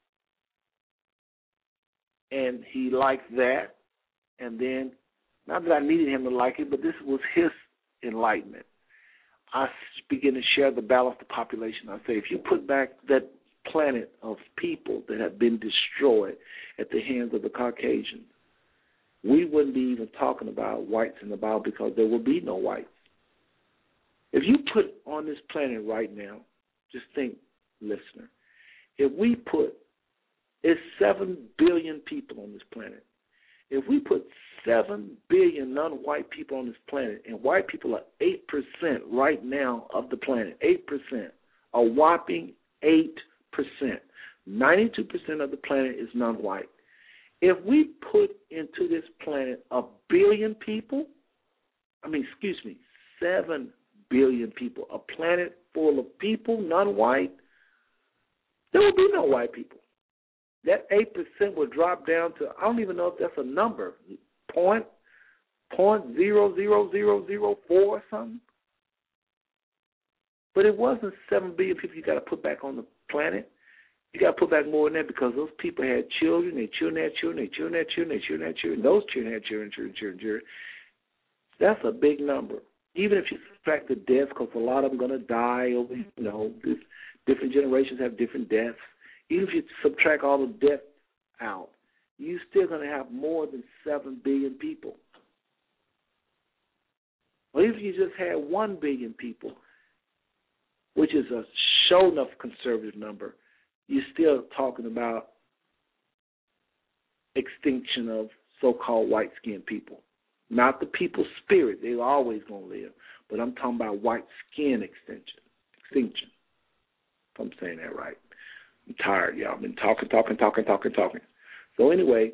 And he liked that. And then, not that I needed him to like it, but this was his enlightenment. I began to share the balance of the population. I say, if you put back that planet of people that have been destroyed at the hands of the Caucasians, we wouldn't be even talking about whites in the Bible because there will be no whites. If you put on this planet right now, just think, listener, if we put, it's 7 billion people on this planet. If we put 7 billion non-white people on this planet, and white people are 8% right now of the planet, 8%, a whopping 8%. 92% of the planet is non-white. If we put into this planet 1 billion people, 7 billion people, a planet full of people, non-white, there will be no white people. That 8% will drop down to, I don't even know if that's a number, 0.00004 or something. But it wasn't 7 billion people you got to put back on the planet. You got to put back more than that because those people had children, their children had children, their children had children, their children had children, those children had children. That's a big number. Even if you subtract the deaths, because a lot of them are going to die over, different generations have different deaths. Even if you subtract all the deaths out, you're still going to have more than 7 billion people. Or even if you just had 1 billion people, which is a show enough conservative number, you're still talking about extinction of so-called white-skinned people. Not the people's spirit. They're always going to live. But I'm talking about white skin extinction. If I'm saying that right. I'm tired, y'all. I've been talking. So anyway,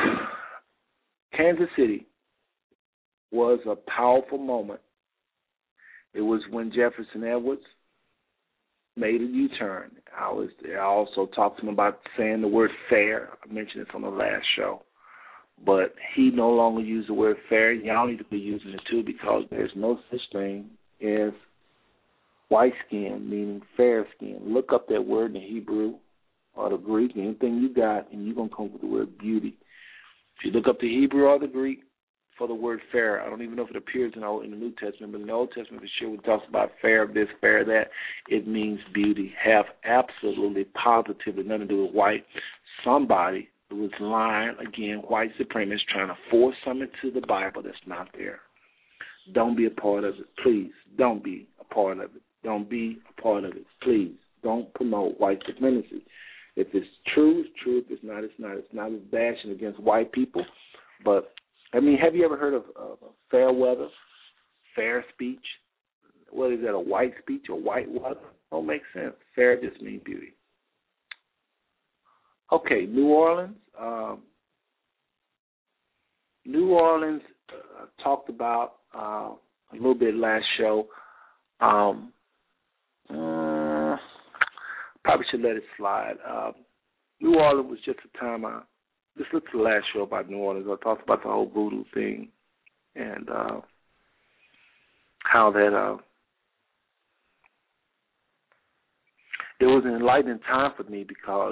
Kansas City was a powerful moment It was when Jefferson Edwards made a U-turn. I also talked to him about saying the word fair. I mentioned this on the last show. But he no longer used the word fair. Y'all need to be using it too, because there's no such thing as white skin, meaning fair skin. Look up that word in the Hebrew or the Greek, anything you got, and you're going to come up with the word beauty. If you look up the Hebrew or the Greek for the word fair, I don't even know if it appears in the New Testament, but in the Old Testament for sure, when it talks about fair this, fair that, it means beauty. Have absolutely, positively nothing to do with white. Somebody who was lying, again, white supremacists trying to force something to the Bible that's not there. Don't be a part of it. Please, don't be a part of it. Don't be a part of it. Please, don't promote white supremacy. If it's true, it's true. If it's not, it's not. It's not as bashing against white people. But, I mean, have you ever heard of fair weather, fair speech? What is that, a white speech or white weather? Don't make sense. Fair just means beauty. Okay, New Orleans. New Orleans talked about a little bit last show. Probably should let it slide. New Orleans was just a time just look at the last show about New Orleans. I talked about the whole voodoo thing and how that it was an enlightening time for me because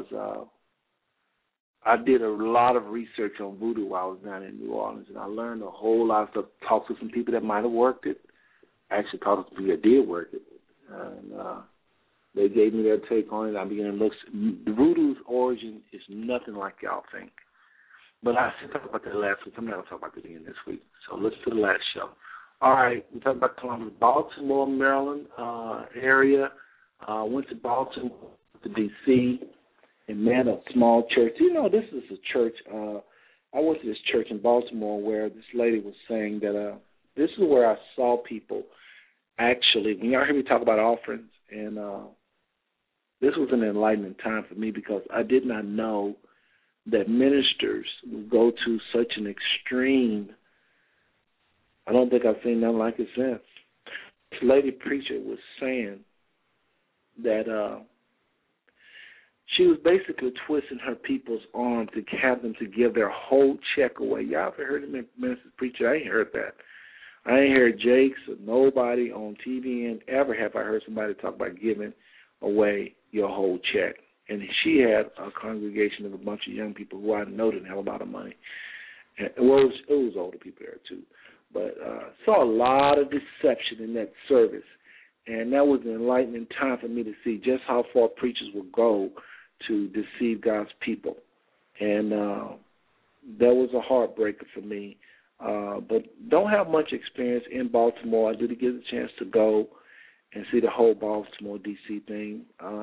I did a lot of research on voodoo while I was down in New Orleans, and I learned a whole lot of stuff. Talked to some people that might have worked it. Actually talked to people that did work it. And they gave me their take on it. I began to look. Voodoo's origin is nothing like y'all think. But I should talk about that last week. I'm not going to talk about it again this week. So listen to the last show. All right, we talked about Columbus, Baltimore, Maryland area. Went to Baltimore, to D.C., and met a small church. You know, this is a church. I went to this church in Baltimore where this lady was saying that this is where I saw people actually, when y'all hear me talk about offerings, and this was an enlightening time for me because I did not know that ministers would go to such an extreme. I don't think I've seen nothing like it since. This lady preacher was saying that she was basically twisting her people's arm to have them to give their whole check away. Y'all ever heard of ministers preacher? I ain't heard that. I ain't heard Jakes or nobody on TV, and ever have I heard somebody talk about giving away your whole check. And she had a congregation of a bunch of young people who I know didn't have a lot of money. And, well, it was older people there too. But saw a lot of deception in that service. And that was an enlightening time for me to see just how far preachers will go to deceive God's people. And that was a heartbreaker for me. But don't have much experience in Baltimore. I did get a chance to go and see the whole Baltimore, D.C. thing.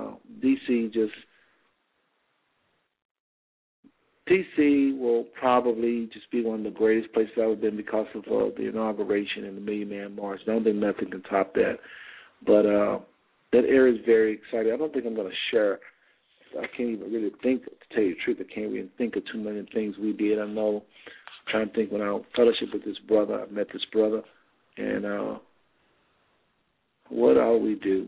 D.C. will probably just be one of the greatest places I've ever been because of the inauguration and the Million Man March. I don't think nothing can top that. But that area is very exciting. I don't think I'm going to share. I can't even really think, to tell you the truth, I can't even think of too many things we did. I know, I'm trying to think when I fellowship with this brother, I met this brother, and what all we do?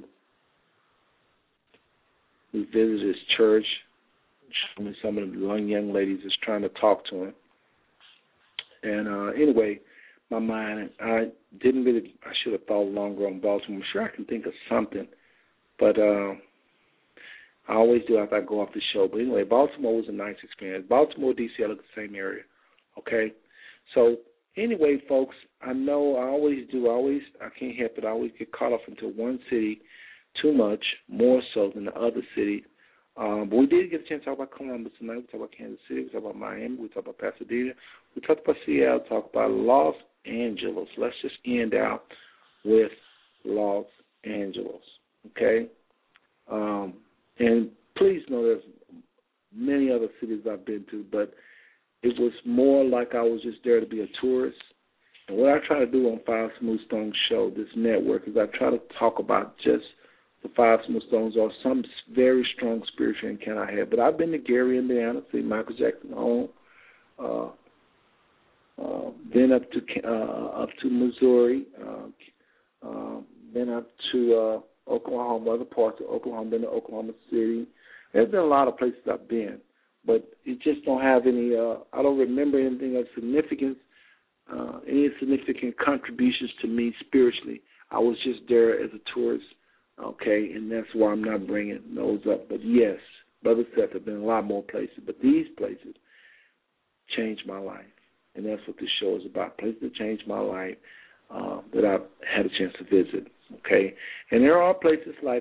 We visited his church, showed me some of the young ladies that's trying to talk to him. And anyway, my mind, I should have thought longer on Baltimore. I'm sure I can think of something, but I always do after I go off the show. But anyway, Baltimore was a nice experience. Baltimore, D.C., I look at the same area, okay? So anyway, folks, I know I always do. I can't help it. I always get caught up into one city too much, more so than the other city. But we did get a chance to talk about Columbus tonight. We talked about Kansas City. We talked about Miami. We talked about Pasadena. We talked about Seattle. Talked about Los Angeles. Let's just end out with Los Angeles, okay? And please know there's many other cities I've been to, but it was more like I was just there to be a tourist. And what I try to do on Five Smooth Stones show, this network, is I try to talk about just the Five Smooth Stones or some very strong spiritual encounter I had. But I've been to Gary, Indiana, see Michael Jackson home, then up to Missouri, been up to Oklahoma, other parts of Oklahoma, been to Oklahoma City. There's been a lot of places I've been, but it just don't have any, I don't remember anything of significance, any significant contributions to me spiritually. I was just there as a tourist, okay, and that's why I'm not bringing those up. But yes, Brother Seth, have been a lot more places, but these places changed my life, and that's what this show is about, places that changed my life that I've had a chance to visit, okay. And there are places like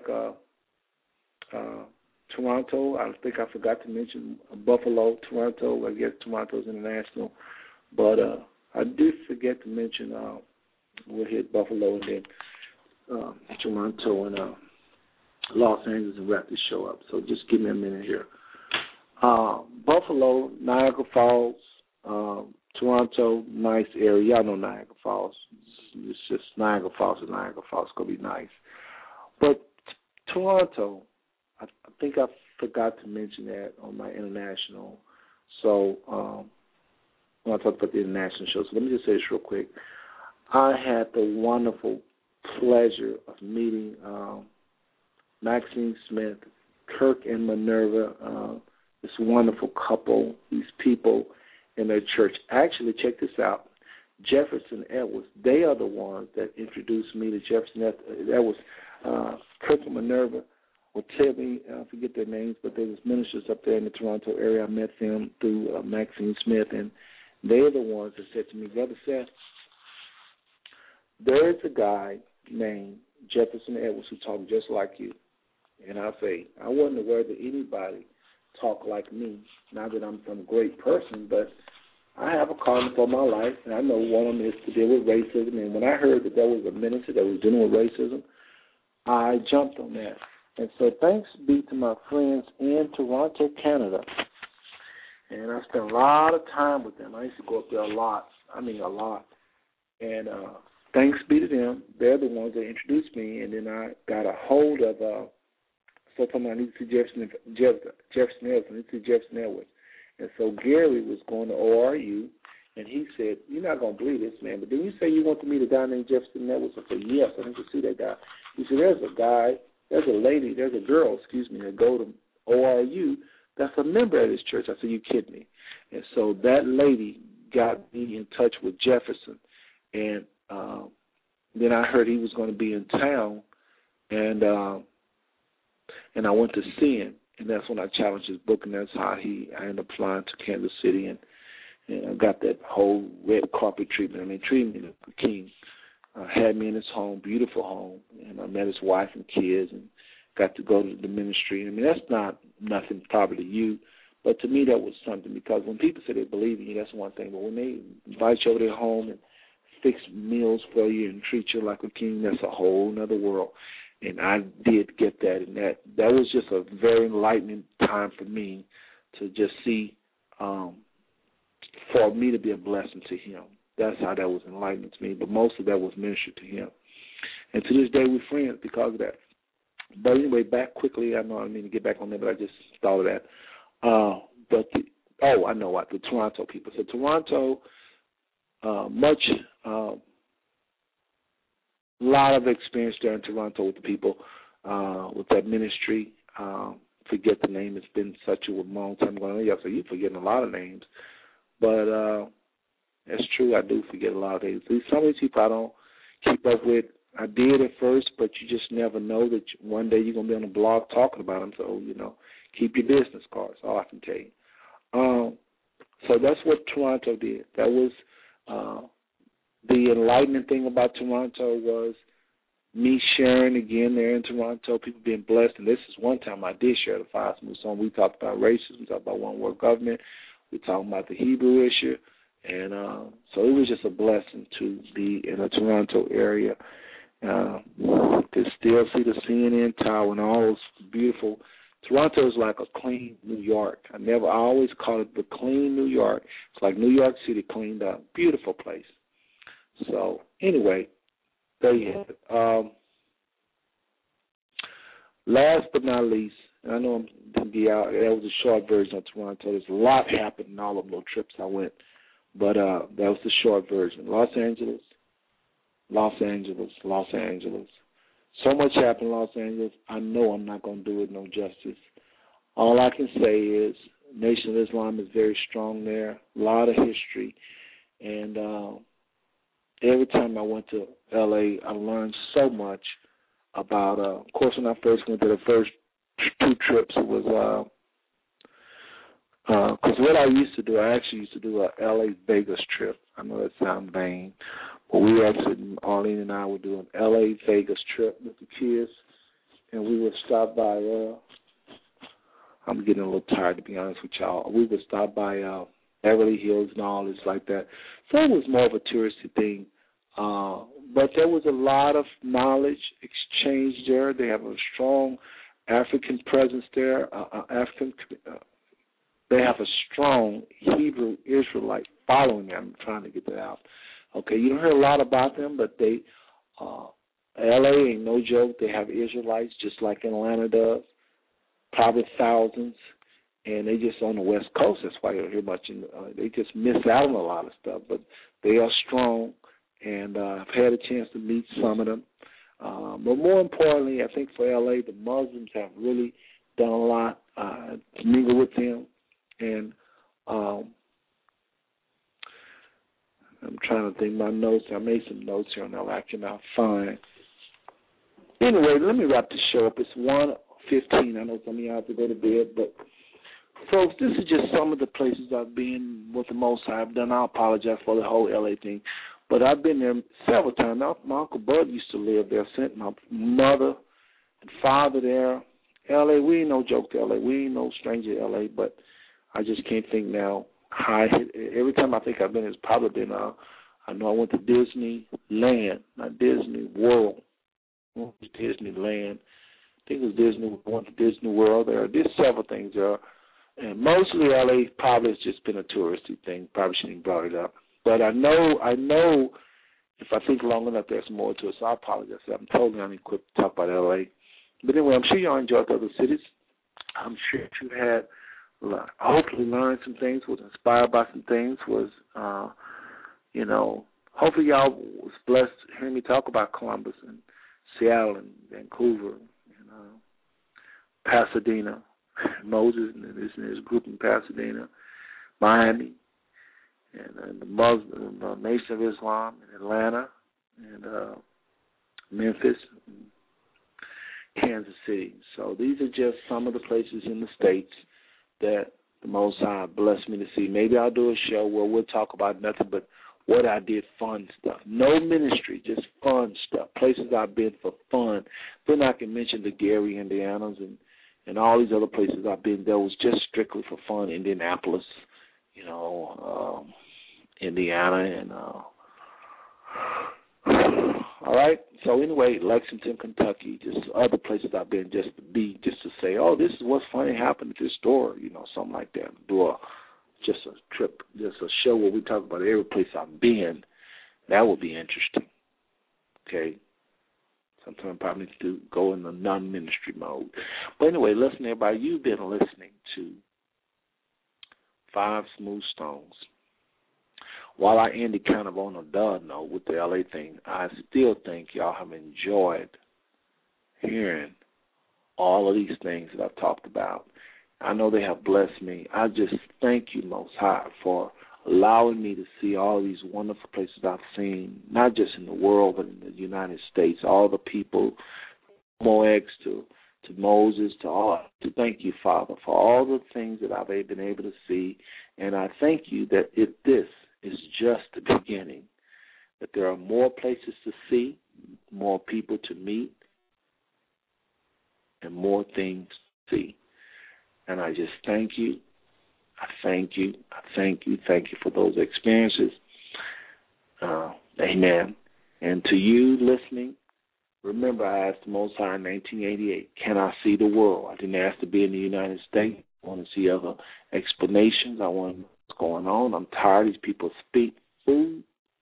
Toronto. I think I forgot to mention Buffalo, Toronto. I guess Toronto's international, but I did forget to mention we'll hit Buffalo and then Toronto and Los Angeles and wrap this show up. So just give me a minute here. Buffalo, Niagara Falls, Toronto, nice area. Y'all know Niagara Falls. It's just Niagara Falls and Niagara Falls. It's going to be nice. But Toronto, I think I forgot to mention that on my international. So when I talk about the international show, so let me just say this real quick. I had the wonderful pleasure of meeting Maxine Smith, Kirk and Minerva, this wonderful couple, these people in their church. Actually, check this out. Jefferson Edwards, they are the ones that introduced me to Jefferson Edwards. Kirk and Minerva will tell me, I forget their names, but there was ministers up there in the Toronto area. I met them through Maxine Smith, and they're the ones that said to me, Brother Seth, there's a guy named Jefferson Edwards who talked just like you. And I say, I wasn't aware that anybody talked like me. Not that I'm some great person, but I have a calling for my life, and I know one of them is to deal with racism. And when I heard that there was a minister that was dealing with racism, I jumped on that. And so thanks be to my friends in Toronto, Canada. And I spent a lot of time with them. I used to go up there a lot. I mean a lot. And thanks be to them. They're the ones that introduced me. And then I got a hold of, so I need to see Jefferson Edwards. I need to see Jefferson Edwards. And so Gary was going to ORU, and he said, you're not going to believe this, man, but didn't you say you want to meet a guy named Jefferson Edwards? I said, yes, I need to see that guy. He said, there's a girl, that go to ORU that's a member of this church. I said, you kidding me? And so that lady got me in touch with Jefferson, and then I heard he was going to be in town, and I went to see him, and that's when I challenged his book, and that's how I ended up flying to Kansas City, and I got that whole red carpet treatment. I mean, treated me like a king. Had me in his home, beautiful home, and I met his wife and kids and got to go to the ministry. I mean, that's not nothing probably to you, but to me that was something, because when people say they believe in you, that's one thing, but when they invite you over to their home and fix meals for you and treat you like a king, that's a whole other world. And I did get that, and that was just a very enlightening time for me to just see, for me to be a blessing to him. That's how that was enlightening to me, but most of that was ministered to him. And to this day, we're friends because of that. But anyway, back quickly, I know I didn't mean to get back on there, but I just thought of that. I know what, the Toronto people. So Toronto, lot of experience there in Toronto with the people, with that ministry. Forget the name. It's been such a long time ago. Yeah, so you're forgetting a lot of names. But that's true. I do forget a lot of names. Some of these people I don't keep up with. I did at first, but you just never know that one day you're going to be on a blog talking about them. So, keep your business cards. All I can tell you. So that's what Toronto did. That was the enlightening thing about Toronto was me sharing again there in Toronto, people being blessed. And this is one time I did share the Five Smooth Song. We talked about racism. We talked about one world government. We talked about the Hebrew issue. And so it was just a blessing to be in the Toronto area. To still see the CNN Tower and all those beautiful. Toronto is like a clean New York. I always call it the clean New York. It's like New York City cleaned up. Beautiful place. So anyway, there you have it. Last but not least, I know I'm going to be out. That was a short version of Toronto. There's a lot happened in all of those trips I went, but that was the short version. Los Angeles, So much happened in Los Angeles. I know I'm not going to do it no justice. All I can say is Nation of Islam is very strong there, a lot of history. And every time I went to L.A., I learned so much about, of course, when I first went to the first 2 trips, it was, because what I used to do, I actually used to do a L.A. Vegas trip. I know that sounds vain, but we actually, Arlene and I would do an L.A. Vegas trip with the kids, and we would stop by, I'm getting a little tired, to be honest with y'all. We would stop by Beverly Hills and all this like that. So it was more of a touristy thing. But there was a lot of knowledge exchange there. They have a strong African presence there. They have a strong Hebrew Israelite following them. I'm trying to get that out. Okay, you don't hear a lot about them, but they, L.A. ain't no joke. They have Israelites just like Atlanta does. Probably thousands, and they just on the West Coast. That's why you don't hear much. They just miss out on a lot of stuff, but they are strong, and I've had a chance to meet some of them. But more importantly, I think for L.A., the Muslims have really done a lot to mingle with them, and I'm trying to think my notes. I made some notes here, and I cannot find. Anyway, let me wrap the show up. It's 1:15. I know some of y'all have to go to bed, but folks, this is just some of the places I've been with the Most High. I've done. I apologize for the whole L.A. thing, but I've been there several times. My Uncle Bud used to live there. Sent my mother and father there. L.A., we ain't no joke to L.A. We ain't no stranger to L.A., but I just can't think now how every time I think I've been, it's probably been, I know I went to Disneyland, not Disney World. I went to Disneyland. I think it was Disney. I went to Disney World there. There's several things there. And mostly L.A. probably has just been a touristy thing. Probably shouldn't have brought it up. But I know if I think long enough, there's more to it. So I apologize. I'm totally unequipped to talk about L.A. But anyway, I'm sure y'all enjoyed the other cities. I'm sure you had hopefully learned some things, was inspired by some things, was, hopefully y'all was blessed hearing me talk about Columbus and Seattle and Vancouver and Pasadena, Moses and his group in Pasadena, Miami, and the Muslim Nation of Islam in Atlanta, and Memphis, and Kansas City. So these are just some of the places in the States that the Most High blessed me to see. Maybe I'll do a show where we'll talk about nothing but what I did, fun stuff. No ministry, just fun stuff. Places I've been for fun. Then I can mention the Gary, Indianas, and all these other places I've been. That was just strictly for fun. Indianapolis, Indiana, and all right. So anyway, Lexington, Kentucky, just other places I've been, just to say, oh, this is what's funny happened at this store, something like that. Do just a trip, just a show where we talk about every place I've been. That would be interesting. Okay. Sometime probably to go in the non-ministry mode. But anyway, listen, everybody, you've been listening to 5 Smooth Stones. While I ended kind of on a dull note with the LA thing, I still think y'all have enjoyed hearing all of these things that I've talked about. I know they have blessed me. I just thank you, Most High, for allowing me to see all these wonderful places I've seen, not just in the world, but in the United States, all the people, Moex to Moses, to thank you, Father, for all the things that I've been able to see. And I thank you that this is just the beginning, that there are more places to see, more people to meet, and more things to see. And I just thank you. I thank you. I thank you. Thank you for those experiences. Amen. And to you listening, remember I asked the Most High in 1988, can I see the world? I didn't ask to be in the United States. I want to see other explanations. I want to know what's going on. I'm tired of these people spoon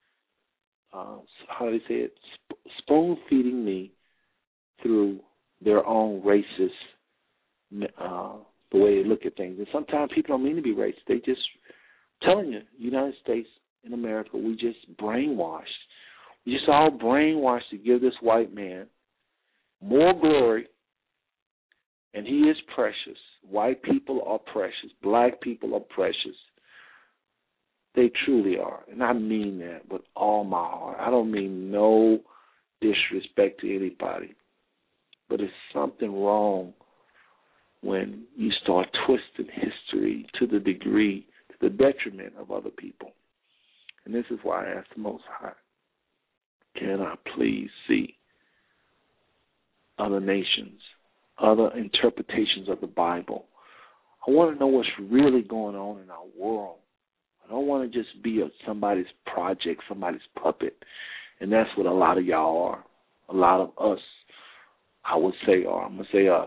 feeding me through their own racist the way they look at things. And sometimes people don't mean to be racist. They just, I'm telling you, United States and America, we just brainwashed. We just all brainwashed to give this white man more glory, and he is precious. White people are precious. Black people are precious. They truly are. And I mean that with all my heart. I don't mean no disrespect to anybody. But it's something wrong when you start twisting history to the degree, to the detriment of other people. And this is why I ask the Most High, can I please see other nations, other interpretations of the Bible? I want to know what's really going on in our world. I don't want to just be somebody's project, somebody's puppet. And that's what a lot of y'all are. A lot of us, I would say, are. I'm going to say us.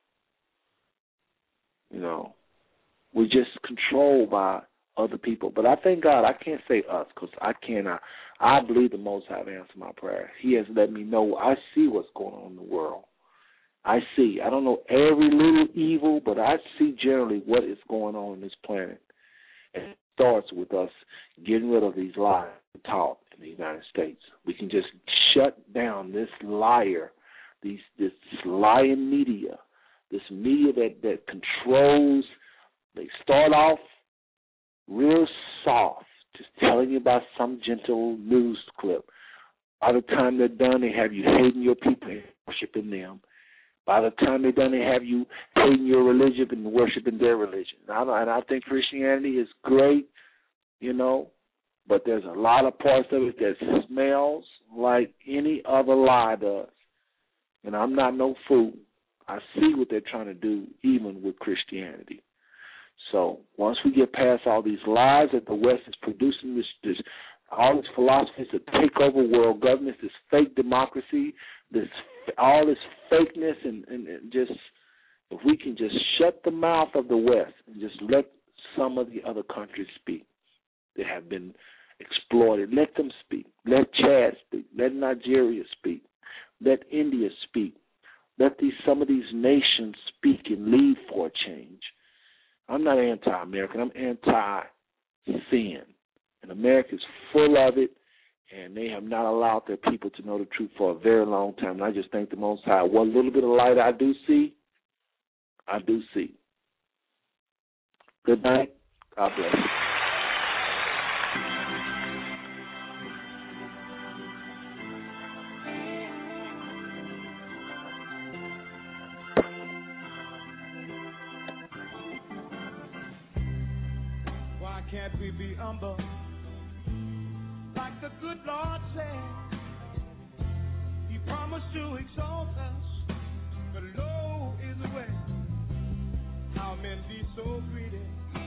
You know, we're just controlled by other people. But I thank God I can't say us because I cannot. I believe the Most High answered my prayer. He has let me know. I see what's going on in the world. I see. I don't know every little evil, but I see generally what is going on in this planet. And it starts with us getting rid of these lies taught in the United States. We can just shut down this liar, this lying media, this media that controls. They start off real soft, just telling you about some gentle news clip. By the time they're done, they have you hating your people and worshiping them. By the time they're done, they have you hating your religion and worshiping their religion. And I think Christianity is great, you know, but there's a lot of parts of it that smells like any other lie does. And I'm not no fool. I see what they're trying to do, even with Christianity. So once we get past all these lies that the West is producing, all these philosophies to take over world governments, this fake democracy, all this fakeness, and just if we can just shut the mouth of the West and just let some of the other countries speak that have been exploited, let them speak. Let Chad speak. Let Nigeria speak. Let India speak. Let some of these nations speak and lead for a change. I'm not anti-American. I'm anti-sin. And America's full of it, and they have not allowed their people to know the truth for a very long time. And I just thank the Most High. What little bit of light I do see, I do see. Good night. God bless you. Can't we be humble like the good Lord said? He promised to exalt us, but low is the way. How men be so greedy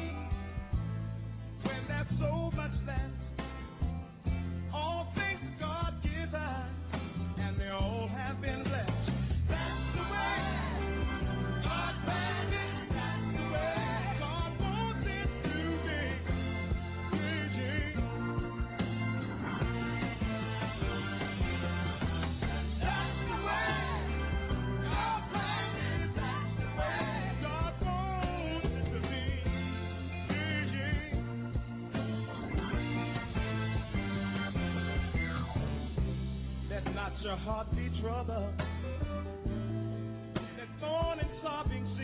when there's so much less? All things God given, and they all have been blessed. That's the way God planned it. That's the way God wants it to be. Let not your heart be troubled. Let thorn and sobbing